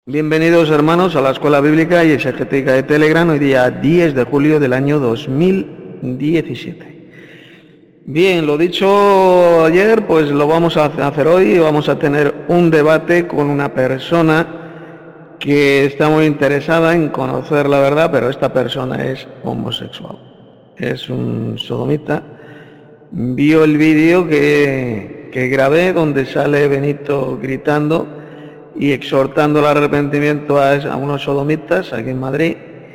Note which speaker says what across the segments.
Speaker 1: Bienvenidos hermanos a la Escuela Bíblica y Exegética de Telegram, hoy día 10 de julio del año 2017. Bien, lo dicho ayer, pues lo vamos a hacer hoy. Vamos a tener un debate con una persona que está muy interesada en conocer la verdad, pero esta persona es homosexual. Es un sodomita. Vio el vídeo que grabé donde sale Benito gritando y exhortando al arrepentimiento a unos sodomitas aquí en Madrid,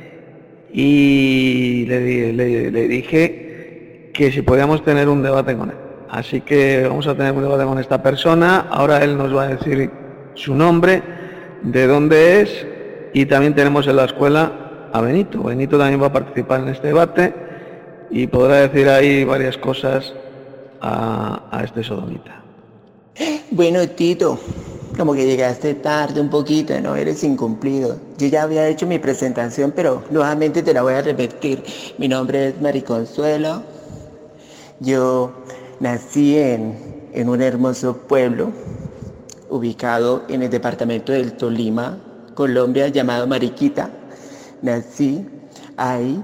Speaker 1: y le dije que si podíamos tener un debate con él. Así que vamos a tener un debate con esta persona. Ahora él nos va a decir su nombre, de dónde es, y también tenemos en la escuela a Benito. Benito también va a participar en este debate y podrá decir ahí varias cosas a este sodomita.
Speaker 2: Bueno, Tito, como que llegaste tarde un poquito, ¿no? Eres incumplido. Yo ya había hecho mi presentación, pero nuevamente te la voy a repetir. Mi nombre es Mariconsuelo. Yo nací en un hermoso pueblo ubicado en el departamento del Tolima, Colombia, llamado Mariquita. Nací ahí.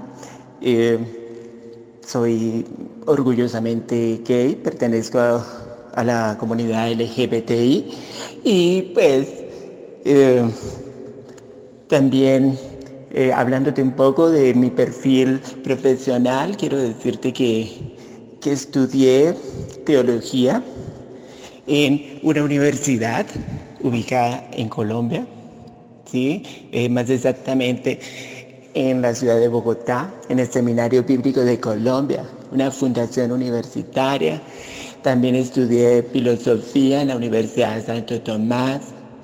Speaker 2: Soy orgullosamente gay, pertenezco a la comunidad LGBTI y pues también hablándote un poco de mi perfil profesional, quiero decirte que estudié teología en una universidad ubicada en Colombia, ¿sí? Más exactamente en la ciudad de Bogotá, en el Seminario Bíblico de Colombia, una fundación universitaria. También estudié filosofía en la Universidad de Santo Tomás.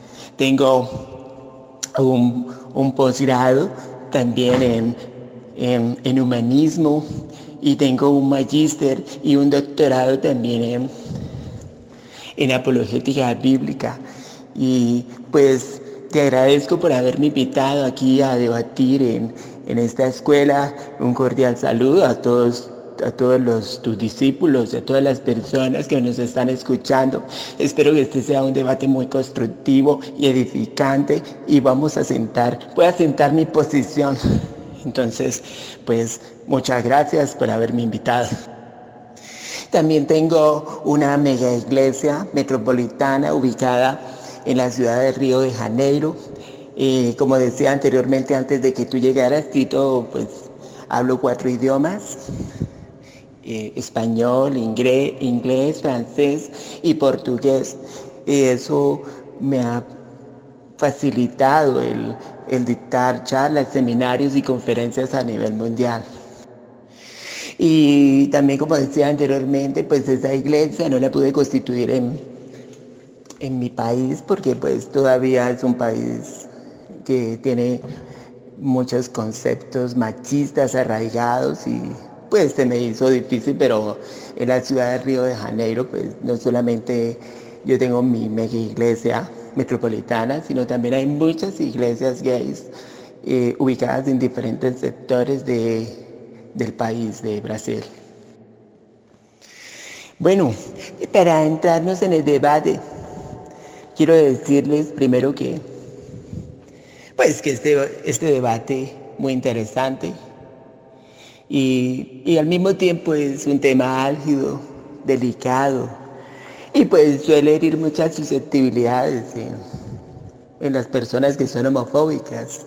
Speaker 2: Tengo un posgrado también en humanismo y tengo un magíster y un doctorado también en apologética bíblica. Y pues te agradezco por haberme invitado aquí a debatir en esta escuela. Un cordial saludo a todos tus discípulos, a todas las personas que nos están escuchando. Espero que este sea un debate muy constructivo y edificante y voy a sentar mi posición. Entonces, pues muchas gracias por haberme invitado. También tengo una mega iglesia metropolitana ubicada en la ciudad de Río de Janeiro. Como decía anteriormente, antes de que tú llegaras, Tito, pues hablo 4 idiomas. Español, inglés, francés y portugués. Y eso me ha facilitado el dictar charlas, seminarios y conferencias a nivel mundial. Y también, como decía anteriormente, pues esa iglesia no la pude constituir en mi país porque pues todavía es un país que tiene muchos conceptos machistas arraigados y pues se me hizo difícil, pero en la ciudad de Río de Janeiro pues no solamente yo tengo mi mega iglesia metropolitana, sino también hay muchas iglesias gays ubicadas en diferentes sectores del país de Brasil. Bueno, para entrarnos en el debate, quiero decirles primero que este debate muy interesante y al mismo tiempo es un tema álgido, delicado y pues suele herir muchas susceptibilidades en las personas que son homofóbicas.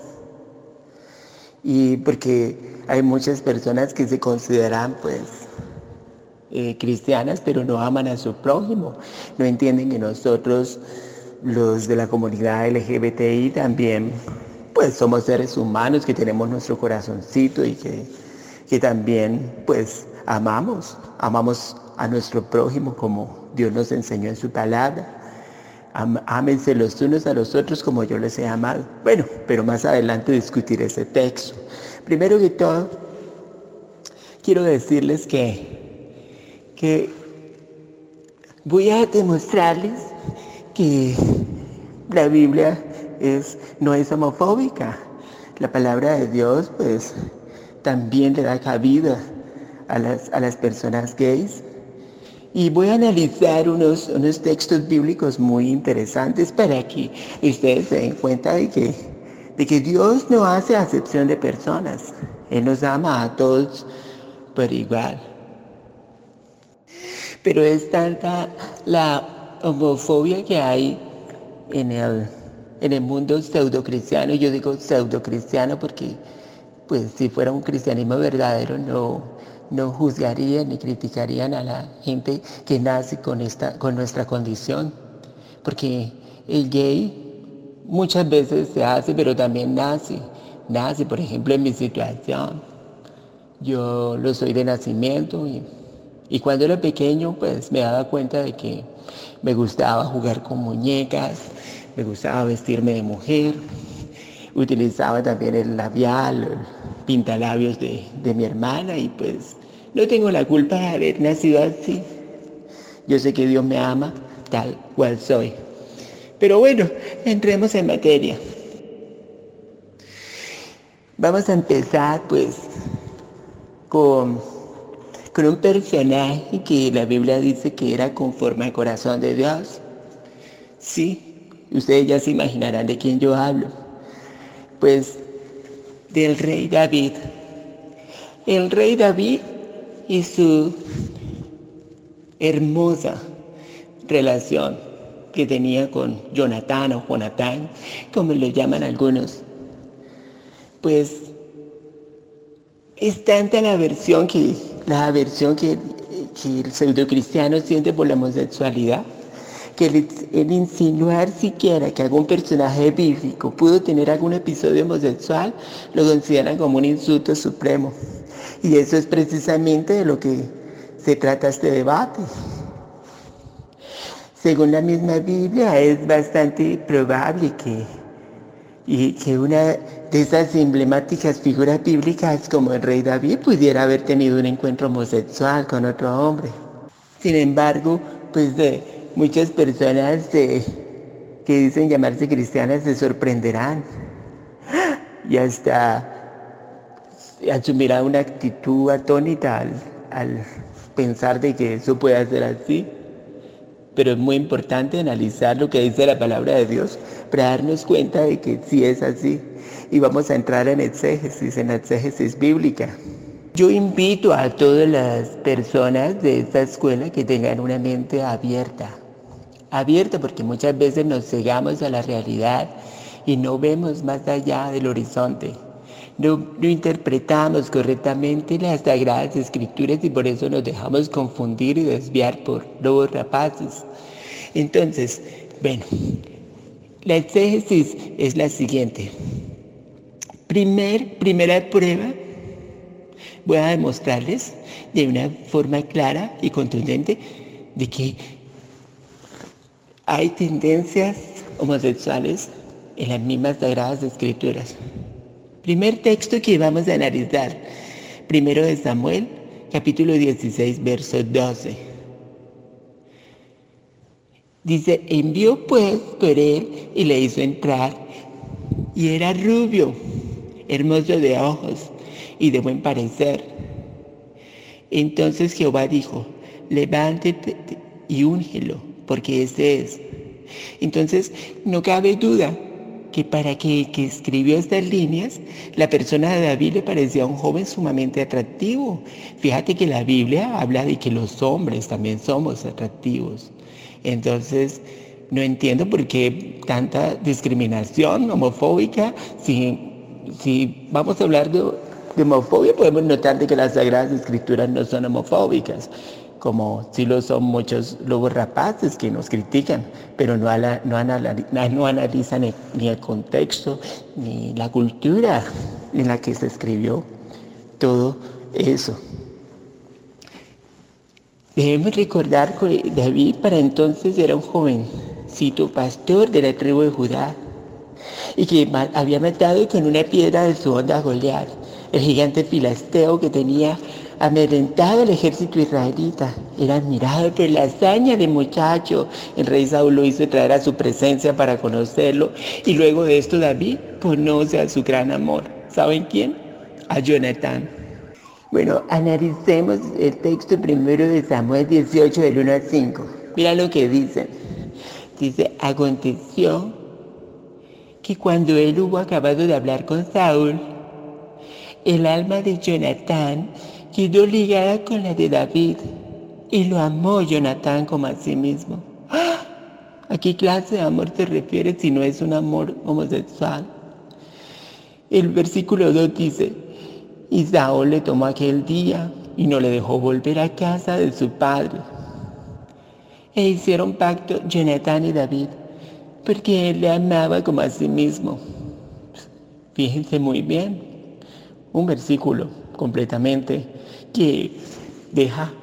Speaker 2: Y porque hay muchas personas que se consideran pues cristianas, pero no aman a su prójimo, no entienden que nosotros, los de la comunidad LGBTI, también pues somos seres humanos que tenemos nuestro corazoncito y que también pues amamos a nuestro prójimo como Dios nos enseñó en su palabra. Ámense los unos a los otros como yo les he amado. Bueno, pero más adelante discutiré ese texto. Primero que todo, quiero decirles que voy a demostrarles que la Biblia no es homofóbica. La palabra de Dios pues también le da cabida a las personas gays Y voy a analizar unos textos bíblicos muy interesantes para que ustedes se den cuenta de que Dios no hace acepción de personas. Él nos ama a todos por igual. Pero es tanta la homofobia que hay en el mundo pseudocristiano. Yo digo pseudocristiano porque, pues, si fuera un cristianismo verdadero, no juzgarían ni criticarían a la gente que nace con nuestra condición. Porque el gay muchas veces se hace, pero también nace. Por ejemplo, en mi situación. Yo lo soy de nacimiento y cuando era pequeño, pues me daba cuenta de que me gustaba jugar con muñecas, me gustaba vestirme de mujer, utilizaba también el labial, el pintalabios de mi hermana y pues no tengo la culpa de haber nacido así. Yo sé que Dios me ama tal cual soy. Pero bueno, entremos en materia. Vamos a empezar pues con un personaje que la Biblia dice que era conforme al corazón de Dios. Sí, ustedes ya se imaginarán de quién yo hablo. Pues del rey David. El rey David y su hermosa relación que tenía con Jonatán o Jonatán, como lo llaman algunos. Pues es tanta la aversión que el pseudocristiano siente por la homosexualidad, que el insinuar siquiera que algún personaje bíblico pudo tener algún episodio homosexual, lo consideran como un insulto supremo. Y eso es precisamente de lo que se trata este debate. Según la misma Biblia, es bastante probable que una de esas emblemáticas figuras bíblicas como el rey David pudiera haber tenido un encuentro homosexual con otro hombre. Sin embargo, pues muchas personas que dicen llamarse cristianas se sorprenderán y hasta asumirán una actitud atónita al pensar de que eso pueda ser así. Pero es muy importante analizar lo que dice la palabra de Dios para darnos cuenta de que sí es así. Y vamos a entrar en exégesis bíblica. Yo invito a todas las personas de esta escuela que tengan una mente abierta porque muchas veces nos cegamos a la realidad y no vemos más allá del horizonte. No interpretamos correctamente las Sagradas Escrituras y por eso nos dejamos confundir y desviar por lobos rapaces. Entonces, bueno, la exégesis es la siguiente. Primera prueba, voy a demostrarles de una forma clara y contundente de que hay tendencias homosexuales en las mismas Sagradas Escrituras. Primer texto que vamos a analizar, 1 de Samuel, capítulo 16, verso 12. Dice, envió pues por él y le hizo entrar, y era rubio, hermoso de ojos y de buen parecer. Entonces Jehová dijo, levántate y úngelo, porque ese es. Entonces no cabe duda que para que escribió estas líneas, la persona de David le parecía un joven sumamente atractivo. Fíjate que la Biblia habla de que los hombres también somos atractivos. Entonces, no entiendo por qué tanta discriminación homofóbica. Si vamos a hablar de homofobia, podemos notar de que las Sagradas Escrituras no son homofóbicas, como sí lo son muchos lobos rapaces que nos critican, pero no analizan ni el contexto, ni la cultura en la que se escribió todo eso. Debemos recordar que David para entonces era un jovencito pastor de la tribu de Judá y que había matado con una piedra de su honda a Goliat, el gigante filisteo que tenía amedrentado al ejército israelita. Era admirado por la hazaña del muchacho. El rey Saúl lo hizo traer a su presencia para conocerlo y luego de esto David conoce a su gran amor. ¿Saben quién? A Jonatán. Bueno, analicemos el texto primero de Samuel 18, del 1 al 5. Mira lo que dice. Dice, aconteció que cuando él hubo acabado de hablar con Saúl, el alma de Jonatán quedó ligada con la de David, y lo amó Jonatán como a sí mismo. ¿A qué clase de amor se refiere si no es un amor homosexual? El versículo 2 dice, y Saúl le tomó aquel día y no le dejó volver a casa de su padre. E hicieron pacto Jonatán y David, porque él le amaba como a sí mismo. Fíjense muy bien, un versículo completamente que deja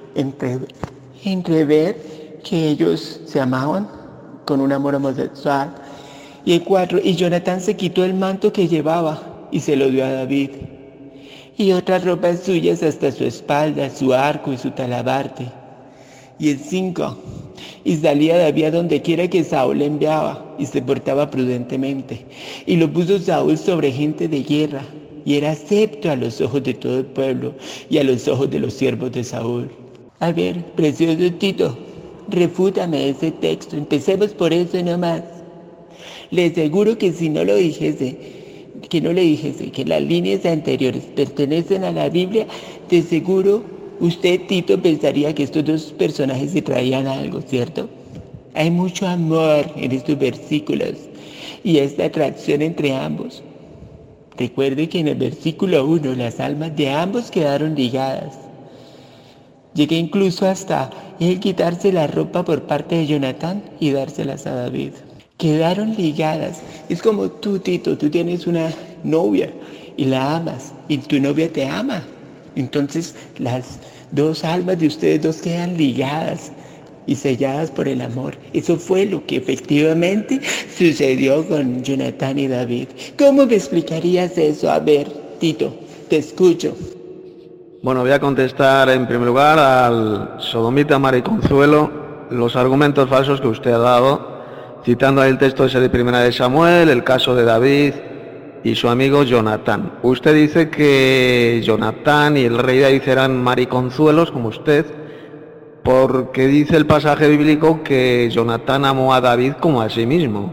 Speaker 2: entrever que ellos se amaban con un amor homosexual. Y el 4, y Jonatán se quitó el manto que llevaba y se lo dio a David, y otras ropas suyas hasta su espalda, su arco y su talabarte. Y el 5, y salía David a donde quiera que Saúl le enviaba, y se portaba prudentemente. Y lo puso Saúl sobre gente de guerra, y era acepto a los ojos de todo el pueblo, y a los ojos de los siervos de Saúl. A ver, precioso Tito, refútame ese texto, empecemos por eso nomás. Le aseguro que si no lo dijese, que las líneas anteriores pertenecen a la Biblia, de seguro usted, Tito, pensaría que estos dos personajes se traían algo, ¿cierto? Hay mucho amor en estos versículos y esta atracción entre ambos. Recuerde que en el versículo 1 las almas de ambos quedaron ligadas. Llega incluso hasta él quitarse la ropa por parte de Jonatán y dárselas a David. Quedaron ligadas. Es como tú, Tito, tú tienes una novia y la amas y tu novia te ama. Entonces las dos almas de ustedes dos quedan ligadas y selladas por el amor. Eso fue lo que efectivamente sucedió con Jonatán y David. ¿Cómo me explicarías eso? A ver, Tito, te escucho.
Speaker 1: Bueno, voy a contestar en primer lugar al sodomita Mariconzuelo los argumentos falsos que usted ha dado, citando ahí el texto ese de Primera de Samuel, el caso de David y su amigo Jonatán. Usted dice que Jonatán y el rey David eran mariconzuelos, como usted, porque dice el pasaje bíblico que Jonatán amó a David como a sí mismo.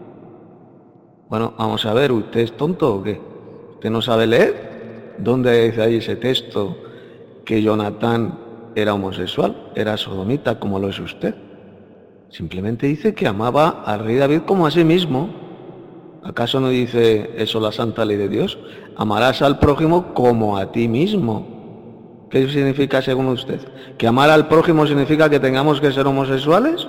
Speaker 1: Bueno, vamos a ver, ¿usted es tonto o qué? ¿Usted no sabe leer? ¿Dónde dice ahí ese texto que Jonatán era homosexual, era sodomita, como lo es usted? Simplemente dice que amaba al rey David como a sí mismo. ¿Acaso no dice eso la santa ley de Dios? Amarás al prójimo como a ti mismo. ¿Qué significa según usted? ¿Que amar al prójimo significa que tengamos que ser homosexuales?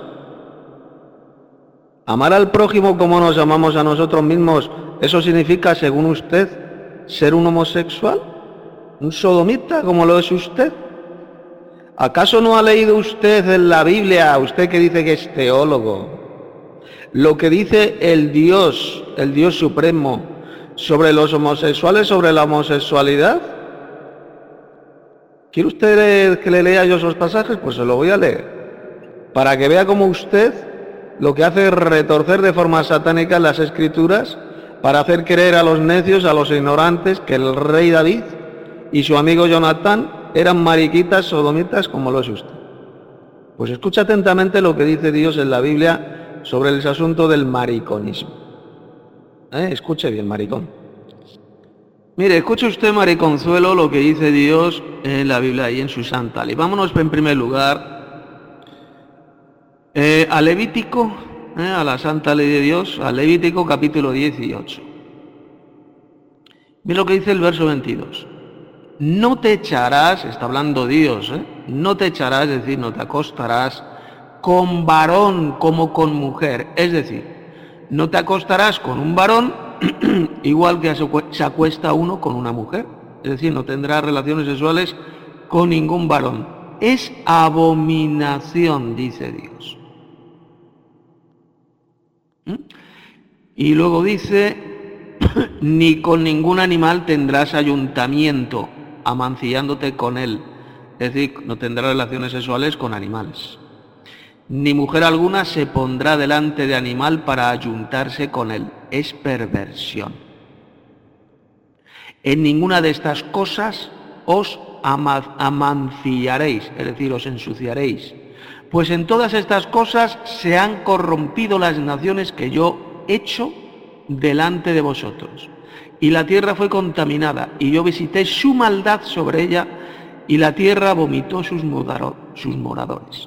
Speaker 1: ¿Amar al prójimo como nos amamos a nosotros mismos, eso significa, según usted, ser un homosexual? ¿Un sodomita como lo es usted? ¿Acaso no ha leído usted en la Biblia, usted que dice que es teólogo, lo que dice el Dios supremo, sobre los homosexuales, sobre la homosexualidad? ¿Quiere usted que le lea yo esos pasajes? Pues se lo voy a leer, para que vea cómo usted lo que hace es retorcer de forma satánica las Escrituras para hacer creer a los necios, a los ignorantes, que el rey David y su amigo Jonatán eran mariquitas, sodomitas, como lo es usted. Pues escucha atentamente lo que dice Dios en la Biblia sobre el asunto del mariconismo. Escuche bien, maricón. Mire, escuche usted, mariconzuelo, lo que dice Dios en la Biblia y en su santa ley. Vámonos en primer lugar a Levítico, a la santa ley de Dios, a Levítico capítulo 18. Mira lo que dice el verso 22. No te echarás, está hablando Dios, no te echarás, es decir, no te acostarás con varón como con mujer, es decir, no te acostarás con un varón igual que se acuesta uno con una mujer, es decir, no tendrás relaciones sexuales con ningún varón. Es abominación, dice Dios. Y luego dice, ni con ningún animal tendrás ayuntamiento, amancillándote con él, es decir, no tendrás relaciones sexuales con animales. Ni mujer alguna se pondrá delante de animal para ayuntarse con él, es perversión. En ninguna de estas cosas os amancillaréis, es decir, os ensuciaréis. Pues en todas estas cosas se han corrompido las naciones que yo echo delante de vosotros. Y la tierra fue contaminada, y yo visité su maldad sobre ella, y la tierra vomitó sus moradores.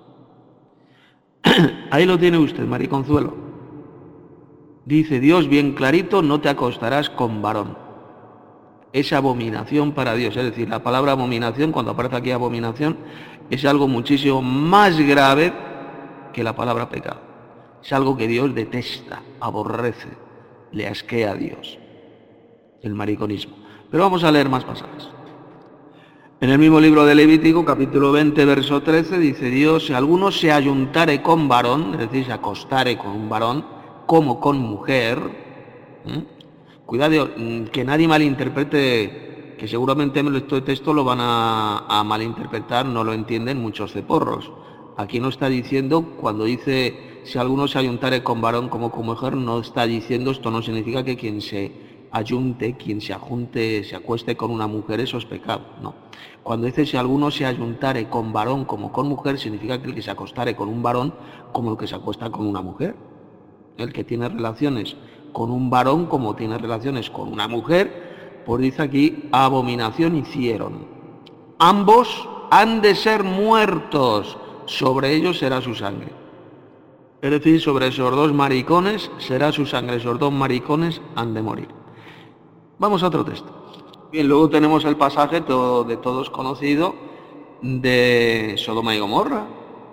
Speaker 1: Ahí lo tiene usted, mariconzuelo. Dice Dios bien clarito, no te acostarás con varón. Es abominación para Dios, es decir, la palabra abominación, cuando aparece aquí abominación, es algo muchísimo más grave que la palabra pecado. Es algo que Dios detesta, aborrece, le asquea a Dios, el mariconismo. Pero vamos a leer más pasajes. En el mismo libro de Levítico, capítulo 20, verso 13, dice Dios, si alguno se ayuntare con varón, es decir, se acostare con un varón, como con mujer, cuidado, que nadie malinterprete, que seguramente este texto lo van a malinterpretar, no lo entienden muchos ceporros. Aquí no está diciendo, cuando dice, si alguno se ayuntare con varón como con mujer, no está diciendo, esto no significa que quien se ayunte, quien se ajunte, se acueste con una mujer, eso es pecado, no. Cuando dice si alguno se ayuntare con varón como con mujer, significa que el que se acostare con un varón como el que se acuesta con una mujer. El que tiene relaciones con un varón como tiene relaciones con una mujer, pues dice aquí, abominación hicieron. Ambos han de ser muertos, sobre ellos será su sangre. Es decir, sobre esos dos maricones será su sangre, esos dos maricones han de morir. Vamos a otro texto. Bien, luego tenemos el pasaje de todos conocido de Sodoma y Gomorra.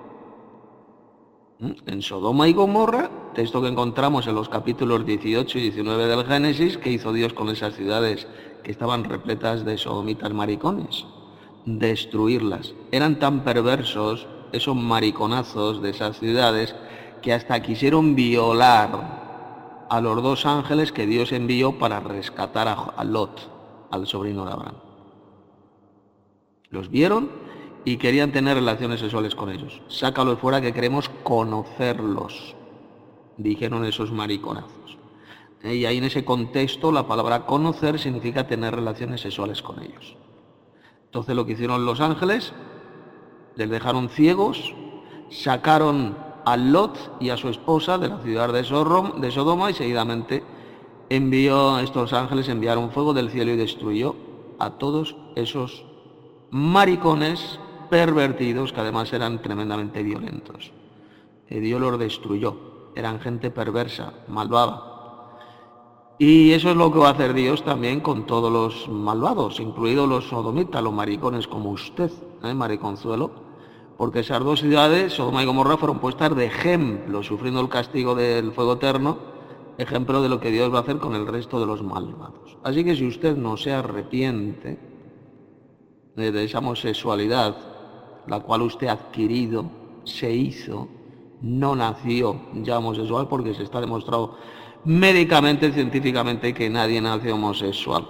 Speaker 1: En Sodoma y Gomorra, texto que encontramos en los capítulos 18 y 19 del Génesis, ¿qué hizo Dios con esas ciudades que estaban repletas de sodomitas maricones? Destruirlas. Eran tan perversos esos mariconazos de esas ciudades que hasta quisieron violar a los dos ángeles que Dios envió para rescatar a Lot, al sobrino de Abraham. Los vieron y querían tener relaciones sexuales con ellos. Sácalos fuera que queremos conocerlos, dijeron esos mariconazos. Y ahí en ese contexto la palabra conocer significa tener relaciones sexuales con ellos. Entonces lo que hicieron los ángeles, les dejaron ciegos, sacaron a Lot y a su esposa de la ciudad de Sodoma y seguidamente estos ángeles enviaron fuego del cielo y destruyó a todos esos maricones pervertidos que además eran tremendamente violentos. Dios los destruyó, eran gente perversa, malvada. Y eso es lo que va a hacer Dios también con todos los malvados, incluidos los sodomitas, los maricones como usted, mariconzuelo, porque esas dos ciudades, Sodoma y Gomorra, fueron puestas de ejemplo, sufriendo el castigo del fuego eterno, ejemplo de lo que Dios va a hacer con el resto de los malvados. Así que si usted no se arrepiente de esa homosexualidad, la cual usted ha adquirido, se hizo, no nació ya homosexual, porque se está demostrado médicamente, científicamente, que nadie nace homosexual.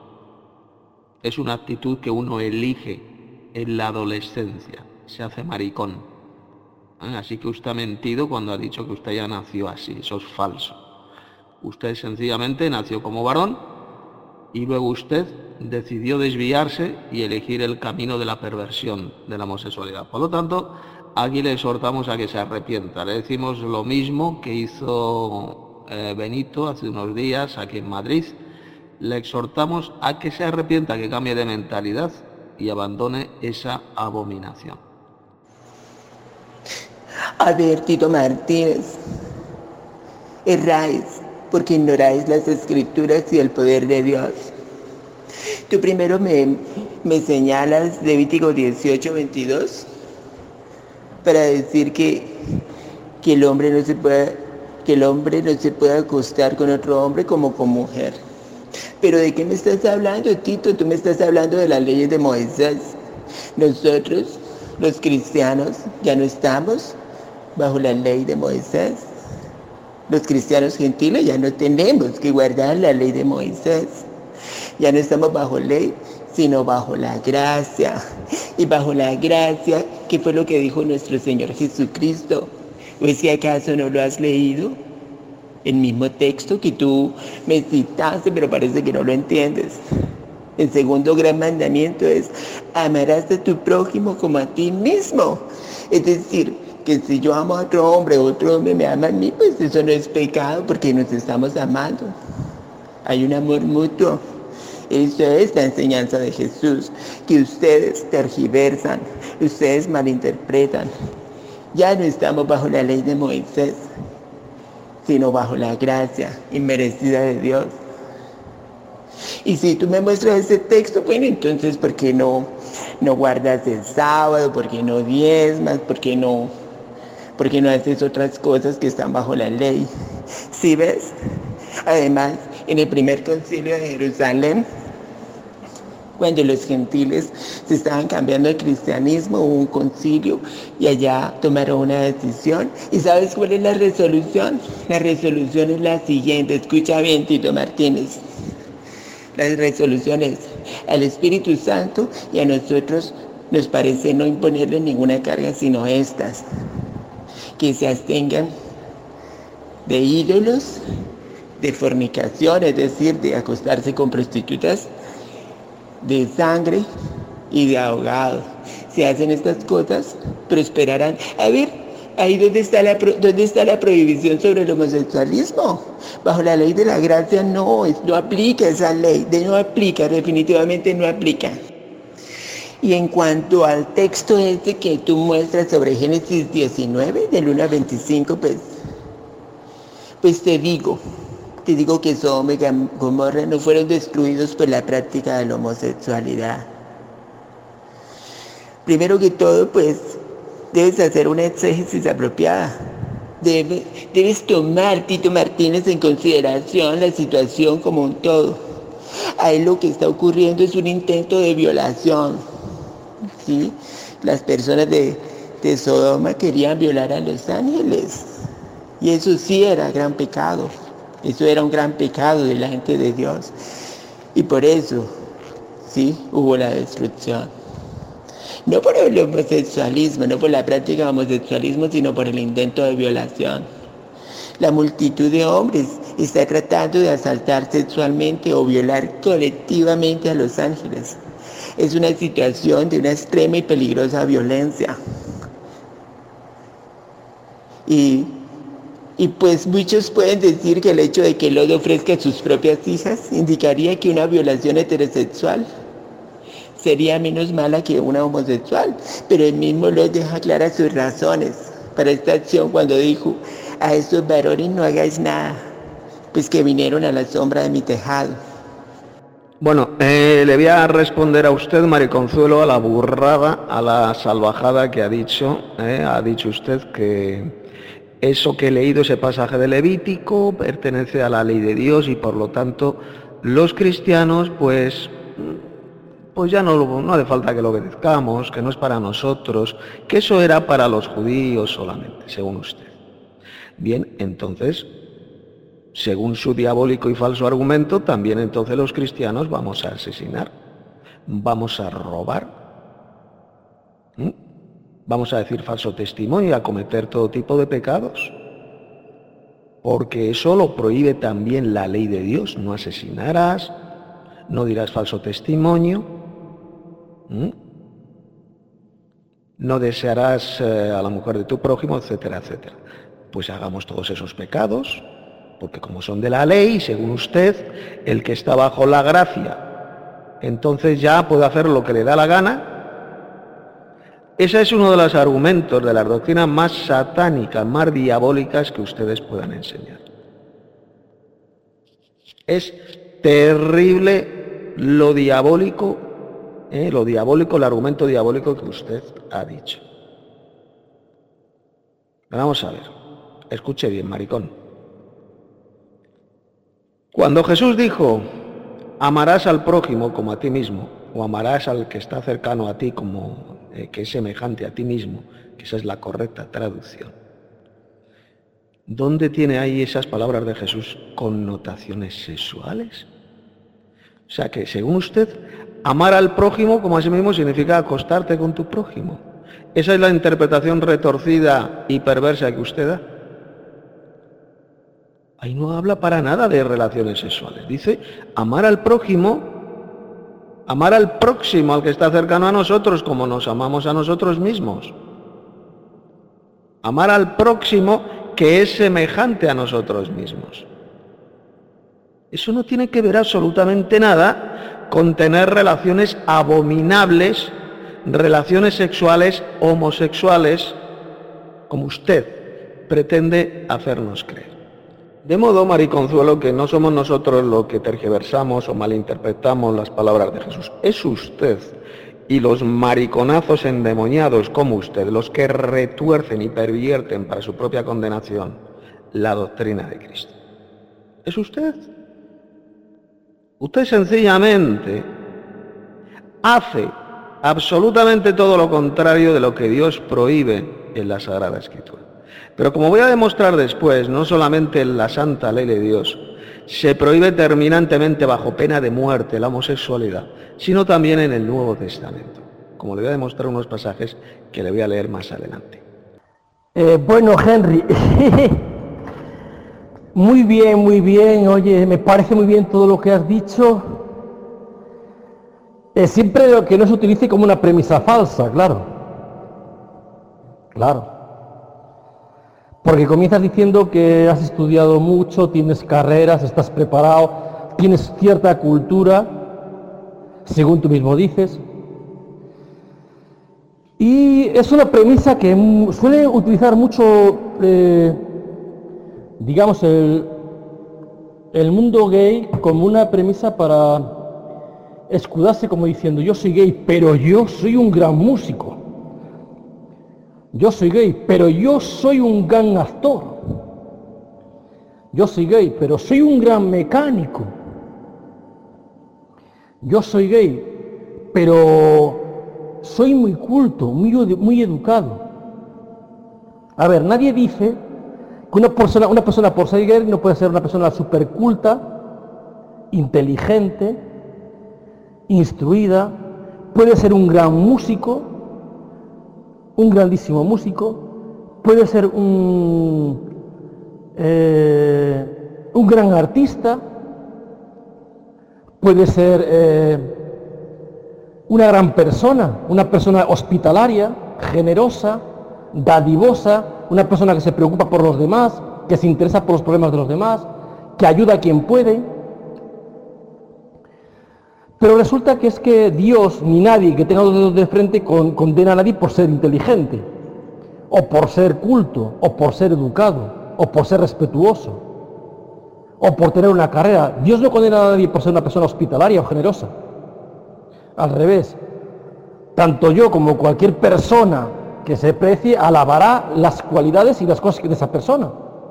Speaker 1: Es una actitud que uno elige en la adolescencia, se hace maricón. Así que usted ha mentido cuando ha dicho que usted ya nació así, eso es falso. Usted sencillamente nació como varón y luego usted decidió desviarse y elegir el camino de la perversión de la homosexualidad. Por lo tanto, aquí le exhortamos a que se arrepienta. Le decimos lo mismo que hizo Benito hace unos días aquí en Madrid. Le exhortamos a que se arrepienta, que cambie de mentalidad y abandone esa abominación.
Speaker 2: A ver, Tito Martínez, erráis porque ignoráis las Escrituras y el poder de Dios. Tú primero me señalas Levítico 18:22 para decir que el hombre no se puede acostar con otro hombre como con mujer. Pero ¿de qué me estás hablando, Tito? Tú me estás hablando de las leyes de Moisés. Nosotros, los cristianos, ya no estamos bajo la ley de Moisés. Los cristianos gentiles ya no tenemos que guardar la ley de Moisés. Ya no estamos bajo ley, sino bajo la gracia. Y bajo la gracia, ¿qué fue lo que dijo nuestro Señor Jesucristo? ¿O es que acaso no lo has leído? El mismo texto que tú me citaste, pero parece que no lo entiendes. El segundo gran mandamiento es: amarás a tu prójimo como a ti mismo. Es decir, que si yo amo a otro hombre me ama a mí, pues eso no es pecado porque nos estamos amando. Hay un amor mutuo. Eso es la enseñanza de Jesús, que ustedes tergiversan, ustedes malinterpretan. Ya no estamos bajo la ley de Moisés, sino bajo la gracia inmerecida de Dios. Y si tú me muestras ese texto, bueno, entonces, ¿por qué no guardas el sábado? ¿Por qué no diezmas? ¿Por qué no haces otras cosas que están bajo la ley? ¿Sí ves? Además, en el primer concilio de Jerusalén, cuando los gentiles se estaban cambiando al cristianismo, hubo un concilio y allá tomaron una decisión. ¿Y sabes cuál es la resolución? La resolución es la siguiente. Escucha bien, Tito Martínez. La resolución es: al Espíritu Santo y a nosotros nos parece no imponerle ninguna carga sino estas: que se abstengan de ídolos, de fornicación, es decir, de acostarse con prostitutas, de sangre y de ahogado. Si hacen estas cosas, prosperarán. A ver, ahí ¿dónde está la prohibición sobre el homosexualismo? Bajo la ley de la gracia no aplica esa ley, definitivamente no aplica. Y en cuanto al texto que tú muestras sobre Génesis 19, del 1 al 25, pues te digo que Sodoma y Gomorra no fueron destruidos por la práctica de la homosexualidad. Primero que todo, pues, debes hacer una exégesis apropiada. Debes tomar, Tito Martínez, en consideración la situación como un todo. Ahí lo que está ocurriendo es un intento de violación, ¿sí? Las personas de Sodoma querían violar a los ángeles. Y eso sí era gran pecado. Eso era un gran pecado de la gente de Dios. Y por eso, sí, hubo la destrucción. No por el homosexualismo, no por la práctica del homosexualismo, sino por el intento de violación. La multitud de hombres está tratando de asaltar sexualmente o violar colectivamente a los ángeles. Es una situación de una extrema y peligrosa violencia. Y pues muchos pueden decir que el hecho de que Lot ofrezca a sus propias hijas indicaría que una violación heterosexual sería menos mala que una homosexual. Pero el mismo Lot deja claras sus razones para esta acción cuando dijo: a estos varones no hagáis nada, pues que vinieron a la sombra de mi tejado.
Speaker 1: Bueno, le voy a responder a usted, Mariconzuelo, a la burrada, a la salvajada que ha dicho. Ha dicho usted que eso que he leído, ese pasaje de Levítico, pertenece a la ley de Dios y por lo tanto los cristianos pues ya no hace falta que lo obedezcamos, que no es para nosotros, que eso era para los judíos solamente, según usted. Bien, entonces, según su diabólico y falso argumento, también entonces los cristianos vamos a asesinar, vamos a robar, vamos a decir falso testimonio y a cometer todo tipo de pecados, porque eso lo prohíbe también la ley de Dios. No asesinarás, no dirás falso testimonio, no desearás a la mujer de tu prójimo, etcétera, etcétera. Pues hagamos todos esos pecados, porque como son de la ley, según usted, el que está bajo la gracia, entonces ya puede hacer lo que le da la gana. Ese es uno de los argumentos de las doctrinas más satánicas, más diabólicas que ustedes puedan enseñar. Es terrible lo diabólico, el argumento diabólico que usted ha dicho. Vamos a ver, escuche bien, maricón. Cuando Jesús dijo: amarás al prójimo como a ti mismo, o amarás al que está cercano a ti como que es semejante a ti mismo, que esa es la correcta traducción, ¿dónde tiene ahí esas palabras de Jesús connotaciones sexuales? O sea que, según usted, amar al prójimo como a sí mismo significa acostarte con tu prójimo. Esa es la interpretación retorcida y perversa que usted da. Ahí no habla para nada de relaciones sexuales. Dice amar al prójimo Amar al próximo, al que está cercano a nosotros, como nos amamos a nosotros mismos. Amar al próximo que es semejante a nosotros mismos. Eso no tiene que ver absolutamente nada con tener relaciones abominables, relaciones sexuales homosexuales, como usted pretende hacernos creer. De modo, Mariconzuelo, que no somos nosotros los que tergiversamos o malinterpretamos las palabras de Jesús. Es usted y los mariconazos endemoniados como usted los que retuercen y pervierten para su propia condenación la doctrina de Cristo. Es usted. Usted sencillamente hace absolutamente todo lo contrario de lo que Dios prohíbe en la Sagrada Escritura. Pero como voy a demostrar después, no solamente en la santa ley de Dios se prohíbe terminantemente bajo pena de muerte la homosexualidad, sino también en el Nuevo Testamento, como le voy a demostrar unos pasajes que le voy a leer más adelante.
Speaker 3: Bueno, Henry, muy bien, oye, me parece muy bien todo lo que has dicho. Siempre lo que no se utilice como una premisa falsa, claro. Porque comienzas diciendo que has estudiado mucho, tienes carreras, estás preparado, tienes cierta cultura, según tú mismo dices. Y es una premisa que suele utilizar mucho, digamos, el mundo gay como una premisa para escudarse como diciendo, yo soy gay, pero yo soy un gran músico. Yo soy gay, pero yo soy un gran actor. Yo soy gay, pero soy un gran mecánico. Yo soy gay, pero soy muy culto, muy educado. A ver, nadie dice que una persona por ser gay no puede ser una persona superculta, inteligente, instruida, puede ser un gran músico, un grandísimo músico, puede ser un gran artista, puede ser una gran persona, una persona hospitalaria, generosa, dadivosa, una persona que se preocupa por los demás, que se interesa por los problemas de los demás, que ayuda a quien puede. Pero resulta que es que Dios, ni nadie que tenga los dedos de frente condena a nadie por ser inteligente, o por ser culto, o por ser educado, o por ser respetuoso, o por tener una carrera. Dios no condena a nadie por ser una persona hospitalaria o generosa. Al revés, tanto yo como cualquier persona que se precie alabará las cualidades y las cosas de esa persona.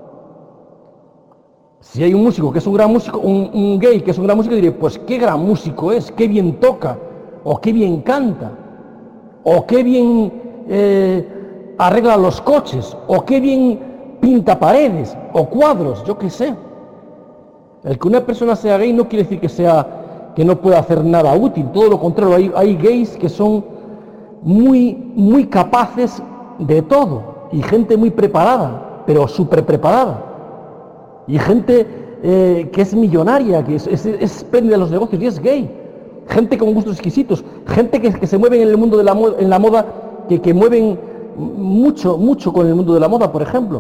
Speaker 3: Si hay un músico que es un gran músico, un gay que es un gran músico, diré, pues qué gran músico es, qué bien toca, o qué bien canta, o qué bien arregla los coches, o qué bien pinta paredes, o cuadros, yo qué sé. El que una persona sea gay no quiere decir que no pueda hacer nada útil, todo lo contrario, hay gays que son muy capaces de todo, y gente muy preparada, pero súper preparada. Y gente que es millonaria, que es espléndida en los negocios y es gay. Gente con gustos exquisitos. Gente que se mueve en el mundo de la moda, que mueven mucho con el mundo de la moda, por ejemplo.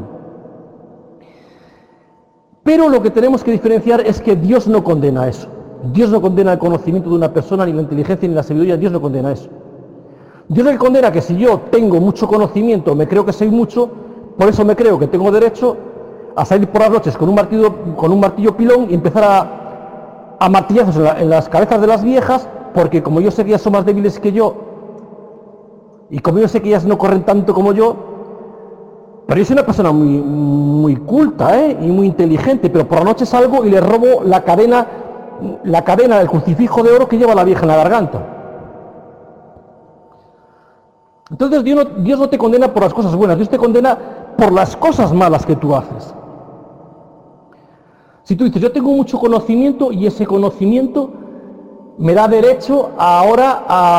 Speaker 3: Pero lo que tenemos que diferenciar es que Dios no condena eso. Dios no condena el conocimiento de una persona, ni la inteligencia, ni la sabiduría. Dios no condena eso. Dios lo que condena que si yo tengo mucho conocimiento, me creo que soy mucho, por eso me creo que tengo derecho a salir por las noches con un martillo pilón y empezar a martillazos en las cabezas de las viejas, porque como yo sé que ellas son más débiles que yo, y como yo sé que ellas no corren tanto como yo, pero yo soy una persona muy culta, y muy inteligente, pero por la noche salgo y le robo la cadena del crucifijo de oro que lleva la vieja en la garganta. Entonces Dios no te condena por las cosas buenas, Dios te condena por las cosas malas que tú haces. Si tú dices, yo tengo mucho conocimiento y ese conocimiento me da derecho ahora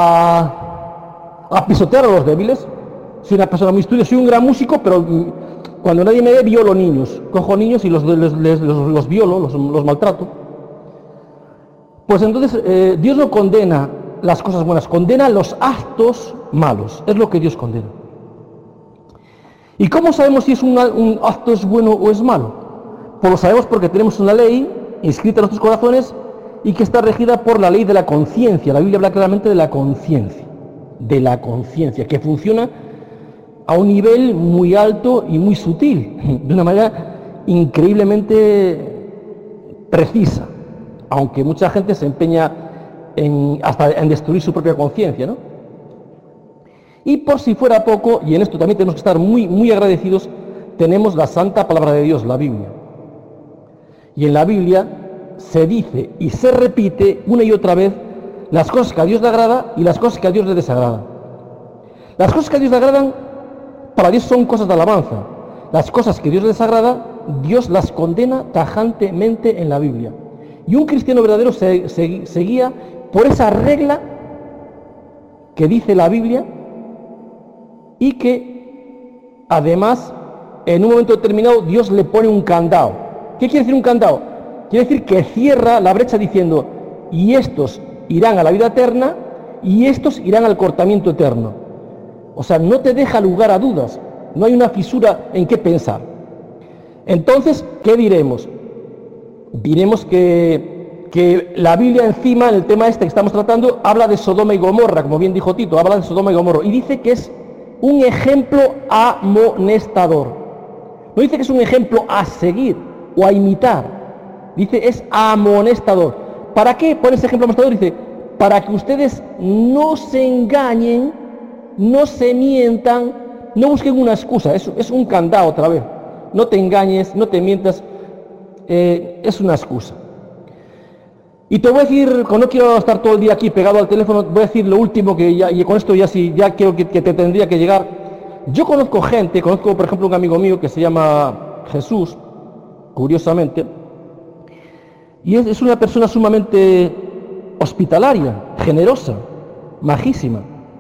Speaker 3: a pisotear a los débiles. Soy una persona muy estudiosa, soy un gran músico, pero cuando nadie me ve, violo niños. Cojo niños y los violo, los maltrato. Pues entonces Dios no condena las cosas buenas, condena los actos malos, es lo que Dios condena. ¿Y cómo sabemos si un acto es bueno o es malo? Pues lo sabemos porque tenemos una ley inscrita en nuestros corazones y que está regida por la ley de la conciencia. La Biblia habla claramente de la conciencia, que funciona a un nivel muy alto y muy sutil, de una manera increíblemente precisa, aunque mucha gente se empeña hasta en destruir su propia conciencia, ¿no? Y por si fuera poco, y en esto también tenemos que estar muy, muy agradecidos, tenemos la santa palabra de Dios, la Biblia. Y en la Biblia se dice y se repite una y otra vez las cosas que a Dios le agrada y las cosas que a Dios le desagrada. Las cosas que a Dios le agradan, para Dios son cosas de alabanza. Las cosas que a Dios le desagrada, Dios las condena tajantemente en la Biblia. Y un cristiano verdadero se guía por esa regla que dice la Biblia y que además en un momento determinado Dios le pone un candado. ¿Qué quiere decir un candado? Quiere decir que cierra la brecha diciendo, y estos irán a la vida eterna y estos irán al cortamiento eterno. O sea, no te deja lugar a dudas, no hay una fisura en qué pensar. Entonces, ¿qué diremos? Diremos que la Biblia encima, en el tema este que estamos tratando, habla de Sodoma y Gomorra, como bien dijo Tito, habla de Sodoma y Gomorra, y dice que es un ejemplo amonestador. No dice que es un ejemplo a seguir o a imitar, dice es amonestador. ¿Para qué pone ese ejemplo amonestador? Dice, para que ustedes no se engañen, no se mientan, no busquen una excusa, es un candado otra vez. No te engañes, no te mientas, es una excusa. Y te voy a decir, no quiero estar todo el día aquí pegado al teléfono, voy a decir lo último que ya, y con esto ya sí, ya creo que te tendría que llegar. Yo conozco por ejemplo un amigo mío que se llama Jesús, curiosamente, y es una persona sumamente hospitalaria, generosa, majísima.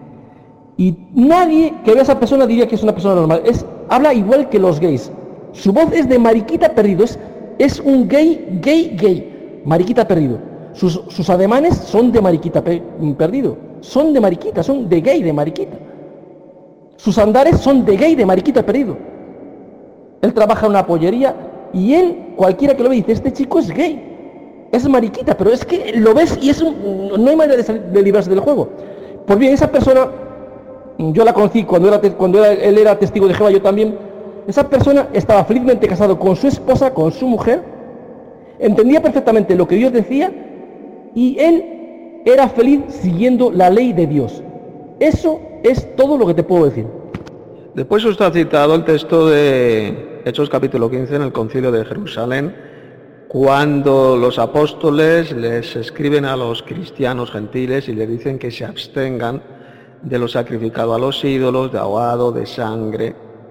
Speaker 3: Y nadie que vea a esa persona diría que es una persona normal. Habla igual que los gays. Su voz es de mariquita perdido, es un gay, mariquita perdido. Sus ademanes son de mariquita perdido, son de mariquita, son de gay, de mariquita. Sus andares son de gay, de mariquita perdido. Él trabaja en una pollería y él, cualquiera que lo ve, dice, este chico es gay, es mariquita, pero es que lo ves y no hay manera de librarse del juego. Pues bien, esa persona, yo la conocí cuando él era testigo de Jehová, yo también. Esa persona estaba felizmente casado con su esposa, con su mujer, entendía perfectamente lo que Dios decía y él era feliz siguiendo la ley de Dios. Eso es todo lo que te puedo decir.
Speaker 1: Después usted ha citado el texto de Hechos capítulo 15 en el Concilio de Jerusalén, cuando los apóstoles les escriben a los cristianos gentiles y les dicen que se abstengan de lo sacrificado a los ídolos, de ahogado, de sangre.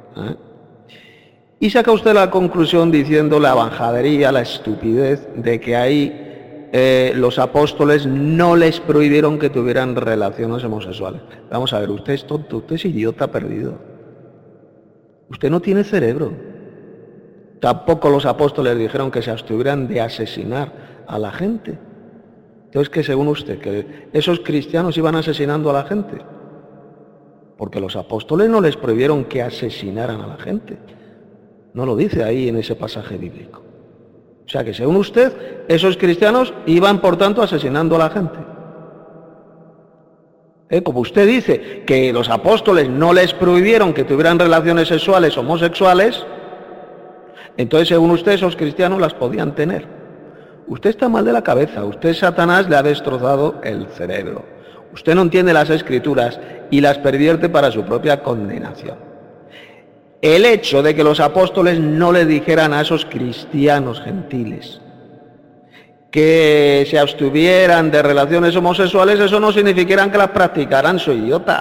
Speaker 1: Y saca usted la conclusión diciendo la majadería, la estupidez de que ahí los apóstoles no les prohibieron que tuvieran relaciones homosexuales. Vamos a ver, usted es tonto, usted es idiota perdido. Usted no tiene cerebro. Tampoco los apóstoles dijeron que se abstuvieran de asesinar a la gente. Entonces, que según usted, que esos cristianos iban asesinando a la gente. Porque los apóstoles no les prohibieron que asesinaran a la gente. No lo dice ahí en ese pasaje bíblico. O sea que según usted, esos cristianos iban por tanto asesinando a la gente. Como usted dice que los apóstoles no les prohibieron que tuvieran relaciones sexuales homosexuales, entonces según usted esos cristianos las podían tener. Usted está mal de la cabeza, usted Satanás le ha destrozado el cerebro. Usted no entiende las escrituras y las pervierte para su propia condenación. El hecho de que los apóstoles no le dijeran a esos cristianos gentiles que se abstuvieran de relaciones homosexuales, eso no significaría que las practicaran, soy idiota.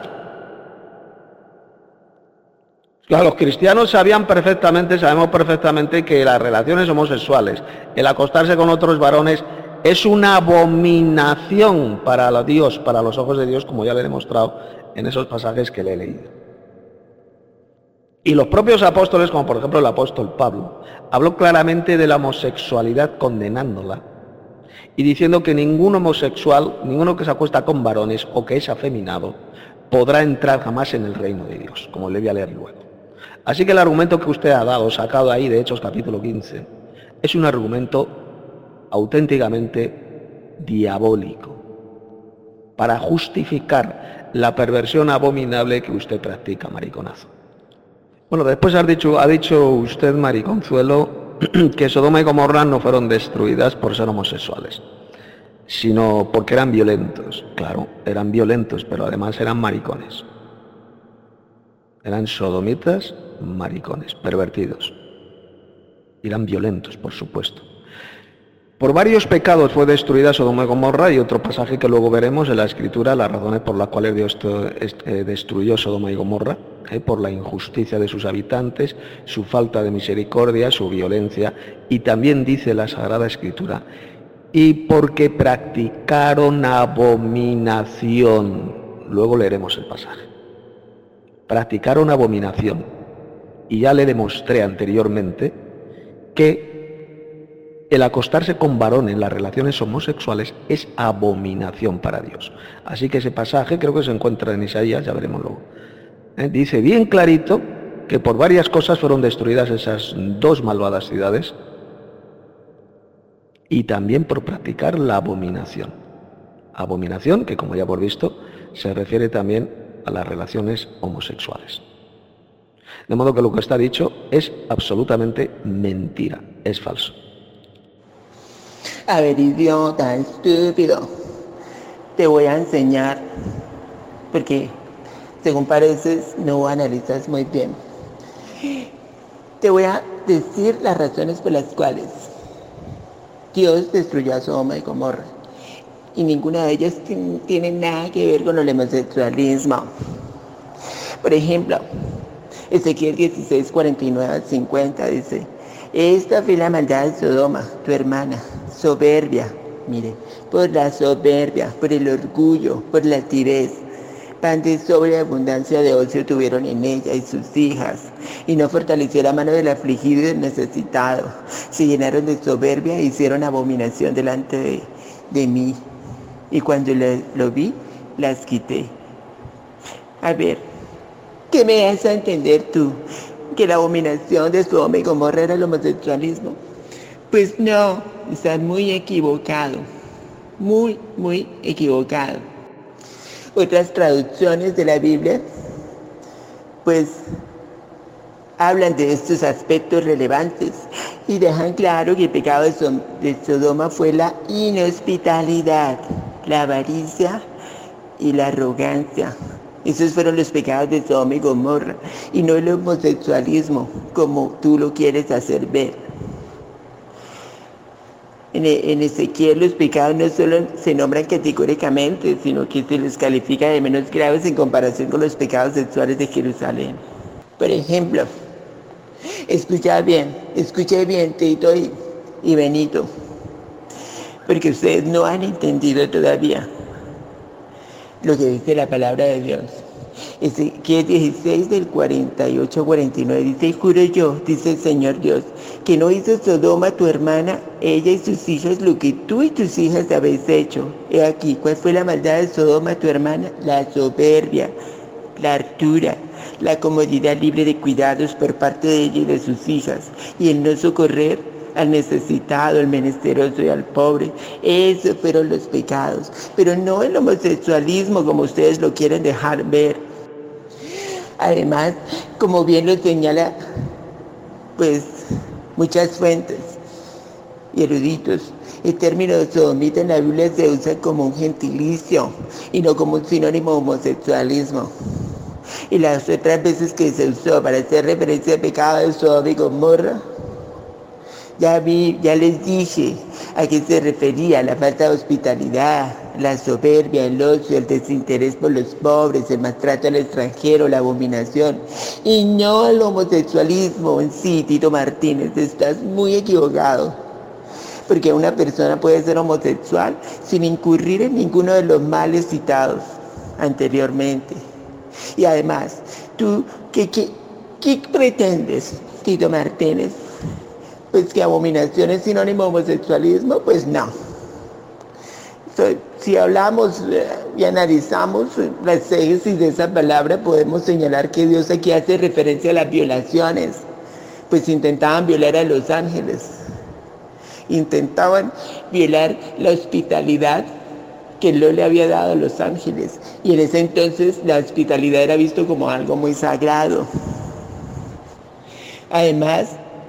Speaker 1: Claro, los cristianos sabemos perfectamente que las relaciones homosexuales, el acostarse con otros varones, es una abominación para Dios, para los ojos de Dios, como ya le he demostrado en esos pasajes que le he leído. Y los propios apóstoles, como por ejemplo el apóstol Pablo, habló claramente de la homosexualidad condenándola y diciendo que ningún homosexual, ninguno que se acuesta con varones o que es afeminado, podrá entrar jamás en el reino de Dios, como le voy a leer luego. Así que el argumento que usted ha dado, sacado ahí de Hechos capítulo 15, es un argumento auténticamente diabólico para justificar la perversión abominable que usted practica, mariconazo. Bueno, después ha dicho usted, mariconzuelo, que Sodoma y Gomorra no fueron destruidas por ser homosexuales, sino porque eran violentos. Claro, eran violentos, pero además eran maricones. Eran sodomitas, maricones, pervertidos. Y eran violentos, por supuesto. Por varios pecados fue destruida Sodoma y Gomorra, y otro pasaje que luego veremos en la Escritura, las razones por las cuales Dios destruyó Sodoma y Gomorra, por la injusticia de sus habitantes, su falta de misericordia, su violencia, y también dice la Sagrada Escritura, y porque practicaron abominación. Luego leeremos el pasaje. Practicaron abominación, y ya le demostré anteriormente que el acostarse con varón en las relaciones homosexuales es abominación para Dios. Así que ese pasaje creo que se encuentra en Isaías, ya veremos luego. Dice bien clarito que por varias cosas fueron destruidas esas dos malvadas ciudades y también por practicar la abominación. Abominación que, como ya hemos visto, se refiere también a las relaciones homosexuales. De modo que lo que está dicho es absolutamente mentira, es falso.
Speaker 2: A ver, idiota, estúpido, te voy a enseñar, porque según pareces no analizas muy bien. Te voy a decir las razones por las cuales Dios destruyó a Sodoma y Gomorra, y ninguna de ellas tiene nada que ver con el homosexualismo. Por ejemplo, Ezequiel 16, 49 al 50 dice: esta fue la maldad de Sodoma, tu hermana, soberbia, mire, por la soberbia, por el orgullo, por la altivez. Pan de sobreabundancia de ocio tuvieron en ella y sus hijas, y no fortaleció la mano del afligido y del necesitado. Se llenaron de soberbia e hicieron abominación delante de mí, y cuando lo vi, las quité. A ver, ¿qué me das a entender tú? ¿Que la abominación de Sodoma y Gomorra era el homosexualismo? Pues no, estás muy equivocado, muy equivocado. Otras traducciones de la Biblia, pues, hablan de estos aspectos relevantes y dejan claro que el pecado de Sodoma fue la inhospitalidad, la avaricia y la arrogancia. Esos fueron los pecados de Sodoma y Gomorra, y no el homosexualismo, como tú lo quieres hacer ver. En Ezequiel los pecados no solo se nombran categóricamente, sino que se los califica de menos graves en comparación con los pecados sexuales de Jerusalén. Por ejemplo, escuche bien, Tito y Benito, porque ustedes no han entendido todavía lo que dice la palabra de Dios. Ezequiel 16 del 48-49 dice: juro yo, dice el Señor Dios, que no hizo Sodoma tu hermana, ella y sus hijos, lo que tú y tus hijas habéis hecho. He aquí, ¿cuál fue la maldad de Sodoma tu hermana? La soberbia, la hartura, la comodidad libre de cuidados por parte de ella y de sus hijas, y el no socorrer al necesitado, al menesteroso y al pobre. Esos fueron los pecados, pero no el homosexualismo como ustedes lo quieren dejar ver. Además, como bien lo señala, pues, muchas fuentes y eruditos, el término sodomita en la Biblia se usa como un gentilicio y no como un sinónimo de homosexualismo. Y las otras veces que se usó para hacer referencia al pecado de Sodoma y Gomorra, ya les dije a qué se refería: la falta de hospitalidad, la soberbia, el ocio, el desinterés por los pobres, el maltrato al extranjero, la abominación, y no el homosexualismo en sí. Tito Martínez, estás muy equivocado, porque una persona puede ser homosexual sin incurrir en ninguno de los males citados anteriormente. Y además, ¿tú qué pretendes, Tito Martínez? Pues que abominación es sinónimo de homosexualismo, pues no. Si hablamos y analizamos la exégesis de esa palabra, podemos señalar que Dios aquí hace referencia a las violaciones, pues intentaban violar a los ángeles, intentaban violar la hospitalidad que Dios le había dado a los ángeles, y en ese entonces la hospitalidad era visto como algo muy sagrado. Además,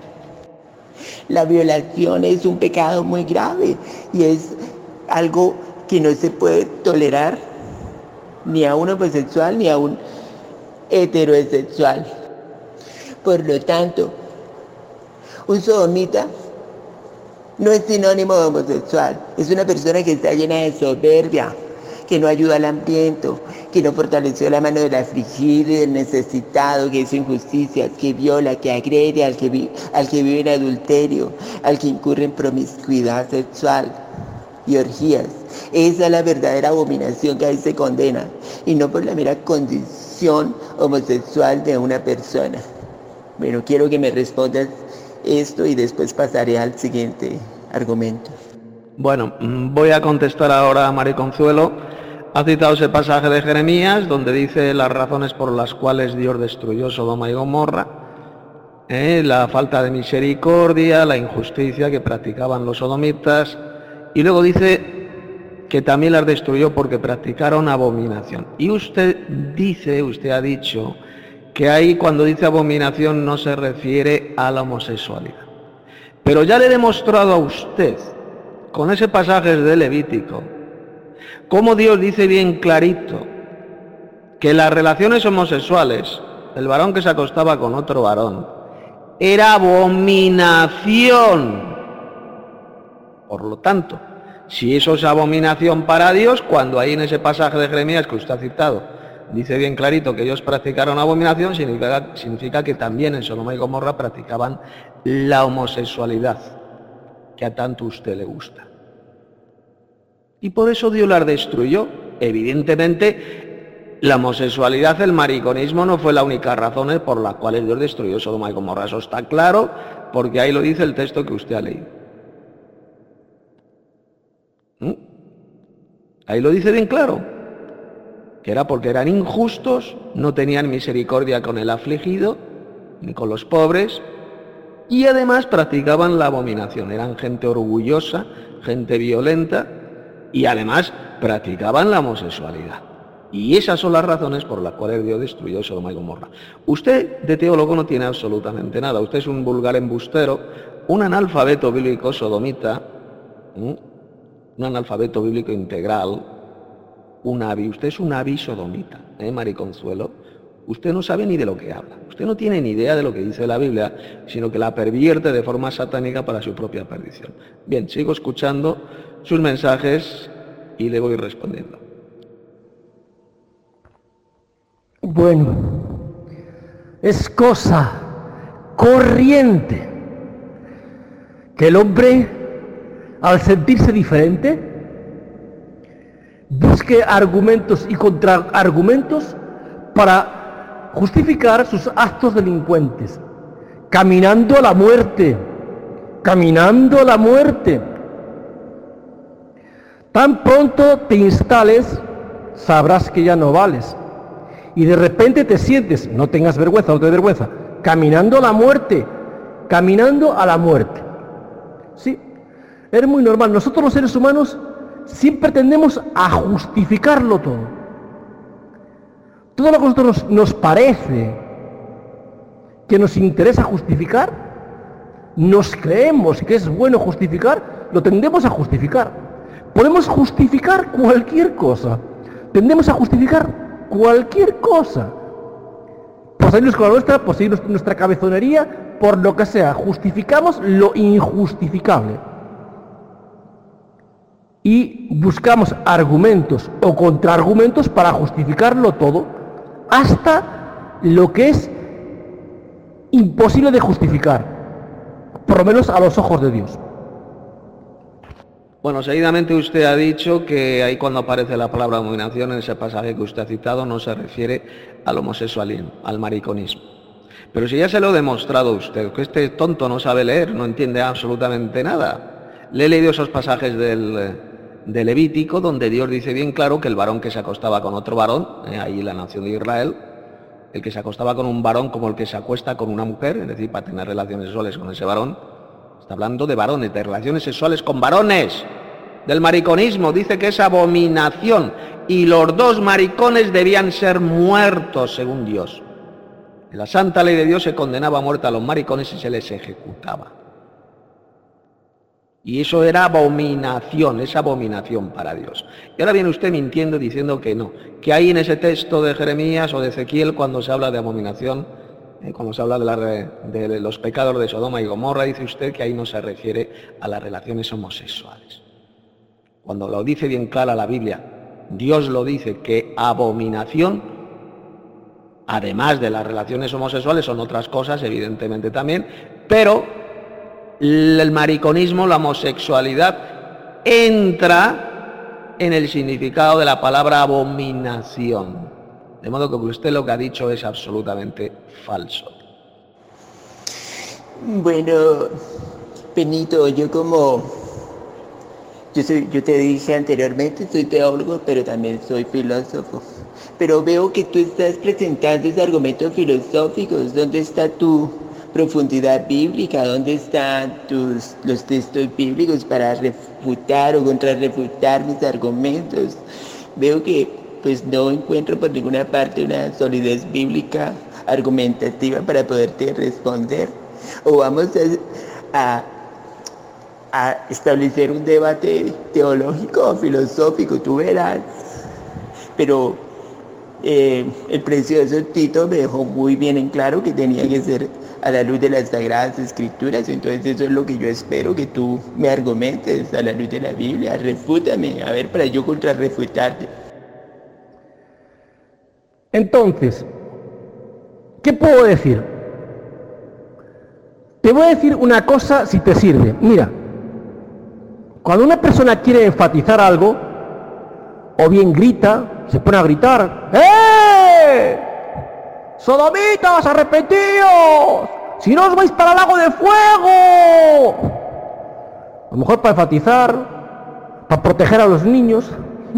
Speaker 2: la violación es un pecado muy grave y es algo que no se puede tolerar ni a un homosexual ni a un heterosexual. Por lo tanto, un sodomita no es sinónimo de homosexual, es una persona que está llena de soberbia, que no ayuda al hambriento, que no fortaleció la mano del afligido y del necesitado, que hizo injusticias, que viola, que agrede al que vive en adulterio, al que incurre en promiscuidad sexual y orgías. Esa es la verdadera abominación que ahí se condena, y no por la mera condición homosexual de una persona. Bueno, quiero que me respondas esto y después pasaré al siguiente argumento.
Speaker 1: Bueno, voy a contestar ahora a Mari Consuelo. Ha citado ese pasaje de Jeremías donde dice las razones por las cuales Dios destruyó Sodoma y Gomorra, la falta de misericordia, la injusticia que practicaban los sodomitas, y luego dice que también las destruyó porque practicaron abominación. Y usted ha dicho que ahí cuando dice abominación no se refiere a la homosexualidad. Pero ya le he demostrado a usted, con ese pasaje de Levítico, cómo Dios dice bien clarito que las relaciones homosexuales, el varón que se acostaba con otro varón, era abominación. Por lo tanto, si eso es abominación para Dios, cuando ahí en ese pasaje de Jeremías que usted ha citado, dice bien clarito que ellos practicaron abominación, significa que también en Sodoma y Gomorra practicaban la homosexualidad, que a tanto usted le gusta. Y por eso Dios las destruyó. Evidentemente, la homosexualidad, el mariconismo no fue la única razón por las cuales Dios destruyó Sodoma y Gomorra. Eso está claro, porque ahí lo dice el texto que usted ha leído. Ahí lo dice bien claro, que era porque eran injustos, no tenían misericordia con el afligido, ni con los pobres, y además practicaban la abominación. Eran gente orgullosa, gente violenta, y además practicaban la homosexualidad. Y esas son las razones por las cuales Dios destruyó Sodoma y Gomorra. Usted de teólogo no tiene absolutamente nada. Usted es un vulgar embustero, un analfabeto bíblico sodomita, un analfabeto bíblico integral, usted es un sodomita, Mari Consuelo. Usted no sabe ni de lo que habla. Usted no tiene ni idea de lo que dice la Biblia, sino que la pervierte de forma satánica para su propia perdición. Bien, sigo escuchando sus mensajes y le voy respondiendo.
Speaker 3: Bueno, es cosa corriente que el hombre, al sentirse diferente, busque argumentos y contraargumentos para justificar sus actos delincuentes, caminando a la muerte, caminando a la muerte. Tan pronto te instales, sabrás que ya no vales. Y de repente te sientes, no tengas vergüenza, no te des vergüenza, caminando a la muerte, caminando a la muerte. Sí, es muy normal. Nosotros los seres humanos siempre tendemos a justificarlo todo. Todo lo que a nosotros nos parece que nos interesa justificar, nos creemos que es bueno justificar, lo tendemos a justificar. Podemos justificar cualquier cosa. Tendemos a justificar cualquier cosa. Por salirnos con la nuestra, por seguir nuestra cabezonería, por lo que sea. Justificamos lo injustificable. Y buscamos argumentos o contraargumentos para justificarlo todo, hasta lo que es imposible de justificar, por lo menos a los ojos de Dios.
Speaker 1: Bueno, seguidamente usted ha dicho que ahí cuando aparece la palabra abominación en ese pasaje que usted ha citado no se refiere al homosexualismo, al mariconismo. Pero si ya se lo he demostrado a usted, que este tonto no sabe leer, no entiende absolutamente nada. Le he leído esos pasajes del de Levítico, donde Dios dice bien claro que el varón que se acostaba con otro varón, ahí en la nación de Israel, el que se acostaba con un varón como el que se acuesta con una mujer, es decir, para tener relaciones sexuales con ese varón, está hablando de varones, de relaciones sexuales con varones, del mariconismo, dice que es abominación, y los dos maricones debían ser muertos según Dios. En la santa ley de Dios se condenaba a muerte a los maricones y se les ejecutaba. Y eso era abominación, es abominación para Dios. Y ahora viene usted mintiendo diciendo que no, que ahí en ese texto de Jeremías o de Ezequiel, cuando se habla de abominación, cuando se habla de los pecados de Sodoma y Gomorra, dice usted que ahí no se refiere a las relaciones homosexuales. Cuando lo dice bien clara la Biblia, Dios lo dice que abominación, además de las relaciones homosexuales, son otras cosas, evidentemente también, pero el mariconismo, la homosexualidad, entra en el significado de la palabra abominación. De modo que usted lo que ha dicho es absolutamente falso.
Speaker 2: Bueno, Benito, yo te dije anteriormente, soy teólogo, pero también soy filósofo. Pero veo que tú estás presentando esos argumentos filosóficos. ¿Dónde está tu profundidad bíblica? ¿Dónde están los textos bíblicos para refutar o contrarrefutar mis argumentos? Veo que pues no encuentro por ninguna parte una solidez bíblica argumentativa para poderte responder. O vamos a establecer un debate teológico o filosófico, tú verás. Pero el precioso Tito me dejó muy bien en claro que tenía que ser a la luz de las Sagradas Escrituras. Entonces eso es lo que yo espero que tú me argumentes a la luz de la Biblia. Refútame, a ver, para yo contrarrefutarte.
Speaker 3: Entonces, ¿qué puedo decir? Te voy a decir una cosa si te sirve. Mira, cuando una persona quiere enfatizar algo, o bien grita, se pone a gritar, ¡eh! ¡Sodomitas, arrepentidos! ¡Si no os vais para el lago de fuego! A lo mejor para enfatizar, para proteger a los niños.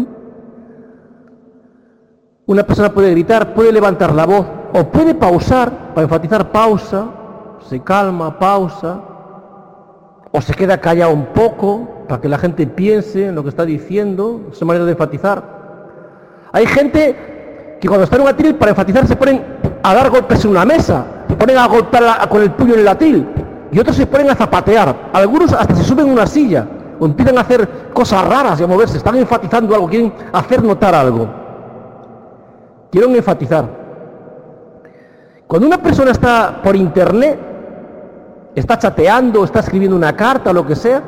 Speaker 3: Una persona puede gritar, puede levantar la voz, o puede pausar, para enfatizar pausa, se calma, pausa, o se queda callado un poco, para que la gente piense en lo que está diciendo, es una manera de enfatizar. Hay gente que cuando está en un atril, para enfatizar, se ponen a dar golpes en una mesa, se ponen a golpear con el puño en el atril, y otros se ponen a zapatear, algunos hasta se suben a una silla, o empiezan a hacer cosas raras y a moverse, están enfatizando algo, quieren hacer notar algo. Quiero enfatizar. Cuando una persona está por internet, está chateando, está escribiendo una carta o lo que sea,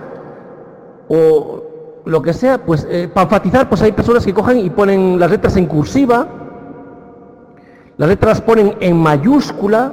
Speaker 3: pues para enfatizar, pues hay personas que cogen y ponen las letras en cursiva, las letras ponen en mayúscula,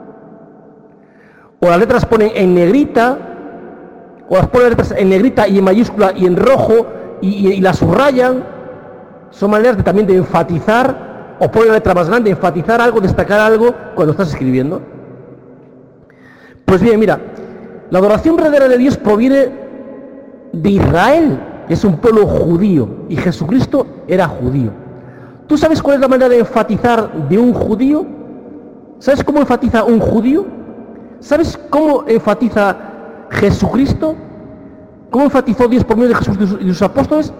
Speaker 3: o las letras ponen en negrita, o las ponen letras en negrita y en mayúscula y en rojo y las subrayan. Son maneras también de enfatizar, o poner la letra más grande, enfatizar algo, destacar algo cuando estás escribiendo. Pues bien, mira, la adoración verdadera de Dios proviene de Israel, es un pueblo judío, y Jesucristo era judío. ¿Tú sabes cuál es la manera de enfatizar de un judío? ¿Sabes cómo enfatiza un judío? ¿Sabes cómo enfatiza Jesucristo? ¿Cómo enfatizó Dios por medio de Jesús y sus apóstoles?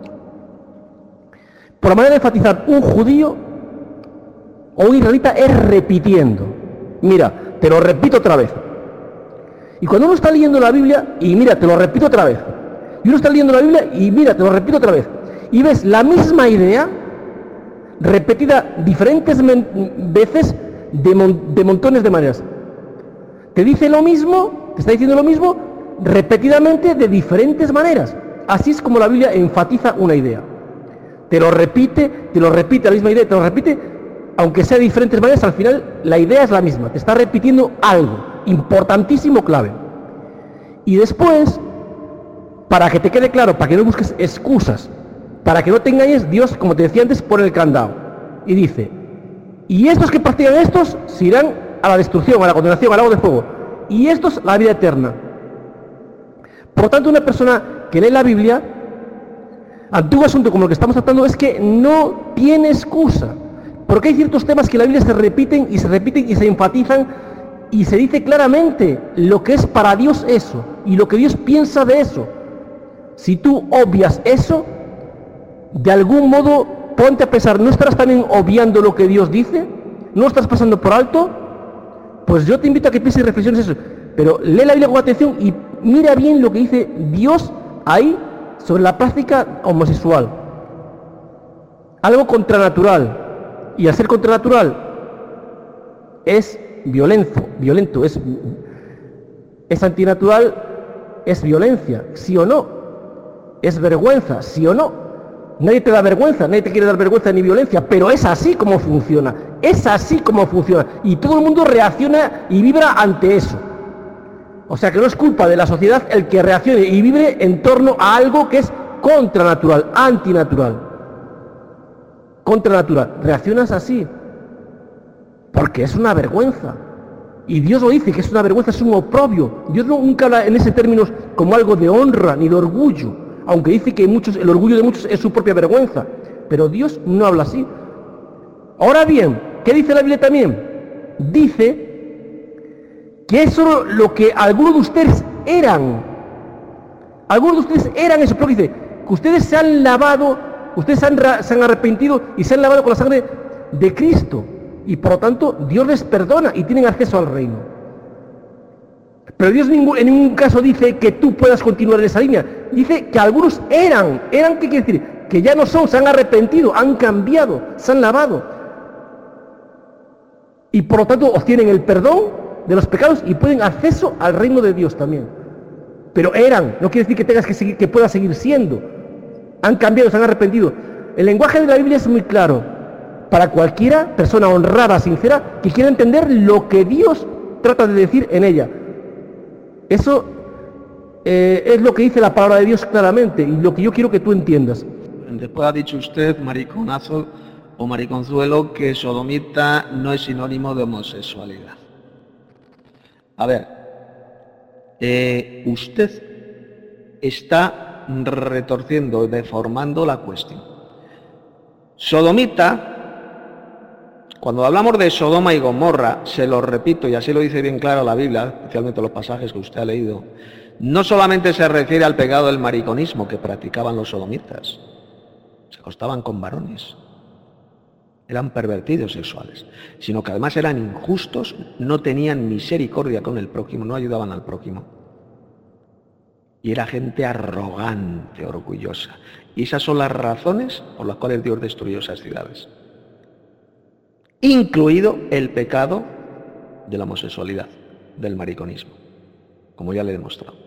Speaker 3: Por la manera de enfatizar un judío o un israelita es repitiendo. Mira, te lo repito otra vez. Y cuando uno está leyendo la Biblia, y mira, te lo repito otra vez. Y uno está leyendo la Biblia, y mira, te lo repito otra vez. Y ves la misma idea repetida diferentes veces de montones de maneras. Te dice lo mismo, te está diciendo lo mismo, repetidamente de diferentes maneras. Así es como la Biblia enfatiza una idea. Te lo repite la misma idea, te lo repite, aunque sea de diferentes maneras, al final la idea es la misma, te está repitiendo algo importantísimo, clave. Y después, para que te quede claro, para que no busques excusas, para que no te engañes, Dios, como te decía antes, pone el candado. Y dice, y estos que practican estos se irán a la destrucción, a la condenación, al lago de fuego. Y estos a la vida eterna. Por lo tanto, una persona que lee la Biblia antiguo asunto como el que estamos tratando es que no tiene excusa. Porque hay ciertos temas que en la Biblia se repiten y se enfatizan y se dice claramente lo que es para Dios eso y lo que Dios piensa de eso. Si tú obvias eso, de algún modo ponte a pensar, ¿no estarás también obviando lo que Dios dice? ¿No estás pasando por alto? Pues yo te invito a que pienses y reflexiones eso. Pero lee la Biblia con atención y mira bien lo que dice Dios ahí sobre la práctica homosexual. Algo contranatural. Y al ser contranatural es violento, es antinatural, es violencia, ¿sí o no? Es vergüenza, ¿sí o no? Nadie te da vergüenza, nadie te quiere dar vergüenza ni violencia, pero es así como funciona, y todo el mundo reacciona y vibra ante eso. O sea que no es culpa de la sociedad el que reaccione y vibre en torno a algo que es contranatural, antinatural. Contranatural, reaccionas así porque es una vergüenza y Dios lo dice, que es una vergüenza, es un oprobio. Dios nunca habla en ese términos como algo de honra ni de orgullo, aunque dice que el orgullo de muchos es su propia vergüenza, pero Dios no habla así. Ahora bien, ¿qué dice la Biblia también? Dice que eso es lo que algunos de ustedes eran eso, pero dice que ustedes se han lavado, ustedes se han arrepentido y se han lavado con la sangre de Cristo. Y por lo tanto, Dios les perdona y tienen acceso al reino. Pero Dios en ningún caso dice que tú puedas continuar en esa línea. Dice que algunos eran, ¿qué quiere decir? Que ya no son, se han arrepentido, han cambiado, se han lavado. Y por lo tanto obtienen el perdón de los pecados y pueden acceso al reino de Dios también. Pero eran, no quiere decir que tengas que seguir, que puedas seguir siendo. Han cambiado, se han arrepentido. El lenguaje de la Biblia es muy claro para cualquiera persona honrada, sincera, que quiera entender lo que Dios trata de decir en ella. Eso es lo que dice la palabra de Dios claramente y lo que yo quiero que tú entiendas.
Speaker 1: Después ha dicho usted, mariconazo o mariconzuelo, que sodomita no es sinónimo de homosexualidad. A ver, usted está retorciendo, deformando la cuestión. Sodomita, cuando hablamos de Sodoma y Gomorra, se lo repito y así lo dice bien claro la Biblia, especialmente los pasajes que usted ha leído, no solamente se refiere al pecado del mariconismo que practicaban los sodomitas, se acostaban con varones, eran pervertidos sexuales, sino que además eran injustos, no tenían misericordia con el prójimo, no ayudaban al prójimo. Y era gente arrogante, orgullosa. Y esas son las razones por las cuales Dios destruyó esas ciudades. Incluido el pecado de la homosexualidad, del mariconismo, como ya le he demostrado.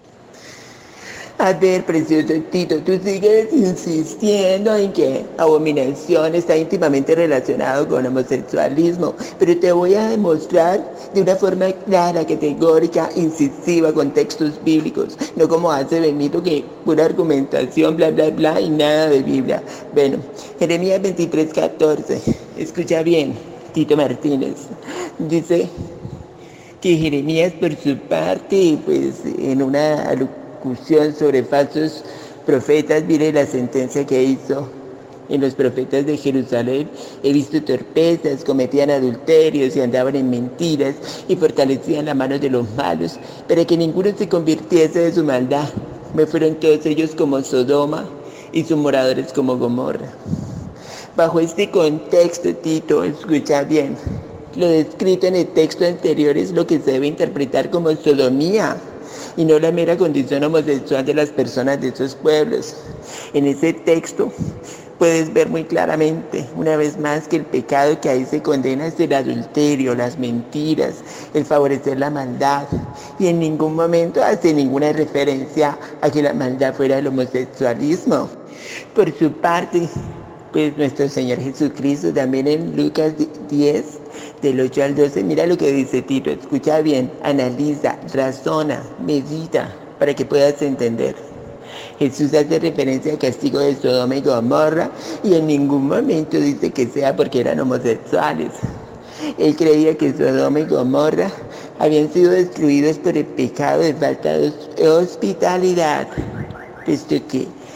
Speaker 2: A ver, precioso Tito, tú sigues insistiendo en que abominación está íntimamente relacionado con homosexualismo, pero te voy a demostrar de una forma clara, categórica, incisiva, con textos bíblicos, no como hace Benito que pura argumentación, bla, bla, bla, y nada de Biblia. Bueno, Jeremías 23:14, escucha bien, Tito Martínez, dice que Jeremías por su parte, pues en una sobre falsos profetas, mire la sentencia que hizo en los profetas de Jerusalén. He visto torpezas, cometían adulterios y andaban en mentiras y fortalecían las manos de los malos para que ninguno se convirtiese de su maldad. Me fueron todos ellos como Sodoma y sus moradores como Gomorra. Bajo este contexto, Tito, escucha bien, lo descrito en el texto anterior es lo que se debe interpretar como sodomía y no la mera condición homosexual de las personas de esos pueblos. En ese texto puedes ver muy claramente, una vez más, que el pecado que ahí se condena es el adulterio, las mentiras, el favorecer la maldad, y en ningún momento hace ninguna referencia a que la maldad fuera el homosexualismo. Por su parte, pues nuestro Señor Jesucristo también en Lucas 10, del 8 al 12, mira lo que dice Tito, escucha bien, analiza, razona, medita, para que puedas entender. Jesús hace referencia al castigo de Sodoma y Gomorra y en ningún momento dice que sea porque eran homosexuales. Él creía que Sodoma y Gomorra habían sido destruidos por el pecado de falta de hospitalidad, puesto que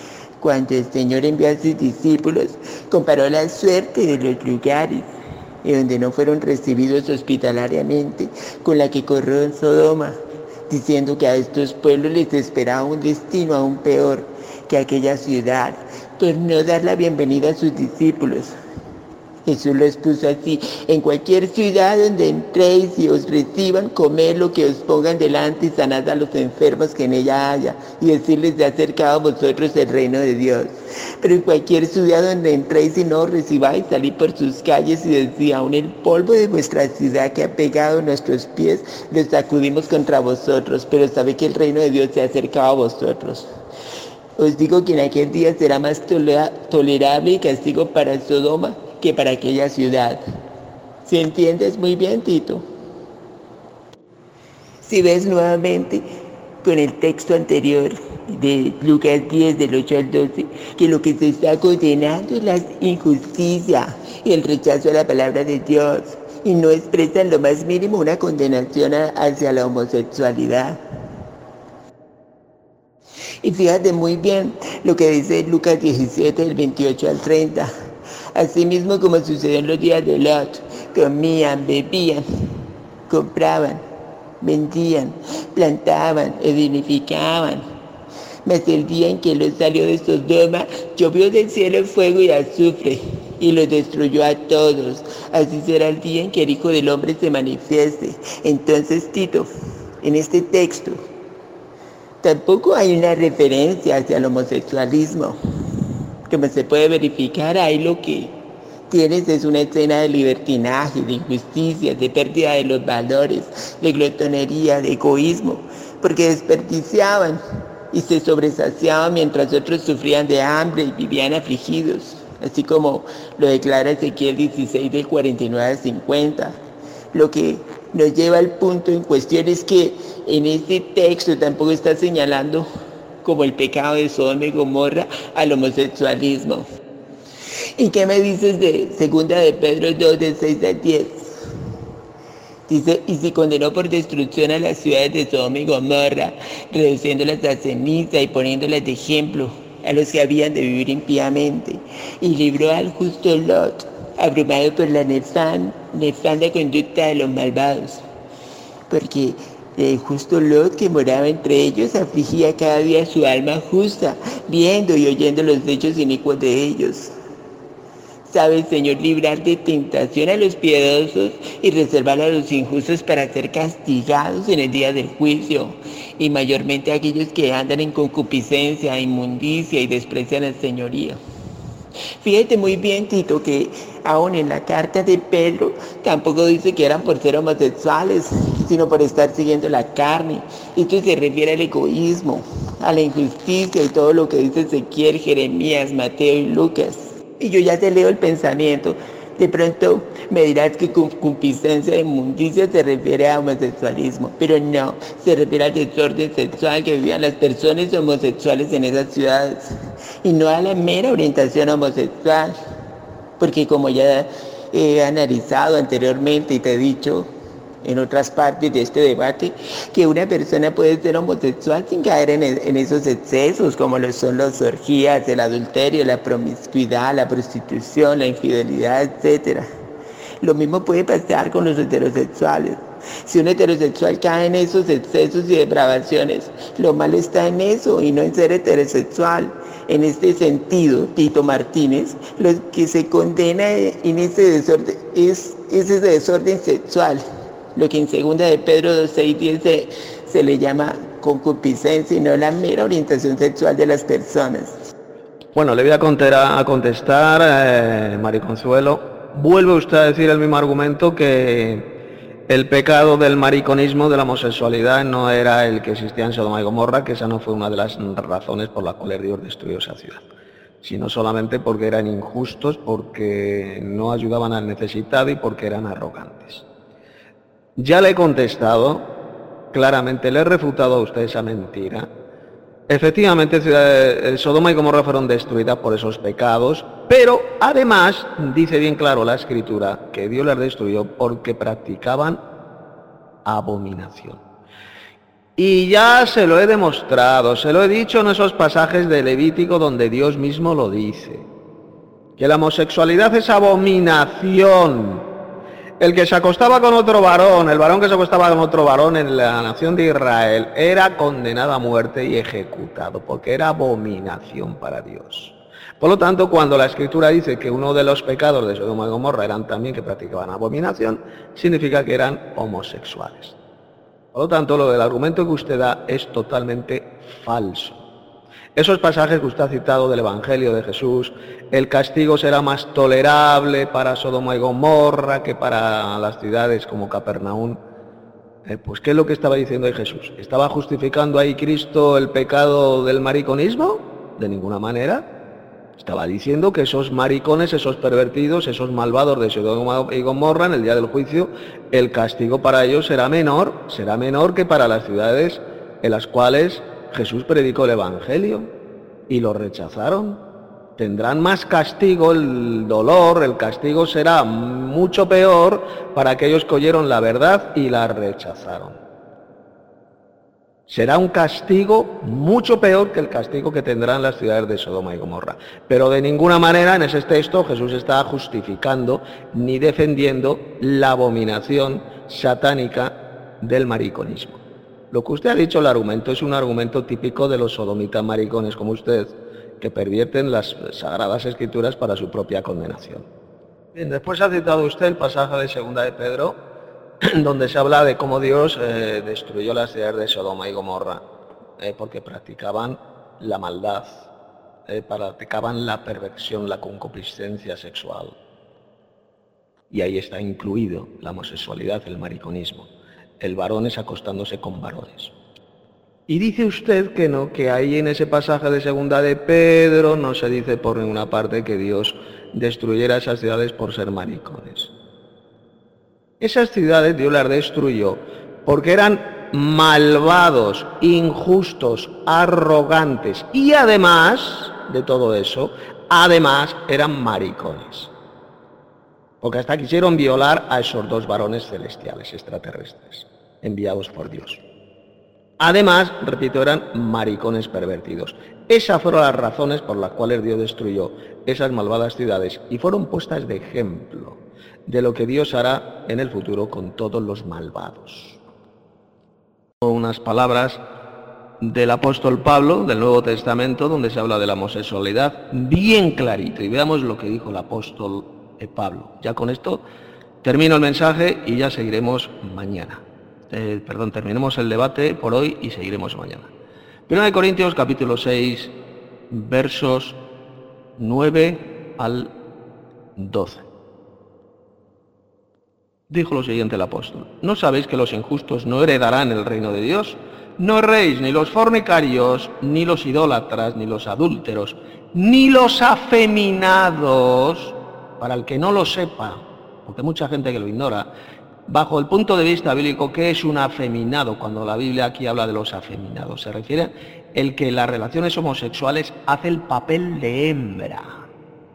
Speaker 2: Cuando el Señor envió a sus discípulos, comparó la suerte de los lugares en donde no fueron recibidos hospitalariamente con la que corrió en Sodoma, diciendo que a estos pueblos les esperaba un destino aún peor que aquella ciudad, por no dar la bienvenida a sus discípulos. Jesús los puso así: en cualquier ciudad donde entréis y os reciban, comed lo que os pongan delante y sanad a los enfermos que en ella haya, y decirles: se ha acercado a vosotros el reino de Dios. Pero en cualquier ciudad donde entréis y no os recibáis, salid por sus calles y decid: aun el polvo de vuestra ciudad que ha pegado en nuestros pies, lo sacudimos contra vosotros, pero sabed que el reino de Dios se ha acercado a vosotros. Os digo que en aquel día será más tolerable el castigo para Sodoma que para aquella ciudad. ¿Sí entiendes muy bien, Tito? Si ves nuevamente con el texto anterior de Lucas 10, del 8 al 12, que lo que se está condenando es la injusticia y el rechazo a la palabra de Dios, y no expresa en lo más mínimo una condenación hacia la homosexualidad. Y fíjate muy bien lo que dice Lucas 17, del 28 al 30. Asimismo, como sucedió en los días de Lot, comían, bebían, compraban, vendían, plantaban, edificaban. Mas el día en que Lot salió de Sodoma, llovió del cielo fuego y azufre, y los destruyó a todos. Así será el día en que el Hijo del Hombre se manifieste. Entonces, Tito, en este texto, tampoco hay una referencia hacia el homosexualismo. Como se puede verificar, ahí lo que tienes es una escena de libertinaje, de injusticias, de pérdida de los valores, de glotonería, de egoísmo, porque desperdiciaban y se sobresaciaban mientras otros sufrían de hambre y vivían afligidos, así como lo declara Ezequiel 16, del 49 al 50. Lo que nos lleva al punto en cuestión es que en este texto tampoco está señalando como el pecado de Sodoma y Gomorra al homosexualismo. ¿Y qué me dices de 2 de Pedro 2, del 6 al 10? Dice: y se condenó por destrucción a las ciudades de Sodoma y Gomorra, reduciéndolas a ceniza y poniéndolas de ejemplo a los que habían de vivir impíamente, y libró al justo Lot, abrumado por la nefanda conducta de los malvados, porque el justo Lot, que moraba entre ellos, afligía cada día su alma justa, viendo y oyendo los hechos inicuos de ellos. Sabe, Señor, librar de tentación a los piadosos y reservar a los injustos para ser castigados en el día del juicio, y mayormente a aquellos que andan en concupiscencia, inmundicia y desprecian al señorío. Fíjate muy bien, Tito, que aún en la carta de Pedro tampoco dice que eran por ser homosexuales, sino por estar siguiendo la carne. Esto se refiere al egoísmo, a la injusticia y todo lo que dice Ezequiel, Jeremías, Mateo y Lucas. Y yo ya te leo el pensamiento. De pronto me dirás que concupiscencia e inmundicia se refiere a homosexualismo, pero no, se refiere al desorden sexual que vivían las personas homosexuales en esas ciudades, y no a la mera orientación homosexual, porque como ya he analizado anteriormente y te he dicho en otras partes de este debate, que una persona puede ser homosexual sin caer en esos excesos, como lo son las orgías, el adulterio, la promiscuidad, la prostitución, la infidelidad, etc. Lo mismo puede pasar con los heterosexuales. Si un heterosexual cae en esos excesos y depravaciones, lo malo está en eso y no en ser heterosexual. En este sentido, Tito Martínez, lo que se condena en ese desorden es ese desorden sexual, lo que en 2 de Pedro 2, 6, 10 se le llama concupiscencia y no la mera orientación sexual de las personas.
Speaker 1: Bueno, le voy a contestar, Mariconsuelo. Vuelve usted a decir el mismo argumento, que el pecado del mariconismo, de la homosexualidad, no era el que existía en Sodoma y Gomorra, que esa no fue una de las razones por las cuales Dios destruyó esa ciudad, sino solamente porque eran injustos, porque no ayudaban al necesitado y porque eran arrogantes. Ya le he contestado, claramente le he refutado a usted esa mentira. Efectivamente, Sodoma y Gomorra fueron destruidas por esos pecados, pero además dice bien claro la Escritura que Dios las destruyó porque practicaban abominación. Y ya se lo he demostrado, se lo he dicho en esos pasajes de Levítico donde Dios mismo lo dice, que la homosexualidad es abominación. El que se acostaba con otro varón, el varón que se acostaba con otro varón en la nación de Israel, era condenado a muerte y ejecutado, porque era abominación para Dios. Por lo tanto, cuando la Escritura dice que uno de los pecados de Sodoma y Gomorra eran también que practicaban abominación, significa que eran homosexuales. Por lo tanto, lo del argumento que usted da es totalmente falso. Esos pasajes que usted ha citado del Evangelio de Jesús, el castigo será más tolerable para Sodoma y Gomorra que para las ciudades como Capernaum. Pues ¿qué es lo que estaba diciendo ahí Jesús? ¿Estaba justificando ahí Cristo el pecado del mariconismo? De ninguna manera. Estaba diciendo que esos maricones, esos pervertidos, esos malvados de Sodoma y Gomorra, en el día del juicio, el castigo para ellos será menor que para las ciudades en las cuales Jesús predicó el Evangelio y lo rechazaron. Tendrán más castigo, el dolor, el castigo será mucho peor para aquellos que oyeron la verdad y la rechazaron. Será un castigo mucho peor que el castigo que tendrán las ciudades de Sodoma y Gomorra. Pero de ninguna manera en ese texto Jesús está justificando ni defendiendo la abominación satánica del mariconismo. Lo que usted ha dicho, el argumento, es un argumento típico de los sodomitas maricones como usted, que pervierten las sagradas escrituras para su propia condenación. Bien, después ha citado usted el pasaje de Segunda de Pedro, donde se habla de cómo Dios destruyó las ciudades de Sodoma y Gomorra, porque practicaban la maldad, practicaban la perversión, la concupiscencia sexual. Y ahí está incluido la homosexualidad, el mariconismo. El varón es acostándose con varones. Y dice usted que no, que ahí en ese pasaje de Segunda de Pedro no se dice por ninguna parte que Dios destruyera esas ciudades por ser maricones. Esas ciudades Dios las destruyó porque eran malvados, injustos, arrogantes y además de todo eso, además eran maricones. Porque hasta quisieron violar a esos dos varones celestiales, extraterrestres, enviados por Dios. Además, repito, eran maricones pervertidos. Esas fueron las razones por las cuales Dios destruyó esas malvadas ciudades y fueron puestas de ejemplo de lo que Dios hará en el futuro con todos los malvados. Unas palabras del apóstol Pablo, del Nuevo Testamento, donde se habla de la homosexualidad, bien clarito, y veamos lo que dijo el apóstol Pablo. Ya con esto termino el mensaje y ya seguiremos mañana. Terminemos el debate por hoy y seguiremos mañana. 1 Corintios capítulo 6, versos 9 al 12. Dijo lo siguiente el apóstol: ¿no sabéis que los injustos no heredarán el reino de Dios? No erréis, ni los fornicarios, ni los idólatras, ni los adúlteros, ni los afeminados, para el que no lo sepa, porque hay mucha gente que lo ignora, bajo el punto de vista bíblico, ¿qué es un afeminado? Cuando la Biblia aquí habla de los afeminados, se refiere el que en las relaciones homosexuales hace el papel de hembra,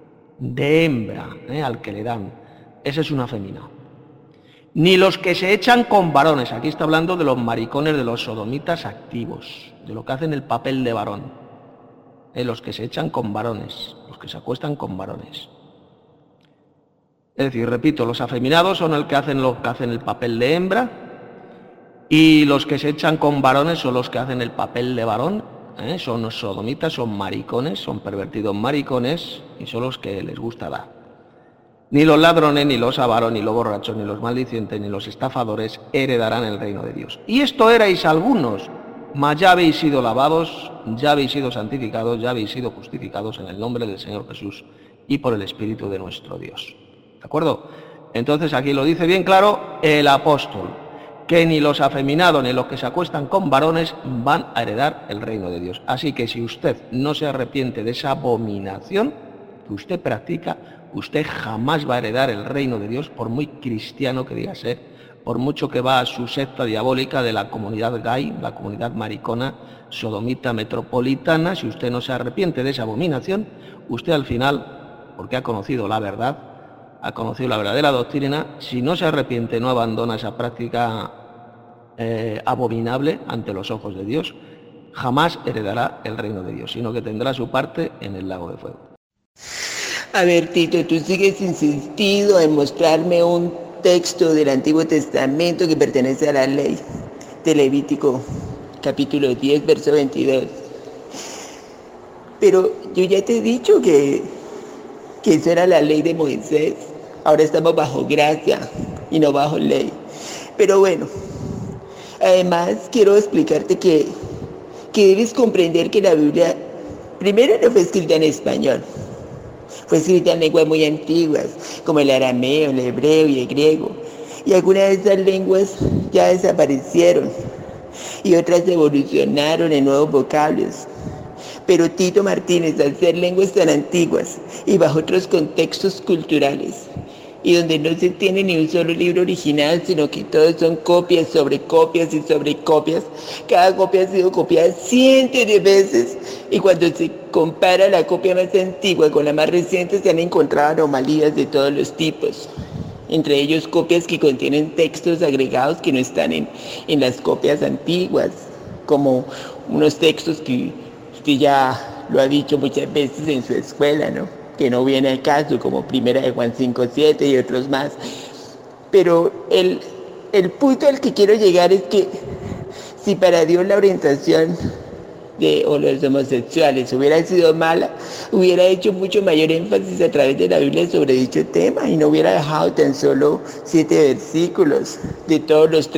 Speaker 1: al que le dan. Ese es un afeminado. Ni los que se echan con varones, aquí está hablando de los maricones, de los sodomitas activos, de lo que hacen el papel de varón. Los que se echan con varones, los que se acuestan con varones. Es decir, repito, los afeminados son los que hacen el papel de hembra, y los que se echan con varones son los que hacen el papel de varón. Son los sodomitas, son maricones, son pervertidos maricones, y son los que les gusta dar. Ni los ladrones, ni los avaros, ni los borrachos, ni los maldicientes, ni los estafadores heredarán el reino de Dios. Y esto erais algunos, mas ya habéis sido lavados, ya habéis sido santificados, ya habéis sido justificados en el nombre del Señor Jesús y por el Espíritu de nuestro Dios. ¿De acuerdo? Entonces aquí lo dice bien claro el apóstol, que ni los afeminados ni los que se acuestan con varones van a heredar el reino de Dios. Así que si usted no se arrepiente de esa abominación que usted practica, usted jamás va a heredar el reino de Dios, por muy cristiano que diga ser, por mucho que va a su secta diabólica de la comunidad gay, la comunidad maricona, sodomita, metropolitana. Si usted no se arrepiente de esa abominación, usted al final, porque ha conocido la verdad, ha conocido la verdadera doctrina, si no se arrepiente, no abandona esa práctica abominable ante los ojos de Dios. Jamás heredará el reino de Dios, sino que tendrá su parte en el lago de fuego.
Speaker 2: A ver, Tito, tú sigues insistido en mostrarme un texto del Antiguo Testamento que pertenece a la ley de Levítico, capítulo 10, verso 22. Pero yo ya te he dicho que eso era la ley de Moisés. Ahora estamos bajo gracia y no bajo ley. Pero bueno, además quiero explicarte que debes comprender que la Biblia primero no fue escrita en español. Fue escrita en lenguas muy antiguas, como el arameo, el hebreo y el griego. Y algunas de esas lenguas ya desaparecieron y otras evolucionaron en nuevos vocablos. Pero Tito Martínez, al ser lenguas tan antiguas y bajo otros contextos culturales, y donde no se tiene ni un solo libro original, sino que todos son copias sobre copias y sobre copias, cada copia ha sido copiada cientos de veces, y cuando se compara la copia más antigua con la más reciente, se han encontrado anomalías de todos los tipos. Entre ellos copias que contienen textos agregados que no están en las copias antiguas, como unos textos que usted ya lo ha dicho muchas veces en su escuela, ¿no? Que no viene al caso, como Primera de Juan 5:7 y otros más. Pero el punto al que quiero llegar es que si para Dios la orientación de los homosexuales hubiera sido mala, hubiera hecho mucho mayor énfasis a través de la Biblia sobre dicho tema y no hubiera dejado tan solo 7 versículos de todos los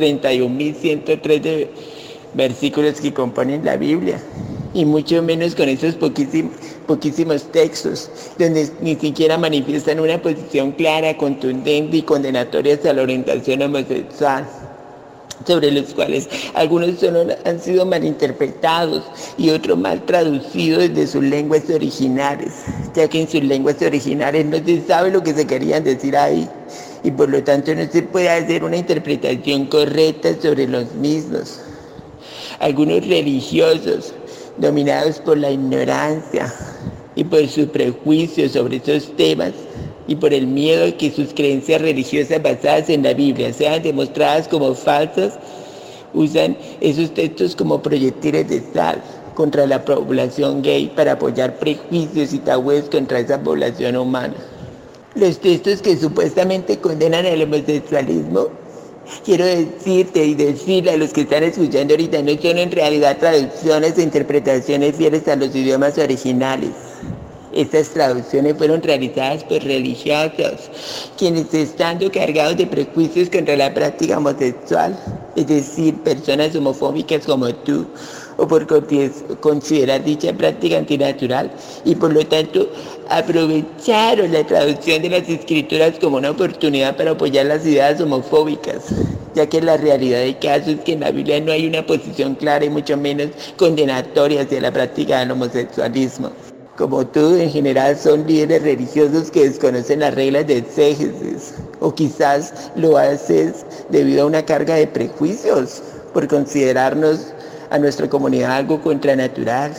Speaker 2: 31.103 versículos que componen la Biblia, y mucho menos con esos poquísimos textos donde ni siquiera manifiestan una posición clara, contundente y condenatoria hacia la orientación homosexual, sobre los cuales algunos han sido malinterpretados y otros mal traducidos desde sus lenguas originales, ya que en sus lenguas originales no se sabe lo que se querían decir ahí, y por lo tanto no se puede hacer una interpretación correcta sobre los mismos. Algunos religiosos, dominados por la ignorancia y por sus prejuicios sobre esos temas y por el miedo a que sus creencias religiosas basadas en la Biblia sean demostradas como falsas, usan esos textos como proyectiles de sal contra la población gay para apoyar prejuicios y tabúes contra esa población humana. Los textos que supuestamente condenan el homosexualismo, quiero decirte y decirle a los que están escuchando ahorita, no son en realidad traducciones e interpretaciones fieles a los idiomas originales. Estas traducciones fueron realizadas por religiosos, quienes estando cargados de prejuicios contra la práctica homosexual, es decir, personas homofóbicas como tú, o por considerar dicha práctica antinatural, y por lo tanto aprovecharon la traducción de las escrituras como una oportunidad para apoyar las ideas homofóbicas, ya que la realidad del caso es que en la Biblia no hay una posición clara y mucho menos condenatoria hacia la práctica del homosexualismo. Como tú, en general son líderes religiosos que desconocen las reglas de exégesis, o quizás lo haces debido a una carga de prejuicios, por considerarnos a nuestra comunidad algo contranatural,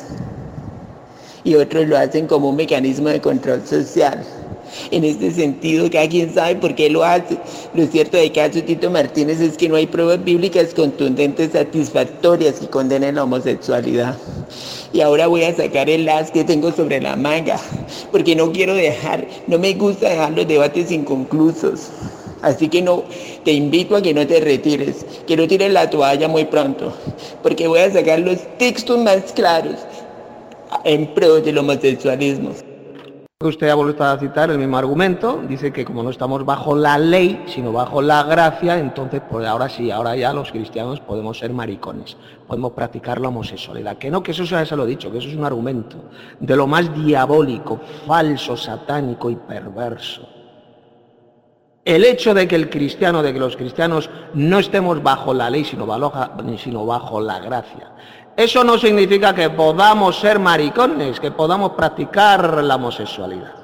Speaker 2: y otros lo hacen como un mecanismo de control social. En este sentido, cada quien sabe por qué lo hace. Lo cierto del caso Tito Martínez es que no hay pruebas bíblicas contundentes satisfactorias que condenen la homosexualidad. Y ahora voy a sacar el as que tengo sobre la manga, porque no me gusta dejar los debates inconclusos. Así que te invito a que no te retires, que no tires la toalla muy pronto, porque voy a sacar los textos más claros en pro del homosexualismo.
Speaker 1: Usted ha vuelto a citar el mismo argumento, dice que como no estamos bajo la ley, sino bajo la gracia, entonces pues ahora sí, ahora ya los cristianos podemos ser maricones, podemos practicar la homosexualidad. Que no, que eso ya se lo he dicho, que eso es un argumento de lo más diabólico, falso, satánico y perverso. El hecho de que los cristianos no estemos bajo la ley, sino bajo la gracia, eso no significa que podamos ser maricones, que podamos practicar la homosexualidad.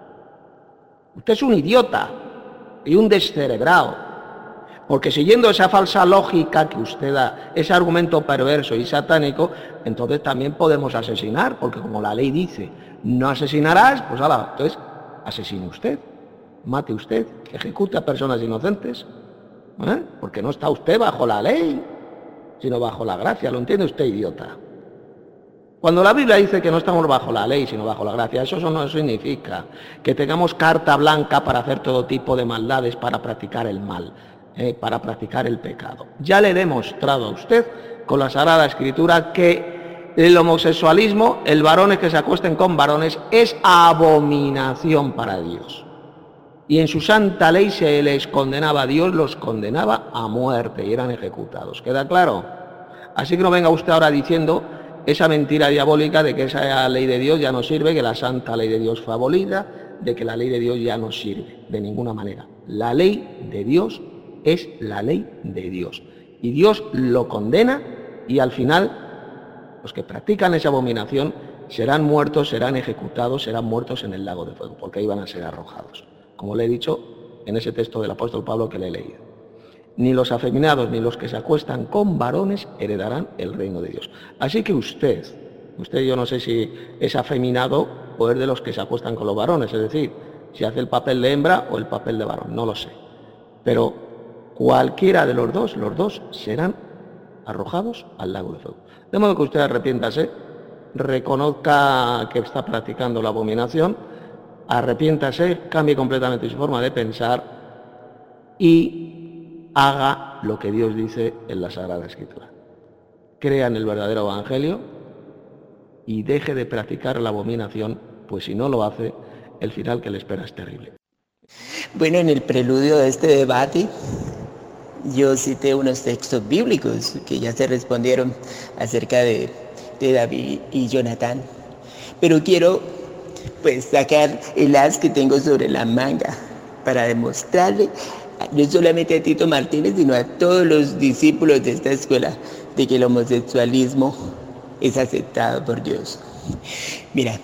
Speaker 1: Usted es un idiota y un descerebrado, porque siguiendo esa falsa lógica que usted da, ese argumento perverso y satánico, entonces también podemos asesinar, porque como la ley dice, no asesinarás, pues entonces asesine usted, mate usted, ejecute a personas inocentes, porque no está usted bajo la ley. sino bajo la gracia. ¿Lo entiende usted, idiota? Cuando la Biblia dice que no estamos bajo la ley, sino bajo la gracia, eso no significa que tengamos carta blanca para hacer todo tipo de maldades, para practicar el mal, para practicar el pecado. Ya le he demostrado a usted con la Sagrada Escritura que el homosexualismo, el varones que se acuesten con varones, es abominación para Dios. Y en su santa ley se les condenaba, Dios los condenaba a muerte y eran ejecutados. ¿Queda claro? Así que no venga usted ahora diciendo esa mentira diabólica de que esa ley de Dios ya no sirve, que la santa ley de Dios fue abolida, de que la ley de Dios ya no sirve, de ninguna manera. La ley de Dios es la ley de Dios. Y Dios lo condena y al final los que practican esa abominación serán muertos, serán ejecutados, serán muertos en el lago de fuego, porque ahí van a ser arrojados. Como le he dicho en ese texto del apóstol Pablo que le he leído. Ni los afeminados ni los que se acuestan con varones heredarán el reino de Dios. Así que usted yo no sé si es afeminado o es de los que se acuestan con los varones, es decir, si hace el papel de hembra o el papel de varón, no lo sé. Pero cualquiera de los dos serán arrojados al lago de fuego. De modo que usted arrepiéntase, reconozca que está practicando la abominación, arrepiéntase, cambie completamente su forma de pensar y haga lo que Dios dice en la Sagrada Escritura. Crea en el verdadero Evangelio y deje de practicar la abominación, pues si no lo hace, el final que le espera es terrible.
Speaker 2: Bueno, en el preludio de este debate, yo cité unos textos bíblicos que ya se respondieron acerca de David y Jonatán. Pero quiero, pues, sacar el as que tengo sobre la manga para demostrarle no solamente a Tito Martínez, sino a todos los discípulos de esta escuela, de que el homosexualismo es aceptado por Dios. Mira,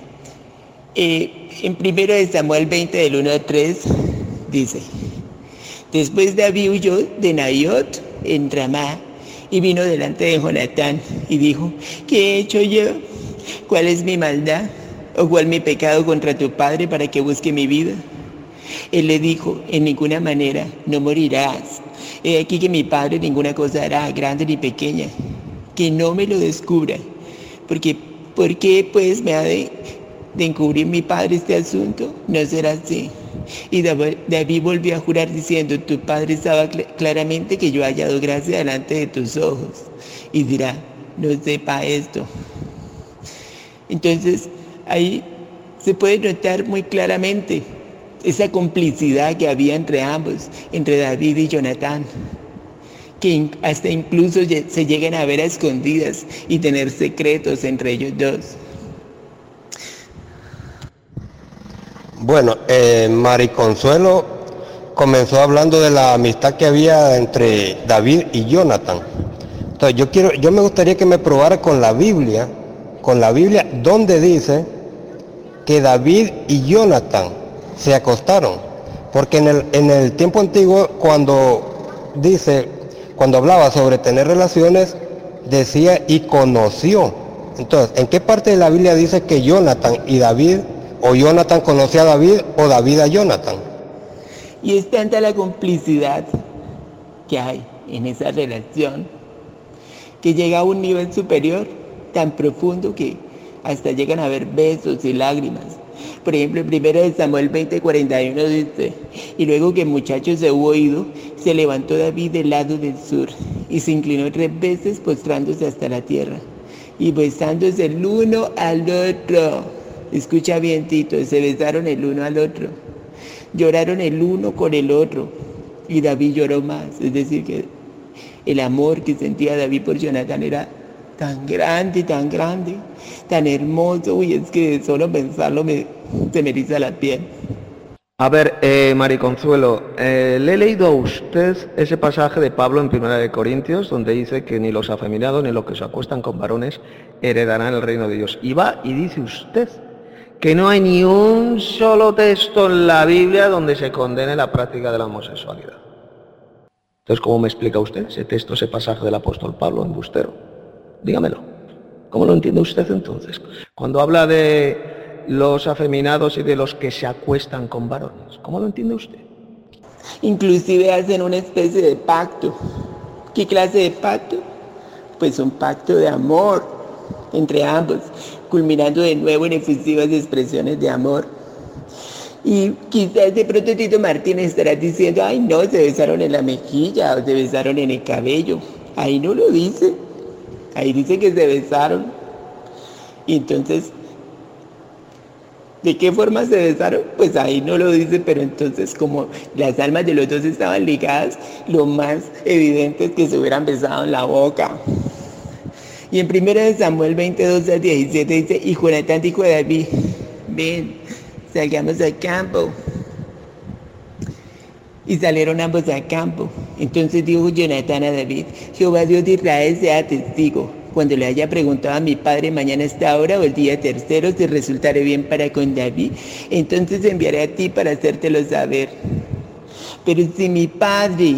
Speaker 2: en 1 Samuel 20, del 1 al 3, dice: Después David huyó de Naiot en Ramá y vino delante de Jonatán y dijo: ¿Qué he hecho yo? ¿Cuál es mi maldad? ¿O cuál mi pecado contra tu padre para que busque mi vida? Él le dijo: en ninguna manera, no morirás. He aquí que mi padre ninguna cosa hará, grande ni pequeña, que no me lo descubra. ¿Por qué pues me ha de encubrir mi padre este asunto? No será así. Y David volvió a jurar diciendo: tu padre sabe claramente que yo he hallado gracia delante de tus ojos. Y dirá: no sepa esto. Entonces, ahí se puede notar muy claramente esa complicidad que había entre ambos, entre David y Jonatán, que hasta incluso se llegan a ver a escondidas y tener secretos entre ellos dos.
Speaker 4: Bueno, Mariconsuelo comenzó hablando de la amistad que había entre David y Jonatán. Entonces yo me gustaría que me probara con la Biblia, donde dice que David y Jonatán se acostaron, porque en el tiempo antiguo cuando hablaba sobre tener relaciones, decía y conoció. Entonces, ¿en qué parte de la Biblia dice que Jonatán y David, o Jonatán conocía a David, o David a Jonatán?
Speaker 2: Y es tanta la complicidad que hay en esa relación, que llega a un nivel superior, tan profundo que hasta llegan a haber besos y lágrimas. Por ejemplo, en 1 Samuel 20:41 dice: y luego que el muchacho se hubo ido, se levantó David del lado del sur y se inclinó 3 veces postrándose hasta la tierra y besándose el uno al otro. Escucha bien, Tito, se besaron el uno al otro, lloraron el uno con el otro y David lloró más. Es decir, que el amor que sentía David por Jonatán era tan grande, tan hermoso, uy, es que solo pensarlo se me eriza la piel.
Speaker 1: A ver, Mariconsuelo, le he leído a usted ese pasaje de Pablo en 1 Corintios, donde dice que ni los afeminados ni los que se acuestan con varones heredarán el reino de Dios. Y va y dice usted que no hay ni un solo texto en la Biblia donde se condene la práctica de la homosexualidad. Entonces, ¿cómo me explica usted ese texto, ese pasaje del apóstol Pablo, embustero? Dígamelo. ¿Cómo lo entiende usted entonces? Cuando habla de los afeminados y de los que se acuestan con varones, ¿cómo lo entiende usted?
Speaker 2: Inclusive hacen una especie de pacto. ¿Qué clase de pacto? pues un pacto de amor entre ambos, culminando de nuevo en efusivas expresiones de amor. Y quizás de pronto Tito Martínez estará diciendo, ay no, se besaron en la mejilla o se besaron en el cabello. Ahí no lo dice, ahí dice que se besaron. Y entonces, ¿de qué forma se besaron? Pues ahí no lo dice, pero entonces como las almas de los dos estaban ligadas, lo más evidente es que se hubieran besado en la boca. Y en 1 Samuel 22:17 dice, y Jonatán dijo a David, ven, salgamos al campo. Y salieron ambos al campo. Entonces dijo Jonatán a David, Jehová Dios de Israel sea testigo. Cuando le haya preguntado a mi padre mañana a esta hora o el día tercero si resultaré bien para con David, entonces enviaré a ti para hacértelo saber. Pero si mi padre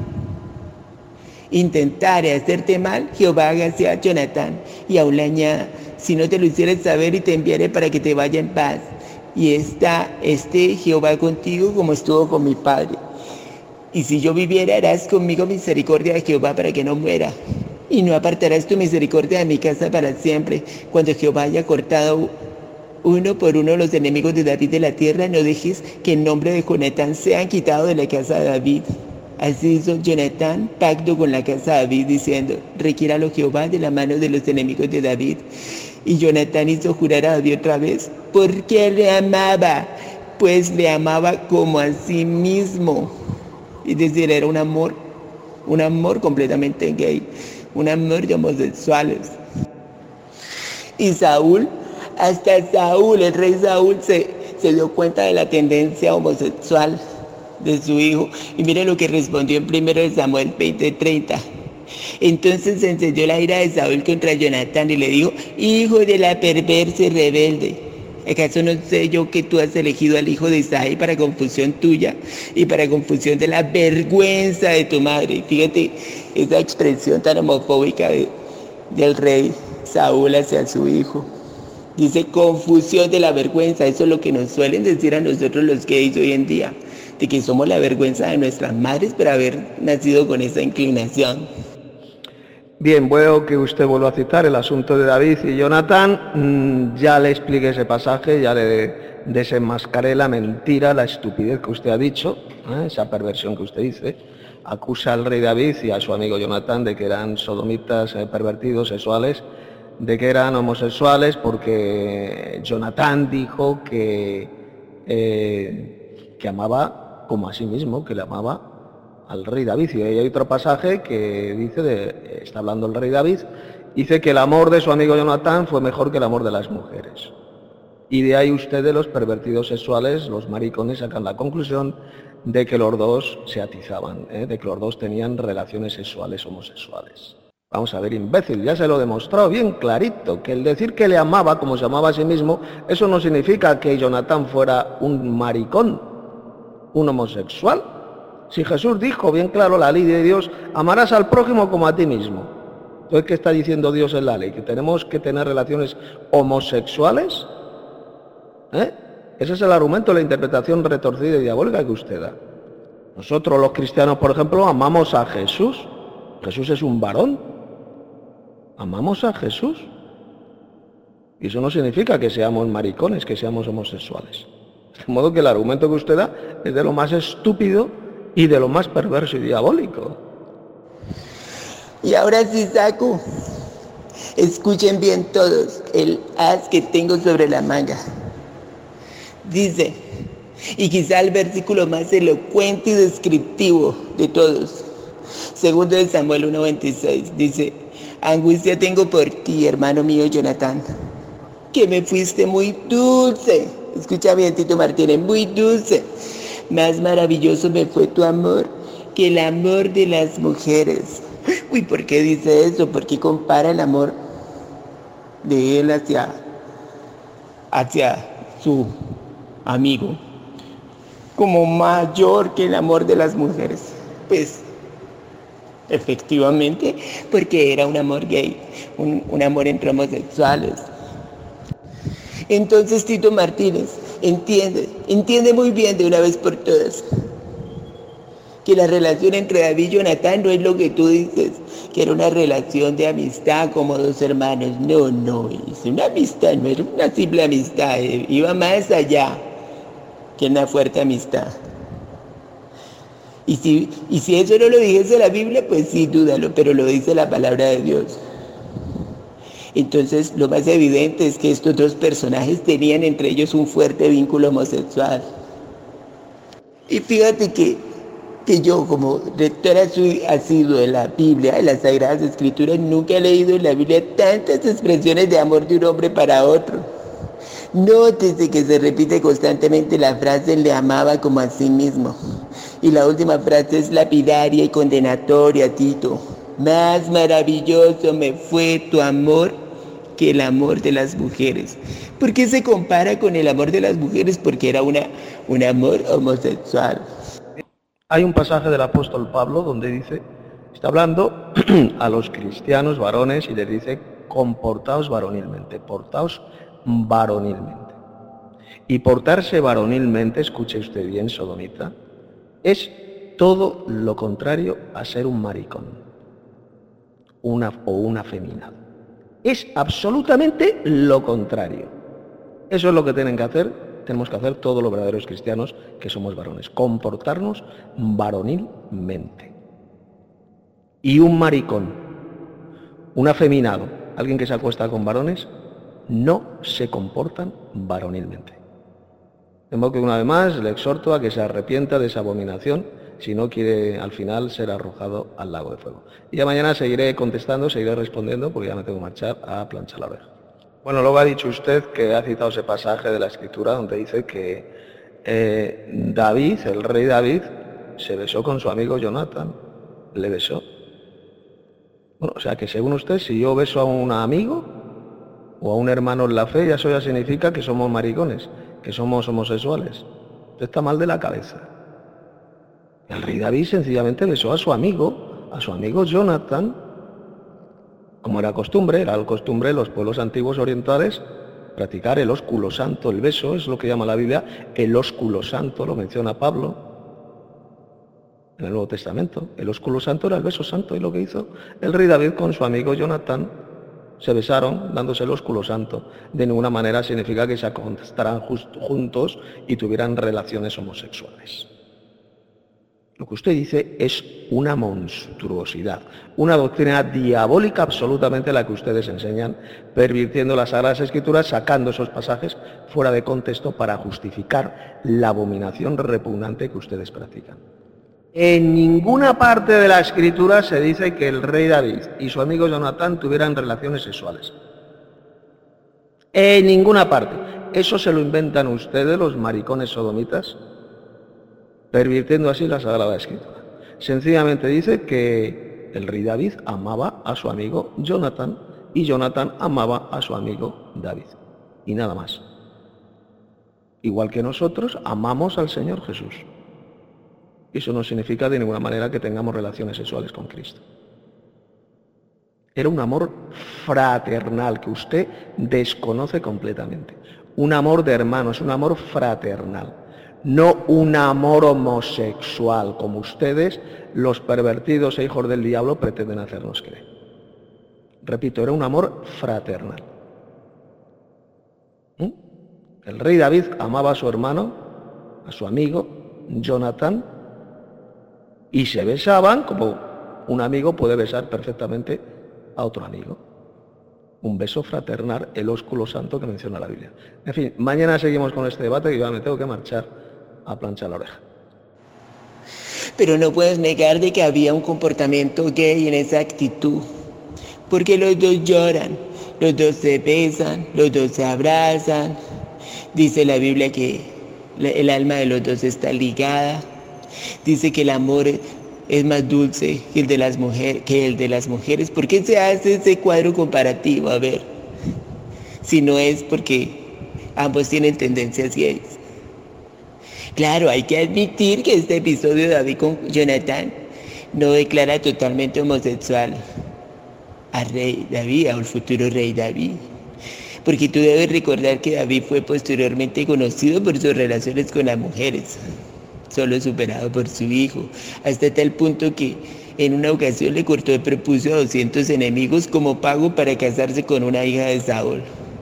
Speaker 2: intentare hacerte mal, Jehová hágase a Jonatán y aún le añada, si no te lo hicieres saber y te enviaré para que te vaya en paz. Y esté Jehová contigo como estuvo con mi padre. Y si yo viviera, harás conmigo misericordia de Jehová para que no muera. Y no apartarás tu misericordia de mi casa para siempre. Cuando Jehová haya cortado uno por uno los enemigos de David de la tierra, no dejes que el nombre de Jonatán sea quitado de la casa de David. Así hizo Jonatán pacto con la casa de David, diciendo, requiéralo Jehová de la mano de los enemigos de David. Y Jonatán hizo jurar a David otra vez, porque le amaba, pues le amaba como a sí mismo. Es decir, era un amor completamente gay, un amor de homosexuales. Y Saúl, hasta Saúl, el rey Saúl se dio cuenta de la tendencia homosexual de su hijo. Y mire lo que respondió en 1 Samuel 20:30. Entonces se encendió la ira de Saúl contra Jonatán y le dijo, hijo de la perversa y rebelde, ¿acaso no sé yo que tú has elegido al hijo de Isaí para confusión tuya y para confusión de la vergüenza de tu madre? Fíjate esa expresión tan homofóbica del rey Saúl hacia su hijo. Dice confusión de la vergüenza. Eso es lo que nos suelen decir a nosotros los gays hoy en día, de que somos la vergüenza de nuestras madres por haber nacido con esa inclinación.
Speaker 1: Bien, veo que usted vuelve a citar el asunto de David y Jonatán. Ya le expliqué ese pasaje, ya le desenmascaré la mentira, la estupidez que usted ha dicho, esa perversión que usted dice. Acusa al rey David y a su amigo Jonatán de que eran sodomitas, pervertidos, sexuales, de que eran homosexuales, porque Jonatán dijo que amaba como a sí mismo, que le amaba al rey David. Y hay otro pasaje que dice, está hablando el rey David, dice que el amor de su amigo Jonatán fue mejor que el amor de las mujeres. Y de ahí ustedes, los pervertidos sexuales, los maricones, sacan la conclusión de que los dos se atizaban, de que los dos tenían relaciones sexuales homosexuales. Vamos a ver, imbécil, ya se lo he demostrado bien clarito, que el decir que le amaba como se amaba a sí mismo, eso no significa que Jonatán fuera un maricón, un homosexual. Si Jesús dijo bien claro la ley de Dios, amarás al prójimo como a ti mismo. Entonces, ¿qué está diciendo Dios en la ley? ¿Que tenemos que tener relaciones homosexuales? Ese es el argumento, la interpretación retorcida y diabólica que usted da. Nosotros los cristianos, por ejemplo, amamos a Jesús. Jesús es un varón. Amamos a Jesús. Y eso no significa que seamos maricones, que seamos homosexuales. De modo que el argumento que usted da es de lo más estúpido y de lo más perverso y diabólico.
Speaker 2: Y ahora sí saco. Escuchen bien todos el as que tengo sobre la manga. Dice, y quizá el versículo más elocuente y descriptivo de todos, 2 Samuel 1:26, dice, angustia tengo por ti, hermano mío Jonatán, que me fuiste muy dulce. Escucha bien, Tito Martínez, muy dulce. Más maravilloso me fue tu amor que el amor de las mujeres. Uy, ¿por qué dice eso? ¿Por qué compara el amor de él hacia su amigo como mayor que el amor de las mujeres? Pues efectivamente, porque era un amor gay, un amor entre homosexuales. Entonces Tito Martínez entiende muy bien de una vez por todas Que la relación entre David y Jonatán no es lo que tú dices, que era una relación de amistad como dos hermanos. No, es una amistad, no era una simple amistad, iba más allá que una fuerte amistad. Y si eso no lo dijese la Biblia, pues sí, dúdalo, pero lo dice la palabra de Dios. Entonces, lo más evidente es que estos dos personajes tenían entre ellos un fuerte vínculo homosexual. Y fíjate que yo, como lector asiduo de la Biblia, de las Sagradas Escrituras, nunca he leído en la Biblia tantas expresiones de amor de un hombre para otro. Nótese que se repite constantemente la frase "le amaba como a sí mismo". Y la última frase es lapidaria y condenatoria, Tito. Más maravilloso me fue tu amor que el amor de las mujeres. ¿Por qué se compara con el amor de las mujeres? Porque era un amor homosexual.
Speaker 1: Hay un pasaje del apóstol Pablo donde dice, está hablando a los cristianos varones y les dice, comportaos varonilmente, portaos varonilmente. Y portarse varonilmente, escuche usted bien, sodomita, es todo lo contrario a ser un maricón o un afeminado. Es absolutamente lo contrario. Eso es lo que tenemos que hacer todos los verdaderos cristianos que somos varones, comportarnos varonilmente. Y un maricón, un afeminado, alguien que se acuesta con varones, no se comportan varonilmente. De modo que una vez más le exhorto a que se arrepienta de esa abominación si no quiere al final ser arrojado al lago de fuego. Y ya mañana seguiré contestando, seguiré respondiendo porque ya me tengo que marchar a planchar la oreja. Bueno, luego ha dicho usted que ha citado ese pasaje de la Escritura donde dice que David, el rey David, se besó con su amigo Jonatán. Le besó. Bueno, o sea que según usted, si yo beso a un amigo o a un hermano en la fe, eso ya significa que somos maricones, que somos homosexuales. Usted está mal de la cabeza. El rey David sencillamente besó a su amigo Jonatán, como era el costumbre de los pueblos antiguos orientales, practicar el ósculo santo, el beso, es lo que llama la Biblia, el ósculo santo, lo menciona Pablo en el Nuevo Testamento. El ósculo santo era el beso santo, y lo que hizo el rey David con su amigo Jonatán, se besaron dándose el ósculo santo. De ninguna manera significa que se acostaran juntos y tuvieran relaciones homosexuales. Lo que usted dice es una monstruosidad, una doctrina diabólica absolutamente la que ustedes enseñan, pervirtiendo las Sagradas Escrituras, sacando esos pasajes fuera de contexto para justificar la abominación repugnante que ustedes practican. En ninguna parte de la Escritura se dice que el rey David y su amigo Jonatán tuvieran relaciones sexuales. En ninguna parte. Eso se lo inventan ustedes, los maricones sodomitas, pervirtiendo así la Sagrada Escritura. Sencillamente dice que el rey David amaba a su amigo Jonatán y Jonatán amaba a su amigo David. Y nada más. Igual que nosotros amamos al Señor Jesús. Eso no significa de ninguna manera que tengamos relaciones sexuales con Cristo. Era un amor fraternal que usted desconoce completamente. Un amor de hermanos, un amor fraternal. No un amor homosexual, como ustedes, los pervertidos e hijos del diablo, pretenden hacernos creer. Repito, era un amor fraternal. El rey David amaba a su hermano, a su amigo, Jonatán, y se besaban como un amigo puede besar perfectamente a otro amigo. Un beso fraternal, el ósculo santo que menciona la Biblia. En fin, mañana seguimos con este debate que yo me tengo que marchar a planchar la oreja.
Speaker 2: Pero no puedes negar de que había un comportamiento gay en esa actitud, porque los dos lloran, los dos se besan, los dos se abrazan. Dice la Biblia que el alma de los dos está ligada. Dice que el amor es más dulce que el de las mujeres. ¿Por qué se hace ese cuadro comparativo? A ver, si no es porque ambos tienen tendencias gays. Claro, hay que admitir que este episodio de David con Jonatán no declara totalmente homosexual al rey David, al futuro rey David. Porque tú debes recordar que David fue posteriormente conocido por sus relaciones con las mujeres. solo superado por su hijo, hasta tal punto que en una ocasión le cortó el prepucio a 200 enemigos como pago para casarse con una hija de Saúl.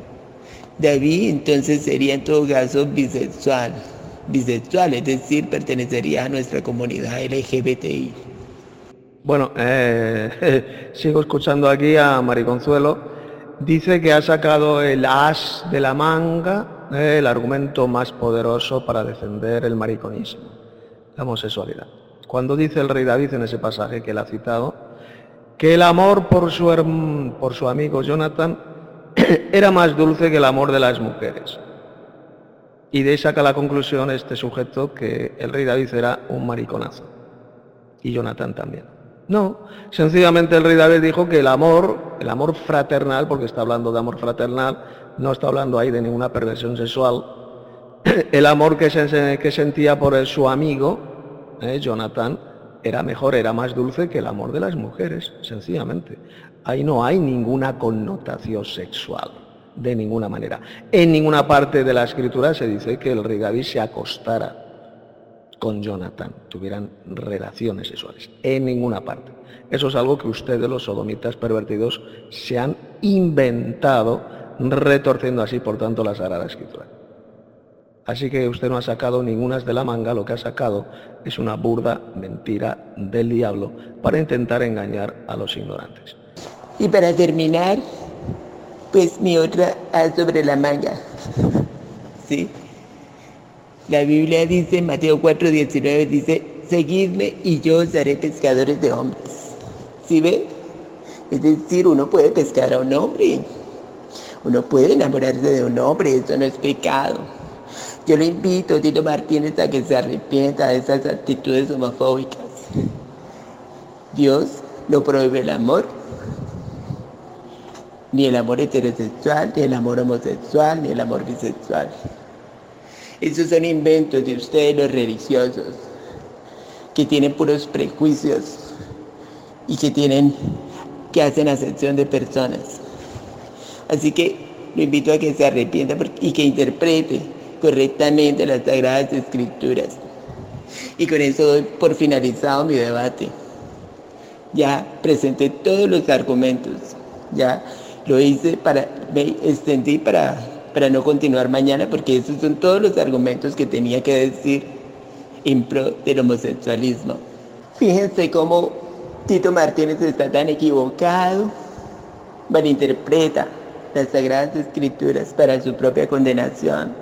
Speaker 2: David entonces sería en todo caso bisexual, es decir, pertenecería a nuestra comunidad LGBTI.
Speaker 1: Bueno, sigo escuchando aquí a Mariconzuelo. Dice que ha sacado el as de la manga, el argumento más poderoso para defender el mariconismo, la homosexualidad. Cuando dice el rey David en ese pasaje que él ha citado, que el amor por su amigo Jonathan era más dulce que el amor de las mujeres. Y de ahí saca la conclusión este sujeto que el rey David era un mariconazo. Y Jonathan también. No, sencillamente el rey David dijo que el amor fraternal, porque está hablando de amor fraternal, no está hablando ahí de ninguna perversión sexual, el amor que sentía por su amigo, Jonathan, era mejor, era más dulce que el amor de las mujeres, sencillamente. Ahí no hay ninguna connotación sexual, de ninguna manera. En ninguna parte de la escritura se dice que el rey David se acostara con Jonathan, tuvieran relaciones sexuales, en ninguna parte. Eso es algo que ustedes, los sodomitas pervertidos, se han inventado, retorciendo así, por tanto, la Sagrada Escritura. Así que usted no ha sacado ninguna de la manga, lo que ha sacado es una burda mentira del diablo para intentar engañar a los ignorantes.
Speaker 2: Y para terminar, pues mi otra sobre la manga, ¿sí? La Biblia dice, en Mateo 4:19, dice, seguidme y yo os haré pescadores de hombres. ¿Sí ve? Es decir, uno puede pescar a un hombre, uno puede enamorarse de un hombre, eso no es pecado. Yo le invito, Tito Martínez, a que se arrepienta de esas actitudes homofóbicas. Dios no prohíbe el amor, ni el amor heterosexual, ni el amor homosexual, ni el amor bisexual. Esos son inventos de ustedes los religiosos, que tienen puros prejuicios y que hacen acepción de personas. Así que lo invito a que se arrepienta y que interprete correctamente las Sagradas Escrituras. Y con eso doy por finalizado mi debate. Ya presenté todos los argumentos, ya lo hice, me extendí para no continuar mañana, porque esos son todos los argumentos que tenía que decir en pro del homosexualismo. Fíjense cómo Tito Martínez está tan equivocado, malinterpreta las Sagradas Escrituras para su propia condenación.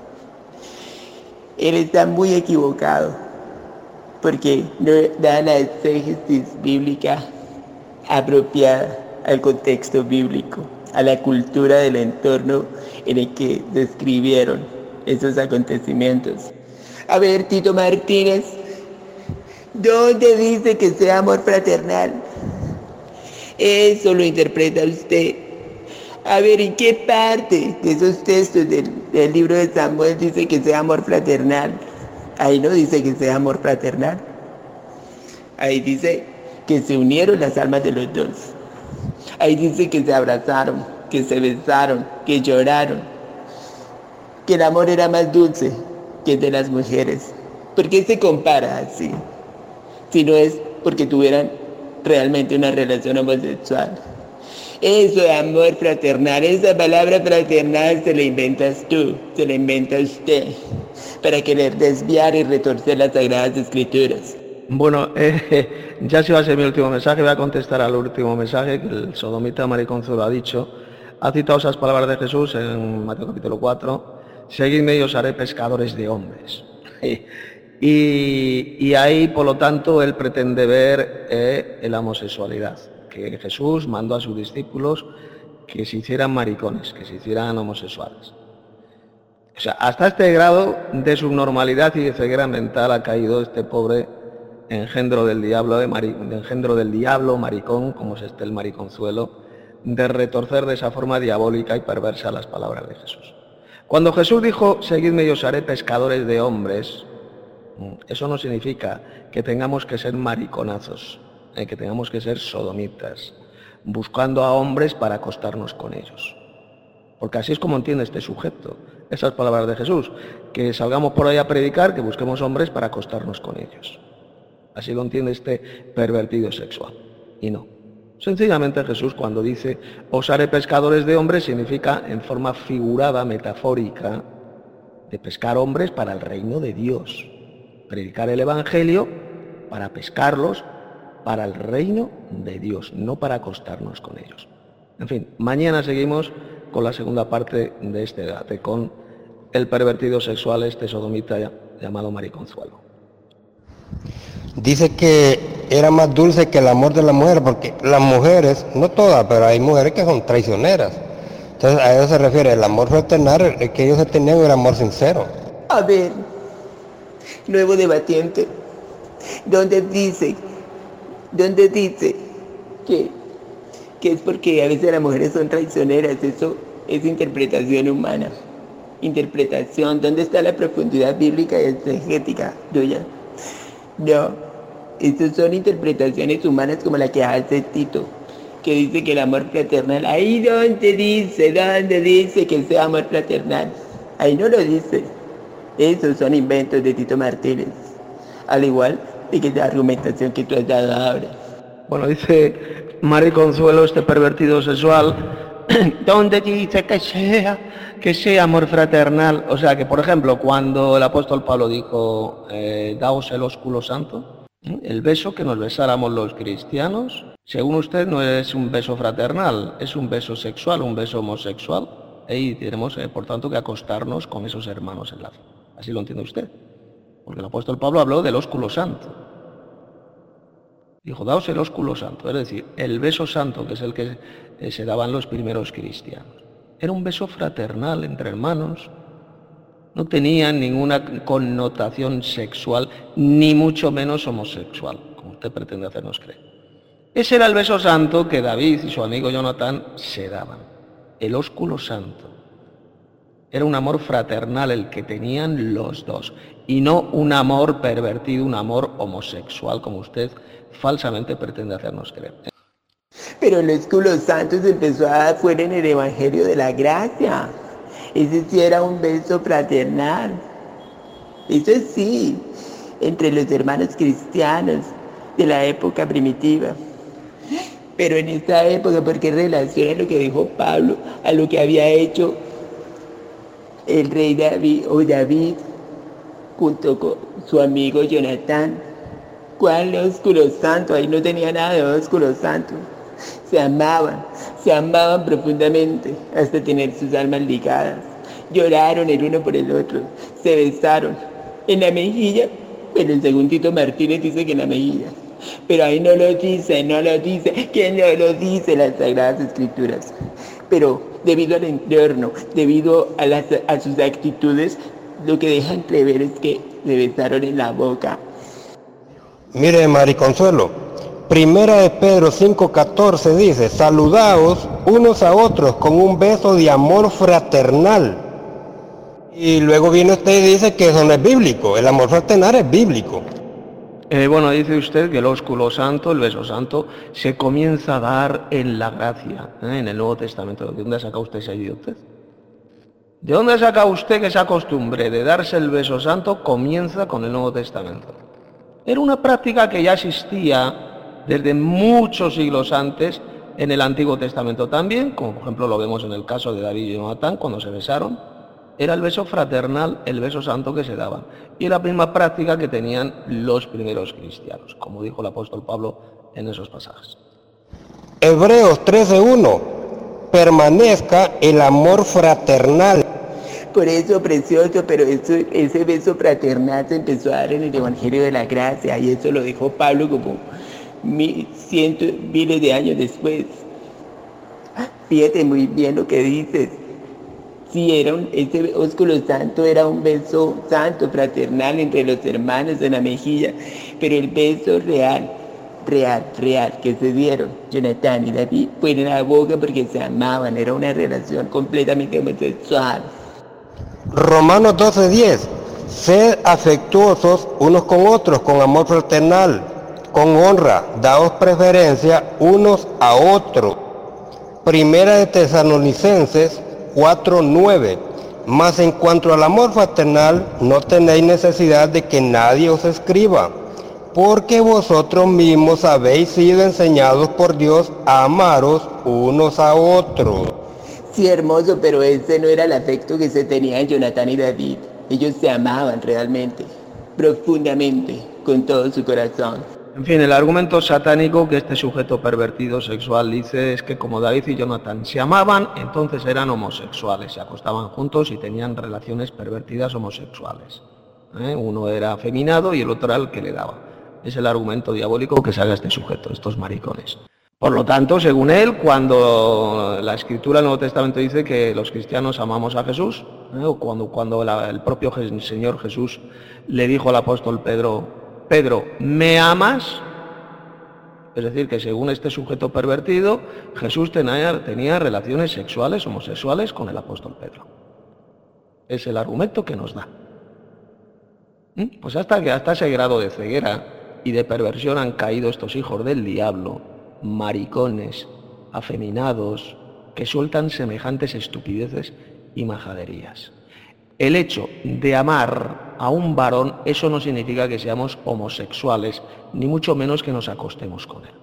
Speaker 2: Él está muy equivocado, porque no da la exégesis bíblica apropiada al contexto bíblico, a la cultura del entorno en el que describieron esos acontecimientos. A ver, Tito Martínez, ¿dónde dice que sea amor fraternal? Eso lo interpreta usted. A ver, ¿en qué parte de esos textos del libro de Samuel dice que sea amor fraternal? Ahí no dice que sea amor fraternal. Ahí dice que se unieron las almas de los dos. Ahí dice que se abrazaron, que se besaron, que lloraron, que el amor era más dulce que el de las mujeres. ¿Por qué se compara así? Si no es porque tuvieran realmente una relación homosexual. Eso de amor fraternal, esa palabra fraternal se la inventas tú, se la inventa usted, para querer desviar y retorcer las Sagradas Escrituras.
Speaker 1: Bueno, ya se va a ser mi último mensaje, voy a contestar al último mensaje que el sodomita Mariconzuelo ha dicho. Ha citado esas palabras de Jesús en Mateo capítulo 4, seguidme y os haré pescadores de hombres. Y ahí, por lo tanto, él pretende ver la homosexualidad, que Jesús mandó a sus discípulos que se hicieran maricones, que se hicieran homosexuales. O sea, hasta este grado de subnormalidad y de ceguera mental ha caído este pobre engendro del diablo, maricón, como es el Mariconzuelo, de retorcer de esa forma diabólica y perversa las palabras de Jesús. Cuando Jesús dijo, seguidme y os haré pescadores de hombres, eso no significa que tengamos que ser mariconazos, que tengamos que ser sodomitas, buscando a hombres para acostarnos con ellos. Porque así es como entiende este sujeto. Esas palabras de Jesús, que salgamos por ahí a predicar, que busquemos hombres para acostarnos con ellos. Así lo entiende este pervertido sexual. Y no. Sencillamente Jesús, cuando dice os haré pescadores de hombres, significa en forma figurada, metafórica, de pescar hombres para el reino de Dios. Predicar el Evangelio para pescarlos para el reino de Dios, no para acostarnos con ellos. En fin, mañana seguimos con la segunda parte de este debate, con el pervertido sexual, este sodomita llamado Mariconzuelo.
Speaker 4: Dice que era más dulce que el amor de la mujer, porque las mujeres, no todas, pero hay mujeres que son traicioneras. Entonces a eso se refiere, el amor fraternal, el que ellos se tenían era amor sincero.
Speaker 2: A ver, nuevo debatiente, ¿dónde dice que es porque a veces las mujeres son traicioneras? Eso es interpretación humana. Interpretación, ¿dónde está la profundidad bíblica y exegética tuya? No, estas son interpretaciones humanas como la que hace Tito, que dice que el amor fraternal, ahí ¿dónde dice que sea amor fraternal? Ahí no lo dice. Esos son inventos de Tito Martínez, al igual de que la argumentación que tú has dado ahora.
Speaker 1: Bueno, dice Mariconzuelo, este pervertido sexual, ¿dónde dice que sea amor fraternal? O sea, que por ejemplo, cuando el apóstol Pablo dijo, daos el ósculo santo, el beso que nos besáramos los cristianos, según usted no es un beso fraternal, es un beso sexual, un beso homosexual, y tenemos, por tanto, que acostarnos con esos hermanos en la fe. Así lo entiende usted, porque el apóstol Pablo habló del ósculo santo. Dijo, daos el ósculo santo, es decir, el beso santo, que es el que se daban los primeros cristianos. Era un beso fraternal entre hermanos, no tenía ninguna connotación sexual, ni mucho menos homosexual, como usted pretende hacernos creer. Ese era el beso santo que David y su amigo Jonatán se daban, el ósculo santo. Era un amor fraternal el que tenían los dos, y no un amor pervertido, un amor homosexual, como usted falsamente pretende hacernos creer.
Speaker 2: Pero el ósculo santo se empezó a dar fuera en el Evangelio de la Gracia. Ese sí era un beso fraternal. Eso sí, entre los hermanos cristianos de la época primitiva. Pero en esta época, porque relaciona lo que dijo Pablo a lo que había hecho el rey David, o David, junto con su amigo Jonatán. ¿Cuál ósculo santo? Ahí no tenía nada de ósculo santo. Se amaban profundamente hasta tener sus almas ligadas. Lloraron el uno por el otro, se besaron en la mejilla, pero el segundito Martínez dice que en la mejilla. Pero ahí no lo dice, que no lo dice las Sagradas Escrituras. Pero debido al entorno, debido a sus actitudes, lo que dejan entrever es que le besaron en la boca.
Speaker 4: Mire, Mariconzuelo, Primera de Pedro 5:14 dice, saludaos unos a otros con un beso de amor fraternal. Y luego viene usted y dice que eso no es bíblico, el amor fraternal es bíblico.
Speaker 1: Bueno, dice usted que el ósculo santo, el beso santo, se comienza a dar en la gracia, en el Nuevo Testamento. ¿De dónde ha sacado usted esa idiotez? ¿De dónde ha sacado usted que esa costumbre de darse el beso santo comienza con el Nuevo Testamento? Era una práctica que ya existía desde muchos siglos antes en el Antiguo Testamento también, como por ejemplo lo vemos en el caso de David y Jonatán cuando se besaron. Era el beso fraternal, el beso santo que se daban. Y era la misma práctica que tenían los primeros cristianos, como dijo el apóstol Pablo en esos pasajes.
Speaker 4: Hebreos 13:1, permanezca el amor fraternal.
Speaker 2: Por eso, precioso, pero ese beso fraternal se empezó a dar en el Evangelio de la Gracia, y eso lo dijo Pablo como miles de años después. Fíjate muy bien lo que dices. Sí, ese ósculo santo era un beso santo, fraternal entre los hermanos en la mejilla, pero el beso real que se dieron Jonatán y David fue en la boca porque se amaban, era una relación completamente homosexual.
Speaker 4: Romanos 12:10, sed afectuosos unos con otros, con amor fraternal, con honra, daos preferencia unos a otros. Primera de Tesalonicenses 4:9, Mas en cuanto al amor fraternal, no tenéis necesidad de que nadie os escriba, porque vosotros mismos habéis sido enseñados por Dios a amaros unos a otros.
Speaker 2: Sí, hermoso, pero ese no era el afecto que se tenían Jonathan y David. Ellos se amaban realmente, profundamente, con todo su corazón.
Speaker 1: En fin, el argumento satánico que este sujeto pervertido sexual dice es que como David y Jonathan se amaban, entonces eran homosexuales, se acostaban juntos y tenían relaciones pervertidas homosexuales. Uno era afeminado y el otro era el que le daba. Es el argumento diabólico que saca este sujeto, estos maricones. Por lo tanto, según él, cuando la Escritura del Nuevo Testamento dice que los cristianos amamos a Jesús, o cuando el propio Señor Jesús le dijo al apóstol Pedro, Pedro, ¿me amas? Es decir, que según este sujeto pervertido, Jesús tenía relaciones sexuales, homosexuales con el apóstol Pedro. Es el argumento que nos da. Pues hasta ese grado de ceguera y de perversión han caído estos hijos del diablo, maricones, afeminados, que sueltan semejantes estupideces y majaderías. El hecho de amar a un varón, eso no significa que seamos homosexuales, ni mucho menos que nos acostemos con él.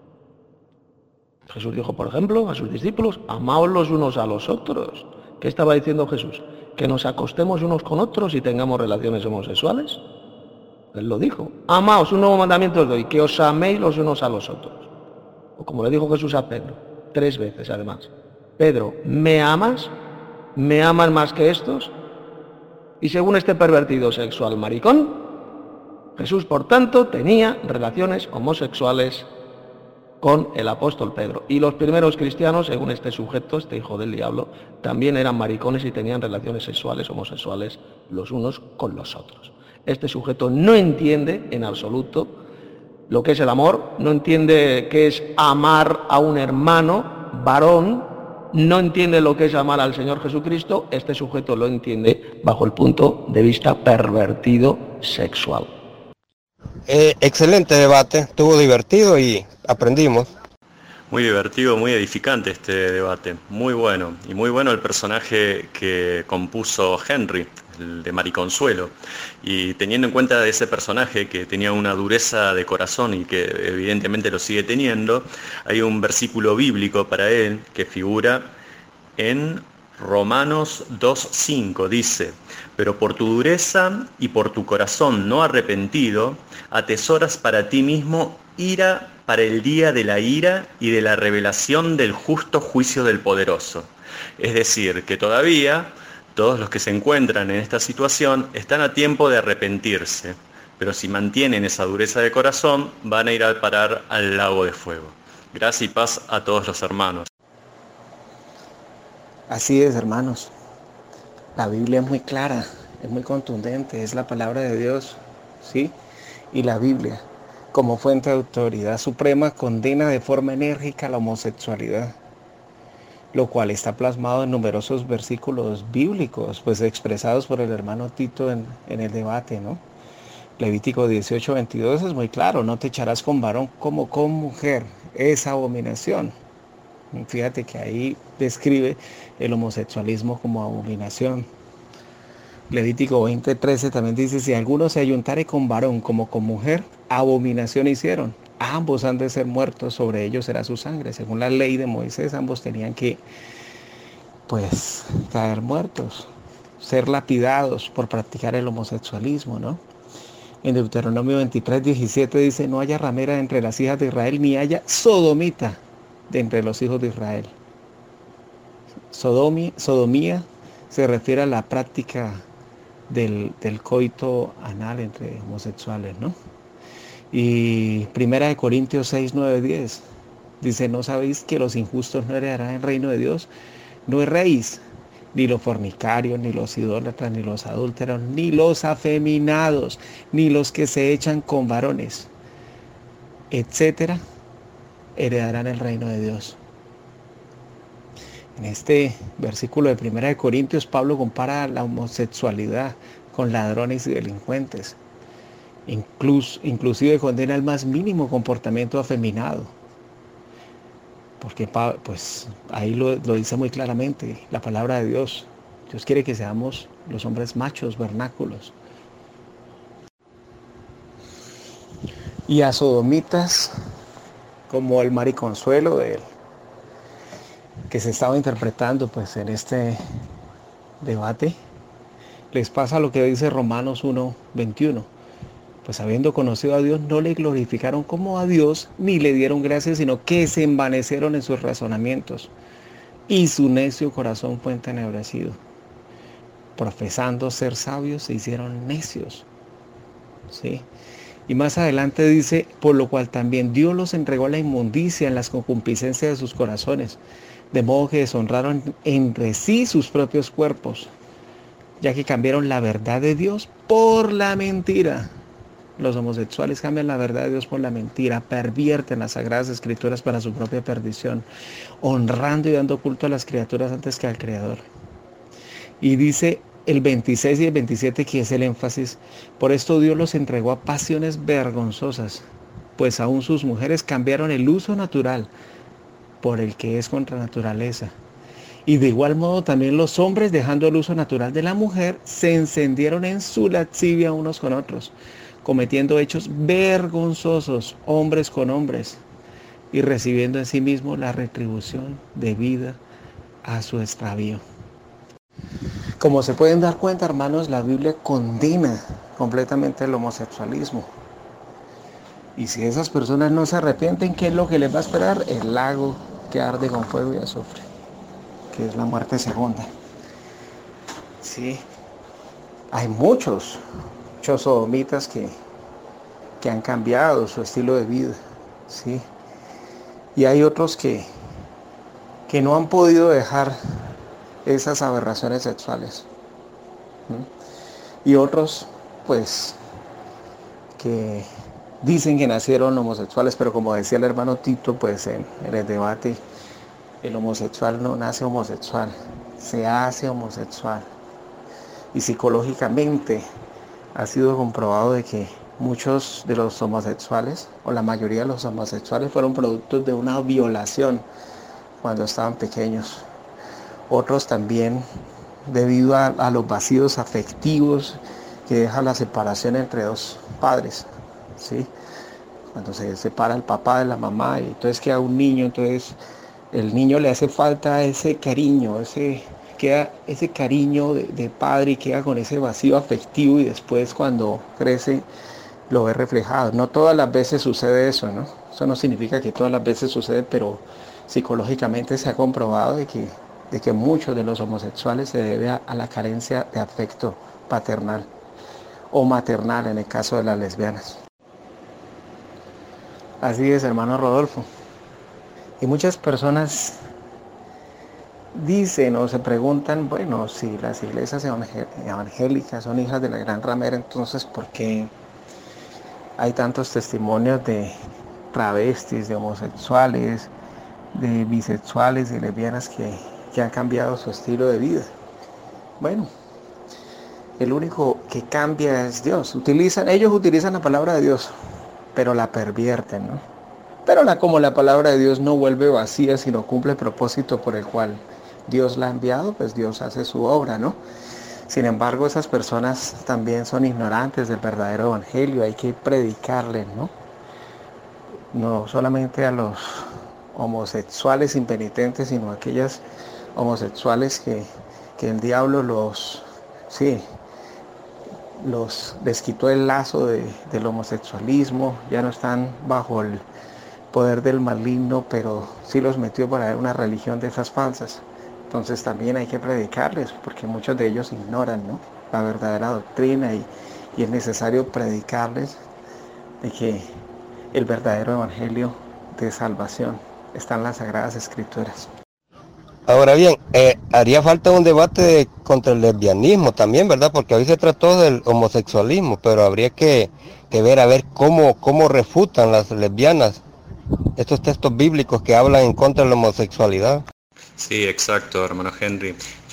Speaker 1: Jesús dijo, por ejemplo, a sus discípulos, amaos los unos a los otros. ¿Qué estaba diciendo Jesús? ¿Que nos acostemos unos con otros y tengamos relaciones homosexuales? Él lo dijo. Amaos, un nuevo mandamiento os doy, que os améis los unos a los otros. O como le dijo Jesús a Pedro, 3 veces además. Pedro, ¿me amas? ¿Me aman más que estos? Y según este pervertido sexual maricón, Jesús, por tanto, tenía relaciones homosexuales con el apóstol Pedro. Y los primeros cristianos, según este sujeto, este hijo del diablo, también eran maricones y tenían relaciones sexuales, homosexuales, los unos con los otros. Este sujeto no entiende en absoluto lo que es el amor, no entiende qué es amar a un hermano, varón, no entiende lo que es amar al Señor Jesucristo. Este sujeto lo entiende bajo el punto de vista pervertido sexual.
Speaker 4: Excelente debate, estuvo divertido y aprendimos.
Speaker 5: Muy divertido, muy edificante este debate, muy bueno. Y muy bueno el personaje que compuso Henry, el de Mariconsuelo. Y teniendo en cuenta de ese personaje que tenía una dureza de corazón y que evidentemente lo sigue teniendo, hay un versículo bíblico para él que figura en Romanos 2:5, dice: pero por tu dureza y por tu corazón no arrepentido, atesoras para ti mismo ira para el día de la ira y de la revelación del justo juicio del poderoso. Es decir, que todavía todos los que se encuentran en esta situación están a tiempo de arrepentirse, pero si mantienen esa dureza de corazón, van a ir a parar al lago de fuego. Gracia y paz a todos los hermanos.
Speaker 2: Así es, hermanos. La Biblia es muy clara, es muy contundente, es la palabra de Dios, ¿sí? Y la Biblia, como fuente de autoridad suprema, condena de forma enérgica la homosexualidad, lo cual está plasmado en numerosos versículos bíblicos, pues expresados por el hermano Tito en el debate, ¿no? Levítico 18:22 es muy claro: no te echarás con varón como con mujer, es abominación. Fíjate que ahí describe el homosexualismo como abominación. Levítico 20:13 también dice: si alguno se ayuntare con varón como con mujer, abominación hicieron. Ambos han de ser muertos, sobre ellos será su sangre. Según la ley de Moisés, ambos tenían que, caer muertos, ser lapidados por practicar el homosexualismo, ¿no? En Deuteronomio 23:17 dice: no haya ramera entre las hijas de Israel, ni haya sodomita de entre los hijos de Israel. Sodomía se refiere a la práctica del coito anal entre homosexuales, ¿no? Y 1 Corintios 6:9-10 dice: ¿no sabéis que los injustos no heredarán el reino de Dios? No erréis, ni los fornicarios, ni los idólatras, ni los adúlteros, ni los afeminados, ni los que se echan con varones, etcétera, heredarán el reino de Dios. En este versículo de 1 Corintios, Pablo compara la homosexualidad con ladrones y delincuentes. Inclusive condena el más mínimo comportamiento afeminado. Porque ahí lo dice muy claramente la palabra de Dios. Dios quiere que seamos los hombres machos, vernáculos. Y a sodomitas, como el mariconsuelo de él, que se estaba interpretando pues en este debate, les pasa lo que dice Romanos 1:21. Pues habiendo conocido a Dios, no le glorificaron como a Dios, ni le dieron gracias, sino que se envanecieron en sus razonamientos. Y su necio corazón fue entenebrecido. Profesando ser sabios, se hicieron necios. ¿Sí? Y más adelante dice, por lo cual también Dios los entregó a la inmundicia en las concupiscencias de sus corazones, de modo que deshonraron entre sí sus propios cuerpos, ya que cambiaron la verdad de Dios por la mentira. Los homosexuales cambian la verdad de Dios por la mentira, pervierten las sagradas escrituras para su propia perdición, honrando y dando culto a las criaturas antes que al Creador. Y dice el 26 y el 27, que es el énfasis, por esto Dios los entregó a pasiones vergonzosas, pues aún sus mujeres cambiaron el uso natural por el que es contra naturaleza. Y de igual modo también los hombres, dejando el uso natural de la mujer, se encendieron en su lascivia unos con otros, cometiendo hechos vergonzosos, hombres con hombres, y recibiendo en sí mismo la retribución debida a su extravío. Como se pueden dar cuenta, hermanos, la Biblia condena completamente el homosexualismo. Y si esas personas no se arrepienten, ¿qué es lo que les va a esperar? El lago que arde con fuego y azufre, que es la muerte segunda. Sí, hay muchos sodomitas que han cambiado su estilo de vida, ¿sí? Y hay otros que no han podido dejar esas aberraciones sexuales. Y otros, pues, que dicen que nacieron homosexuales, pero como decía el hermano Tito, pues en el debate, el homosexual no nace homosexual, se hace homosexual. Y psicológicamente ha sido comprobado de que muchos de los homosexuales, o la mayoría de los homosexuales, fueron productos de una violación cuando estaban pequeños. Otros también debido a los vacíos afectivos que deja la separación entre dos padres, ¿sí? Cuando se separa el papá de la mamá y entonces queda un niño, entonces el niño le hace falta ese cariño, ese cariño de padre, y queda con ese vacío afectivo, y después cuando crece lo ve reflejado. No todas las veces sucede eso, ¿no? Eso no significa que todas las veces sucede, pero psicológicamente se ha comprobado de que muchos de los homosexuales se debe a la carencia de afecto paternal o maternal en el caso de las lesbianas. Así es, hermano Rodolfo. Y muchas personas dicen o se preguntan, bueno, si las iglesias evangélicas son hijas de la gran ramera, entonces ¿por qué hay tantos testimonios de travestis, de homosexuales, de bisexuales, de lesbianas que han cambiado su estilo de vida? Bueno, el único que cambia es Dios. Ellos utilizan la palabra de Dios, pero la pervierten, ¿no? Pero como la palabra de Dios no vuelve vacía, sino cumple el propósito por el cual Dios la ha enviado, pues Dios hace su obra, ¿no? Sin embargo, esas personas también son ignorantes del verdadero evangelio. Hay que predicarles, ¿no? No solamente a los homosexuales impenitentes, sino a aquellas homosexuales que el diablo les quitó el lazo del homosexualismo, ya no están bajo el poder del maligno, pero sí los metió para una religión de esas falsas. Entonces también hay que predicarles, porque muchos de ellos ignoran, ¿no?, la verdadera doctrina, y es necesario predicarles de que el verdadero evangelio de salvación está en las Sagradas Escrituras.
Speaker 4: Ahora bien, haría falta un debate contra el lesbianismo también, ¿verdad? Porque hoy se trató del homosexualismo, pero habría que ver a ver cómo refutan las lesbianas estos textos bíblicos que hablan en contra de la homosexualidad.
Speaker 5: Sí, exacto, hermano Henry.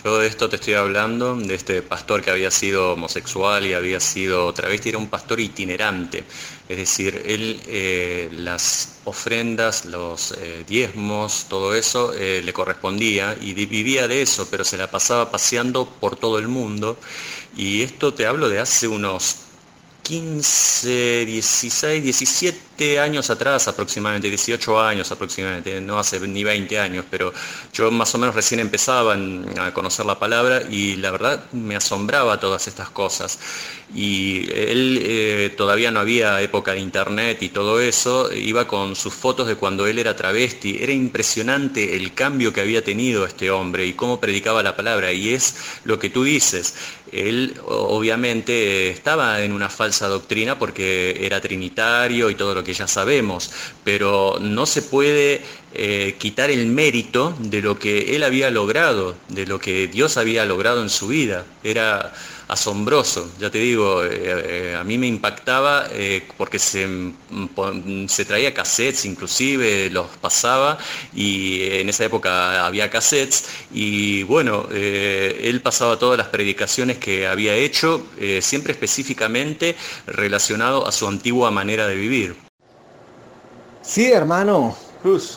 Speaker 5: Yo de esto te estoy hablando, de este pastor que había sido homosexual y había sido travesti, era un pastor itinerante. Es decir, él las ofrendas, los diezmos, todo eso le correspondía y vivía de eso, pero se la pasaba paseando por todo el mundo. Y esto te hablo de hace unos 15, 16, 17 años atrás aproximadamente, 18 años aproximadamente, no hace ni 20 años, pero yo más o menos recién empezaba a conocer la palabra y la verdad me asombraba todas estas cosas. Y él todavía no había época de internet y todo eso, iba con sus fotos de cuando él era travesti. Era impresionante el cambio que había tenido este hombre y cómo predicaba la palabra, y es lo que tú dices. Él obviamente estaba en una falsa doctrina porque era trinitario y todo lo que ya sabemos, pero no se puede quitar el mérito de lo que él había logrado, de lo que Dios había logrado en su vida. Era asombroso, ya te digo, a mí me impactaba porque se traía cassettes, inclusive los pasaba, y en esa época había cassettes, y bueno, él pasaba todas las predicaciones que había hecho, siempre específicamente relacionado a su antigua manera de vivir.
Speaker 2: Sí, hermano Cruz,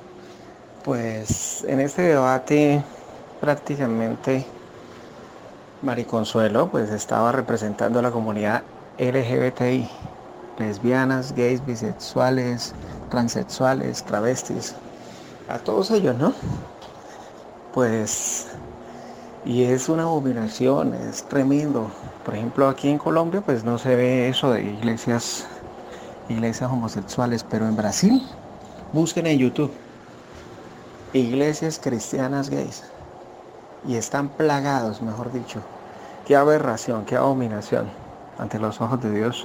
Speaker 2: pues en este debate prácticamente Mariconsuelo pues estaba representando a la comunidad LGBTI, lesbianas, gays, bisexuales, transexuales, travestis, a todos ellos, ¿no? Pues, y es una abominación, es tremendo. Por ejemplo, aquí en Colombia pues no se ve eso de iglesias homosexuales, pero en Brasil, busquen en YouTube, iglesias cristianas gays, y están plagados, mejor dicho. Qué aberración, qué abominación ante los ojos de Dios.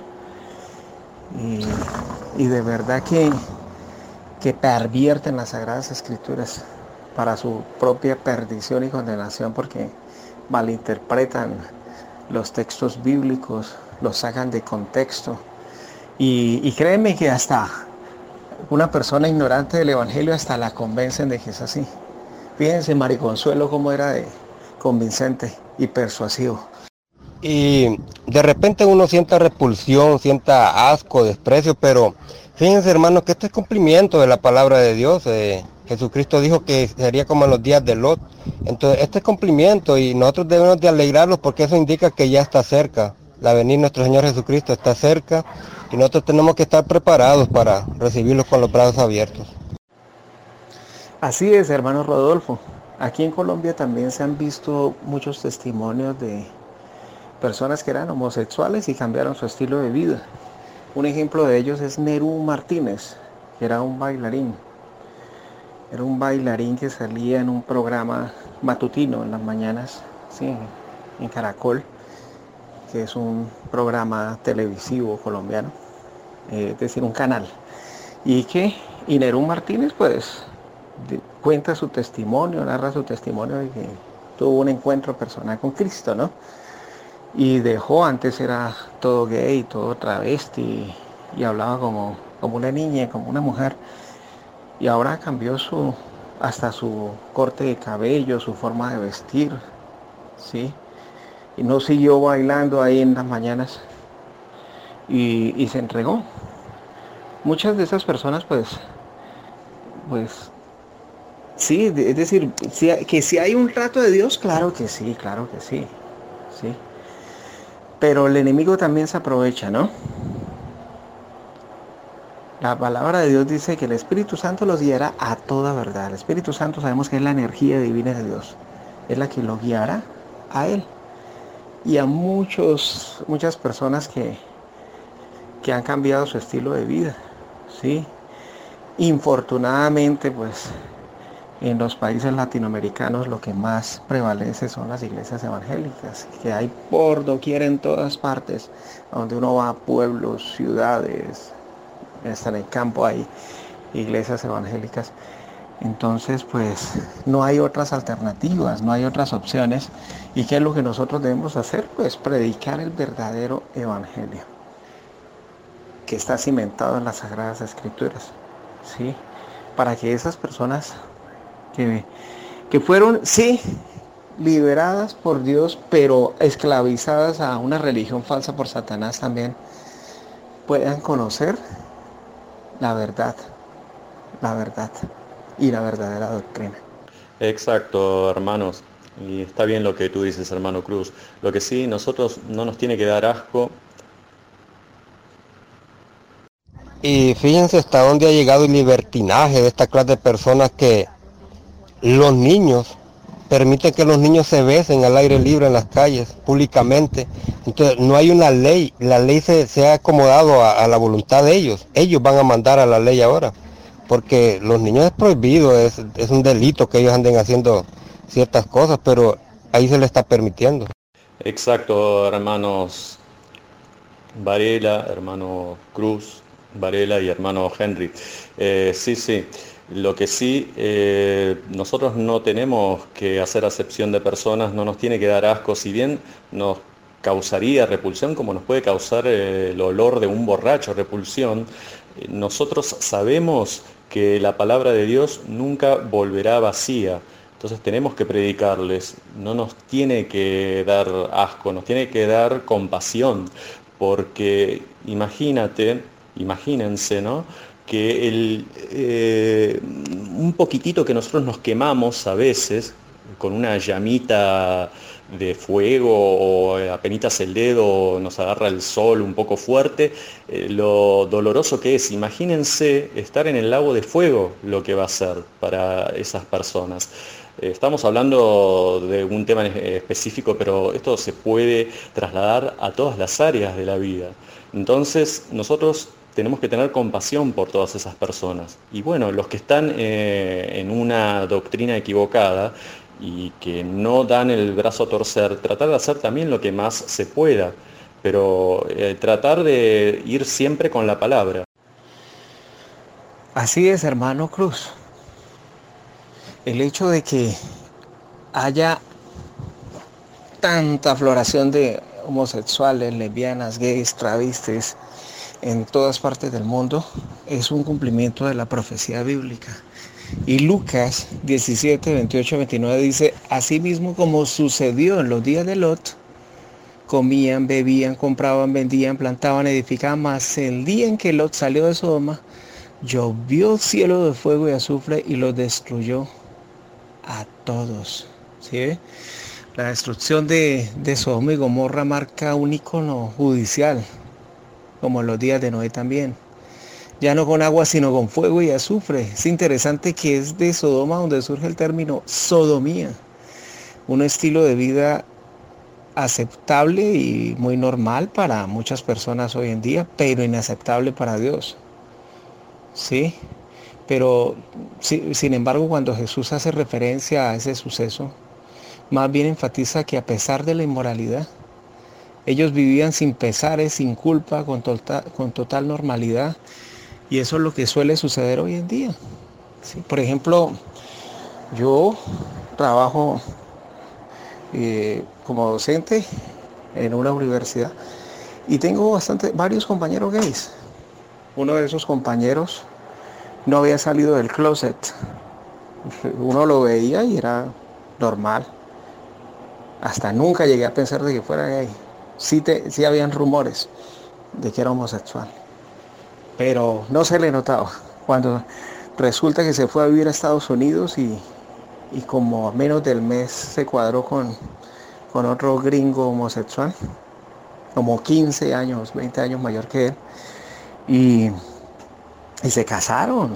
Speaker 2: Y de verdad que pervierten las Sagradas Escrituras para su propia perdición y condenación, porque malinterpretan los textos bíblicos, los sacan de contexto. Y créeme que hasta una persona ignorante del Evangelio hasta la convencen de que es así. Fíjense, Mariconsuelo, cómo era de convincente y persuasivo.
Speaker 4: Y de repente uno sienta repulsión, sienta asco, desprecio, pero fíjense, hermanos, que este es cumplimiento de la palabra de Dios. Jesucristo dijo que sería como en los días de Lot. Entonces, este es cumplimiento y nosotros debemos de alegrarnos porque eso indica que ya está cerca. La venida de nuestro Señor Jesucristo está cerca y nosotros tenemos que estar preparados para recibirlo con los brazos abiertos.
Speaker 2: Así es, hermano Rodolfo. Aquí en Colombia también se han visto muchos testimonios de personas que eran homosexuales y cambiaron su estilo de vida. Un ejemplo de ellos es Nerú Martínez, que era un bailarín. Era un bailarín que salía en un programa matutino en las mañanas, sí, en Caracol, que es un programa televisivo colombiano, es decir, un canal. Y Nerú Martínez pues cuenta su testimonio, narra su testimonio de que tuvo un encuentro personal con Cristo, ¿no? Y antes era todo gay, todo travesti, y hablaba como una niña, como una mujer, y ahora cambió hasta su corte de cabello, su forma de vestir, ¿sí? Y no siguió bailando ahí en las mañanas, y se entregó. Muchas de esas personas pues sí, es decir, que si hay un trato de Dios, claro que sí, sí. Pero el enemigo también se aprovecha, ¿no? La palabra de Dios dice que el Espíritu Santo los guiará a toda verdad. El Espíritu Santo sabemos que es la energía divina de Dios. Es la que lo guiará a Él. Y a muchas personas que han cambiado su estilo de vida, ¿sí? Infortunadamente, pues, en los países latinoamericanos lo que más prevalece son las iglesias evangélicas, que hay por doquier en todas partes, donde uno va a pueblos, ciudades, hasta en el campo hay iglesias evangélicas. Entonces, pues, no hay otras alternativas, no hay otras opciones. ¿Y qué es lo que nosotros debemos hacer? Pues predicar el verdadero evangelio, que está cimentado en las Sagradas Escrituras, ¿sí? Para que esas personas que fueron, sí, liberadas por Dios, pero esclavizadas a una religión falsa por Satanás también, puedan conocer la verdad y la verdadera doctrina.
Speaker 5: Exacto, hermanos. Y está bien lo que tú dices, hermano Cruz. Lo que sí, nosotros no nos tiene que dar asco.
Speaker 4: Y fíjense hasta dónde ha llegado el libertinaje de esta clase de personas que los niños permiten que los niños se besen al aire libre en las calles, públicamente. Entonces no hay una ley, la ley se ha acomodado a la voluntad de ellos. Ellos van a mandar a la ley ahora, porque los niños es prohibido, es un delito que ellos anden haciendo ciertas cosas, pero ahí se les está permitiendo.
Speaker 5: Exacto, hermanos Varela, hermano Cruz, Varela y hermano Henry. Sí. Lo que sí, nosotros no tenemos que hacer acepción de personas, no nos tiene que dar asco, si bien nos causaría repulsión, como nos puede causar el olor de un borracho repulsión, nosotros sabemos que la palabra de Dios nunca volverá vacía. Entonces tenemos que predicarles, no nos tiene que dar asco, nos tiene que dar compasión, porque imagínense, ¿no? Que un poquitito que nosotros nos quemamos a veces con una llamita de fuego o apenitas el dedo nos agarra el sol un poco fuerte, lo doloroso que es. Imagínense estar en el lago de fuego, lo que va a ser para esas personas. Estamos hablando de un tema específico, pero esto se puede trasladar a todas las áreas de la vida. Entonces, nosotros tenemos que tener compasión por todas esas personas. Y bueno, los que están en una doctrina equivocada y que no dan el brazo a torcer, tratar de hacer también lo que más se pueda, pero tratar de ir siempre con la palabra.
Speaker 2: Así es, hermano Cruz. El hecho de que haya tanta floración de homosexuales, lesbianas, gays, travestis en todas partes del mundo es un cumplimiento de la profecía bíblica. Y Lucas 17, 28, 29 dice: asimismo como sucedió en los días de Lot, comían, bebían, compraban, vendían, plantaban, edificaban, mas el día en que Lot salió de Sodoma, llovió cielo de fuego y azufre y los destruyó a todos. ¿Sí? La destrucción de Sodoma y Gomorra marca un icono judicial, como en los días de Noé también. Ya no con agua, sino con fuego y azufre. Es interesante que es de Sodoma donde surge el término sodomía, un estilo de vida aceptable y muy normal para muchas personas hoy en día, pero inaceptable para Dios. ¿Sí? Pero, sin embargo, cuando Jesús hace referencia a ese suceso, más bien enfatiza que a pesar de la inmoralidad, ellos vivían sin pesares, sin culpa, con total normalidad. Y eso es lo que suele suceder hoy en día. ¿Sí? Por ejemplo, yo trabajo como docente en una universidad y tengo varios compañeros gays. Uno de esos compañeros no había salido del closet. Uno lo veía y era normal. Hasta nunca llegué a pensar de que fuera gay. Sí habían rumores de que era homosexual, pero no se le notaba. Cuando resulta que se fue a vivir a Estados Unidos y como a menos del mes se cuadró con otro gringo homosexual, como 15 años, 20 años mayor que él, y se casaron.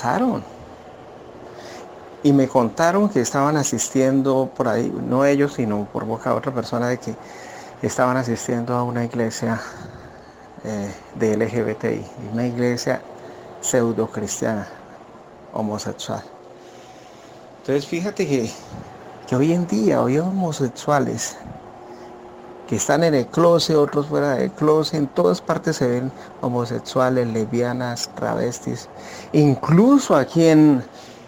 Speaker 2: Y me contaron que estaban asistiendo por ahí, no ellos, sino por boca de otra persona, de que estaban asistiendo a una iglesia de LGBTI, una iglesia pseudo cristiana, homosexual. Entonces fíjate que hoy en día hay homosexuales que están en el closet, otros fuera del closet, en todas partes se ven homosexuales, lesbianas, travestis. Incluso aquí en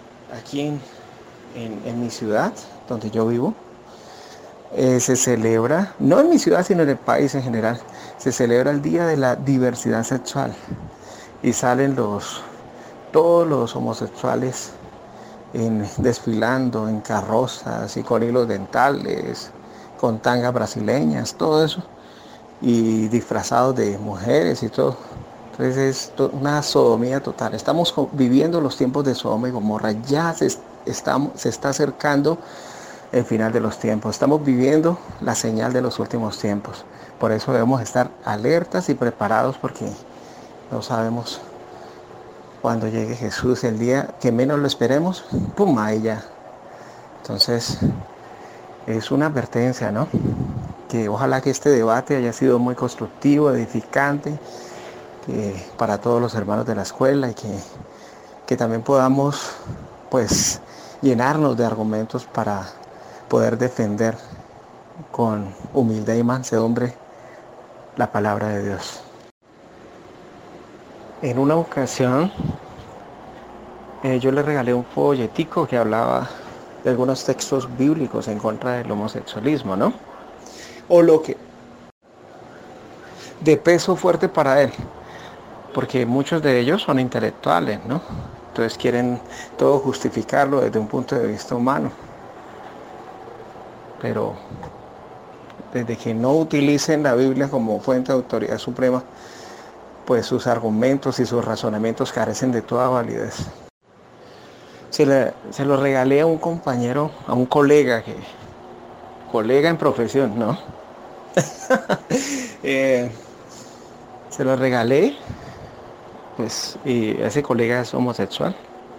Speaker 2: mi ciudad, donde yo vivo, se celebra, no en mi ciudad sino en el país en general, se celebra el Día de la Diversidad Sexual y salen todos los homosexuales desfilando en carrozas y con hilos dentales, con tangas brasileñas, todo eso, y disfrazados de mujeres y todo. Entonces es una sodomía total. Estamos viviendo los tiempos de Sodoma y Gomorra. Ya se está acercando el final de los tiempos. Estamos viviendo la señal de los últimos tiempos. Por eso debemos estar alertas y preparados, porque no sabemos cuando llegue Jesús, el día que menos lo esperemos, ¡pum!, ahí ya. Entonces es una advertencia, ¿no? Que ojalá que este debate haya sido muy constructivo, edificante, para todos los hermanos de la escuela, y que también podamos pues llenarnos de argumentos para poder defender con humildad y mansedumbre la palabra de Dios. En una ocasión yo le regalé un folletico que hablaba de algunos textos bíblicos en contra del homosexualismo, ¿no? O lo que de peso fuerte para él, porque muchos de ellos son intelectuales, ¿no? Entonces quieren todo justificarlo desde un punto de vista humano. Pero desde que no utilicen la Biblia como fuente de autoridad suprema, pues sus argumentos y sus razonamientos carecen de toda validez. Se lo regalé a un compañero, a un colega en profesión, ¿no? Se lo regalé, pues, y ese colega es homosexual.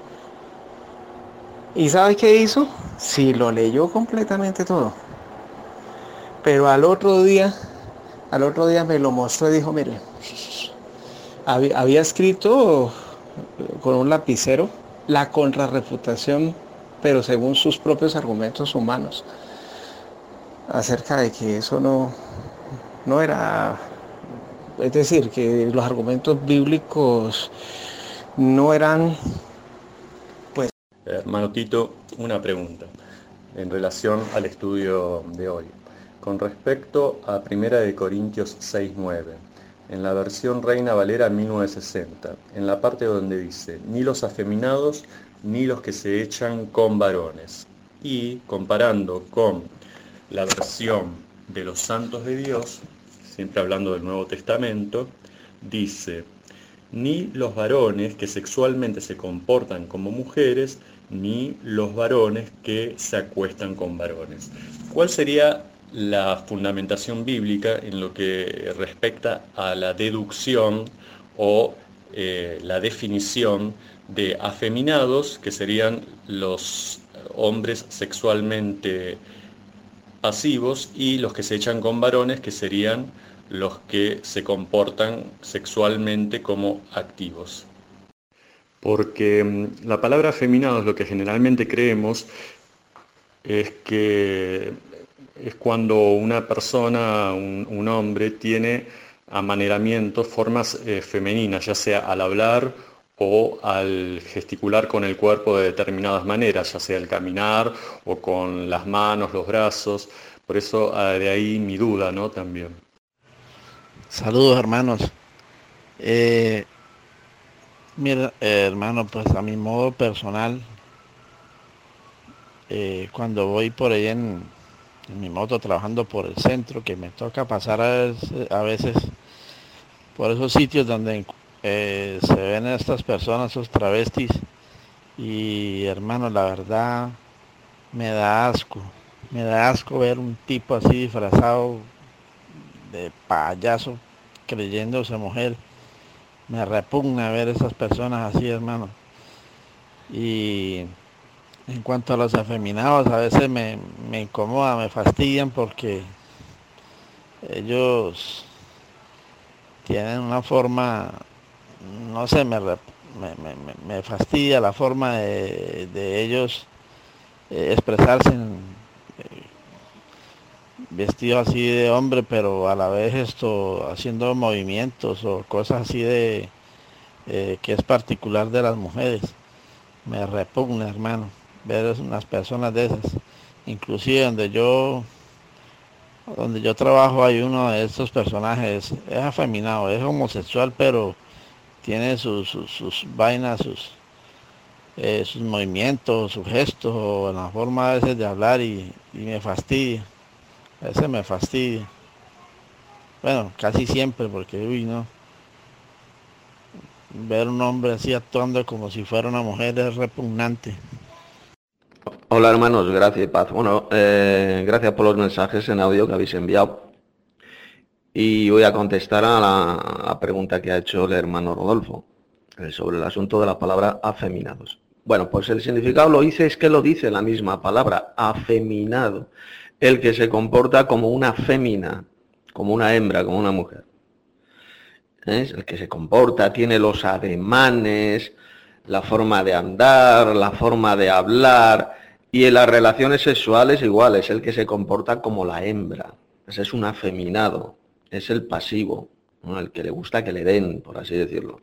Speaker 2: ¿Y sabe qué hizo? Sí, lo leyó completamente todo. Pero al otro día me lo mostró y dijo, mire, había escrito con un lapicero la contrarrefutación, pero según sus propios argumentos humanos, acerca de que eso no era, es decir, que los argumentos bíblicos no eran, pues...
Speaker 5: Hermano Tito, una pregunta en relación al estudio de hoy. Con respecto a 1 Corintios 6:9, en la versión Reina Valera 1960, en la parte donde dice, ni los afeminados, ni los que se echan con varones. Y comparando con la versión de los santos de Dios, siempre hablando del Nuevo Testamento, dice, ni los varones que sexualmente se comportan como mujeres, ni los varones que se acuestan con varones. ¿Cuál sería la fundamentación bíblica en lo que respecta a la deducción o la definición de afeminados, que serían los hombres sexualmente pasivos, y los que se echan con varones, que serían los que se comportan sexualmente como activos? Porque la palabra afeminados, lo que generalmente creemos es que es cuando una persona, un hombre, tiene amaneramientos, formas femeninas, ya sea al hablar o al gesticular con el cuerpo de determinadas maneras, ya sea al caminar o con las manos, los brazos. Por eso de ahí mi duda, ¿no? También.
Speaker 6: Saludos, hermanos. Mira, hermano, pues a mi modo personal, cuando voy por ahí en mi moto trabajando por el centro, que me toca pasar a veces por esos sitios donde se ven estas personas, esos travestis, y hermano, la verdad me da asco ver un tipo así disfrazado de payaso creyéndose mujer. Me repugna ver esas personas así, hermano. Y en cuanto a los afeminados, a veces me incomoda, me fastidian, porque ellos tienen una forma, no sé, me fastidia la forma de ellos expresarse vestidos así de hombre, pero a la vez haciendo movimientos o cosas así que es particular de las mujeres. Me repugna, hermano, ver unas personas de esas. Inclusive donde yo trabajo hay uno de estos personajes, es afeminado, es homosexual, pero tiene sus vainas, sus movimientos, sus gestos, o la forma a veces de hablar y me fastidia. A veces me fastidia. Bueno, casi siempre, porque, uy, no. Ver un hombre así actuando como si fuera una mujer es repugnante.
Speaker 1: Hola hermanos, gracias y paz. Bueno, gracias por los mensajes en audio que habéis enviado. Y voy a contestar a la pregunta que ha hecho el hermano Rodolfo sobre el asunto de la palabra afeminados. Bueno, pues el significado lo dice, es que lo dice la misma palabra, afeminado. El que se comporta como una fémina, como una hembra, como una mujer. ¿Es? El que se comporta, tiene los ademanes, la forma de andar, la forma de hablar, y en las relaciones sexuales igual, es el que se comporta como la hembra. Ese es un afeminado, es el pasivo, ¿no? El que le gusta que le den, por así decirlo.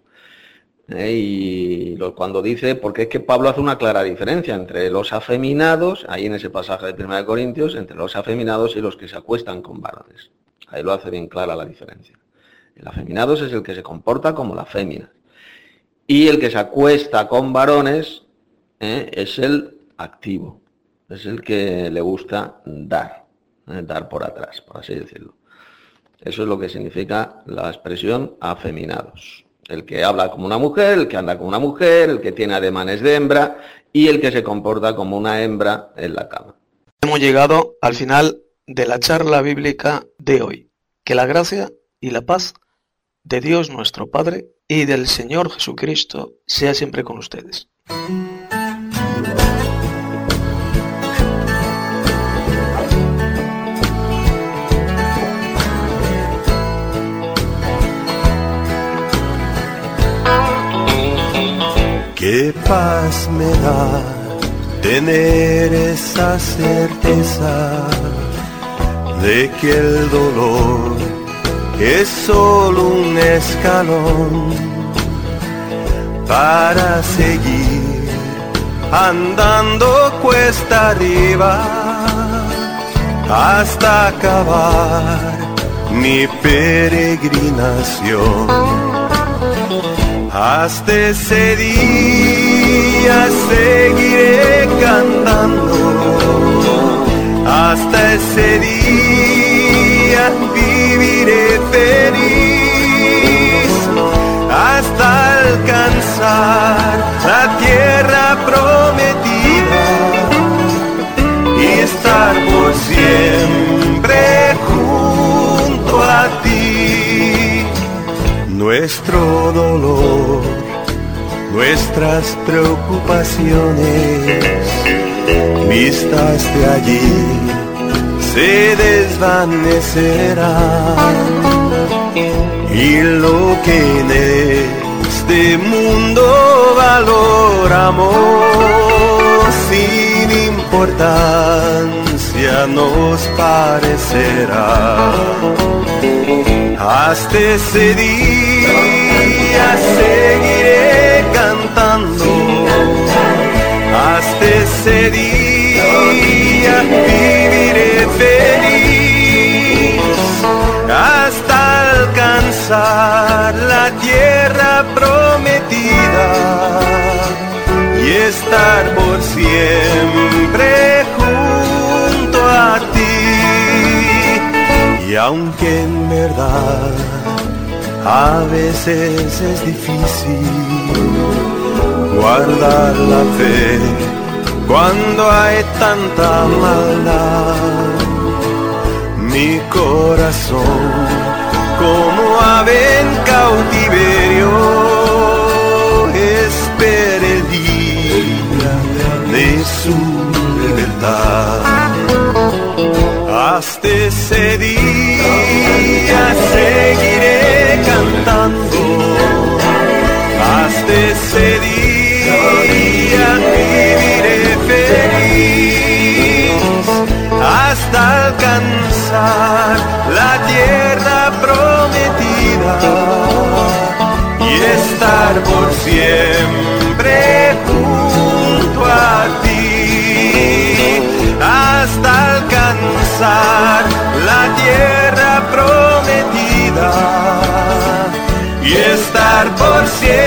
Speaker 1: Cuando dice, porque es que Pablo hace una clara diferencia entre los afeminados, ahí en ese pasaje de 1 Corintios, entre los afeminados y los que se acuestan con varones. Ahí lo hace bien clara la diferencia. El afeminados es el que se comporta como la fémina. Y el que se acuesta con varones es el activo. Es el que le gusta dar. Dar por atrás, por así decirlo. Eso es lo que significa la expresión afeminados. El que habla como una mujer, el que anda como una mujer, el que tiene ademanes de hembra y el que se comporta como una hembra en la cama.
Speaker 7: Hemos llegado al final de la charla bíblica de hoy. Que la gracia y la paz de Dios nuestro Padre y del Señor Jesucristo sea siempre con ustedes.
Speaker 8: Qué paz me da tener esa certeza de que el dolor es solo un escalón para seguir andando cuesta arriba hasta acabar mi peregrinación. Hasta ese día seguiré cantando, hasta ese día viviré feliz, hasta alcanzar la tierra prometida y estar por siempre junto a ti. Nuestro dolor, nuestras preocupaciones, vistas de allí, se desvanecerán. Y lo que en este mundo valoramos, sin importancia nos parecerá. Hasta ese día seguiré cantando, hasta ese día viviré feliz, hasta alcanzar la tierra prometida y estar por siempre junto a ti. Y aunque en verdad a veces es difícil guardar la fe cuando hay tanta maldad, mi corazón como ave en cautiverio espera el día de su libertad. Hasta ese día seguiré cantando, hasta ese día viviré feliz, hasta alcanzar la tierra prometida y estar por siempre junto a ti, hasta alcanzar la tierra prometida y estar por siempre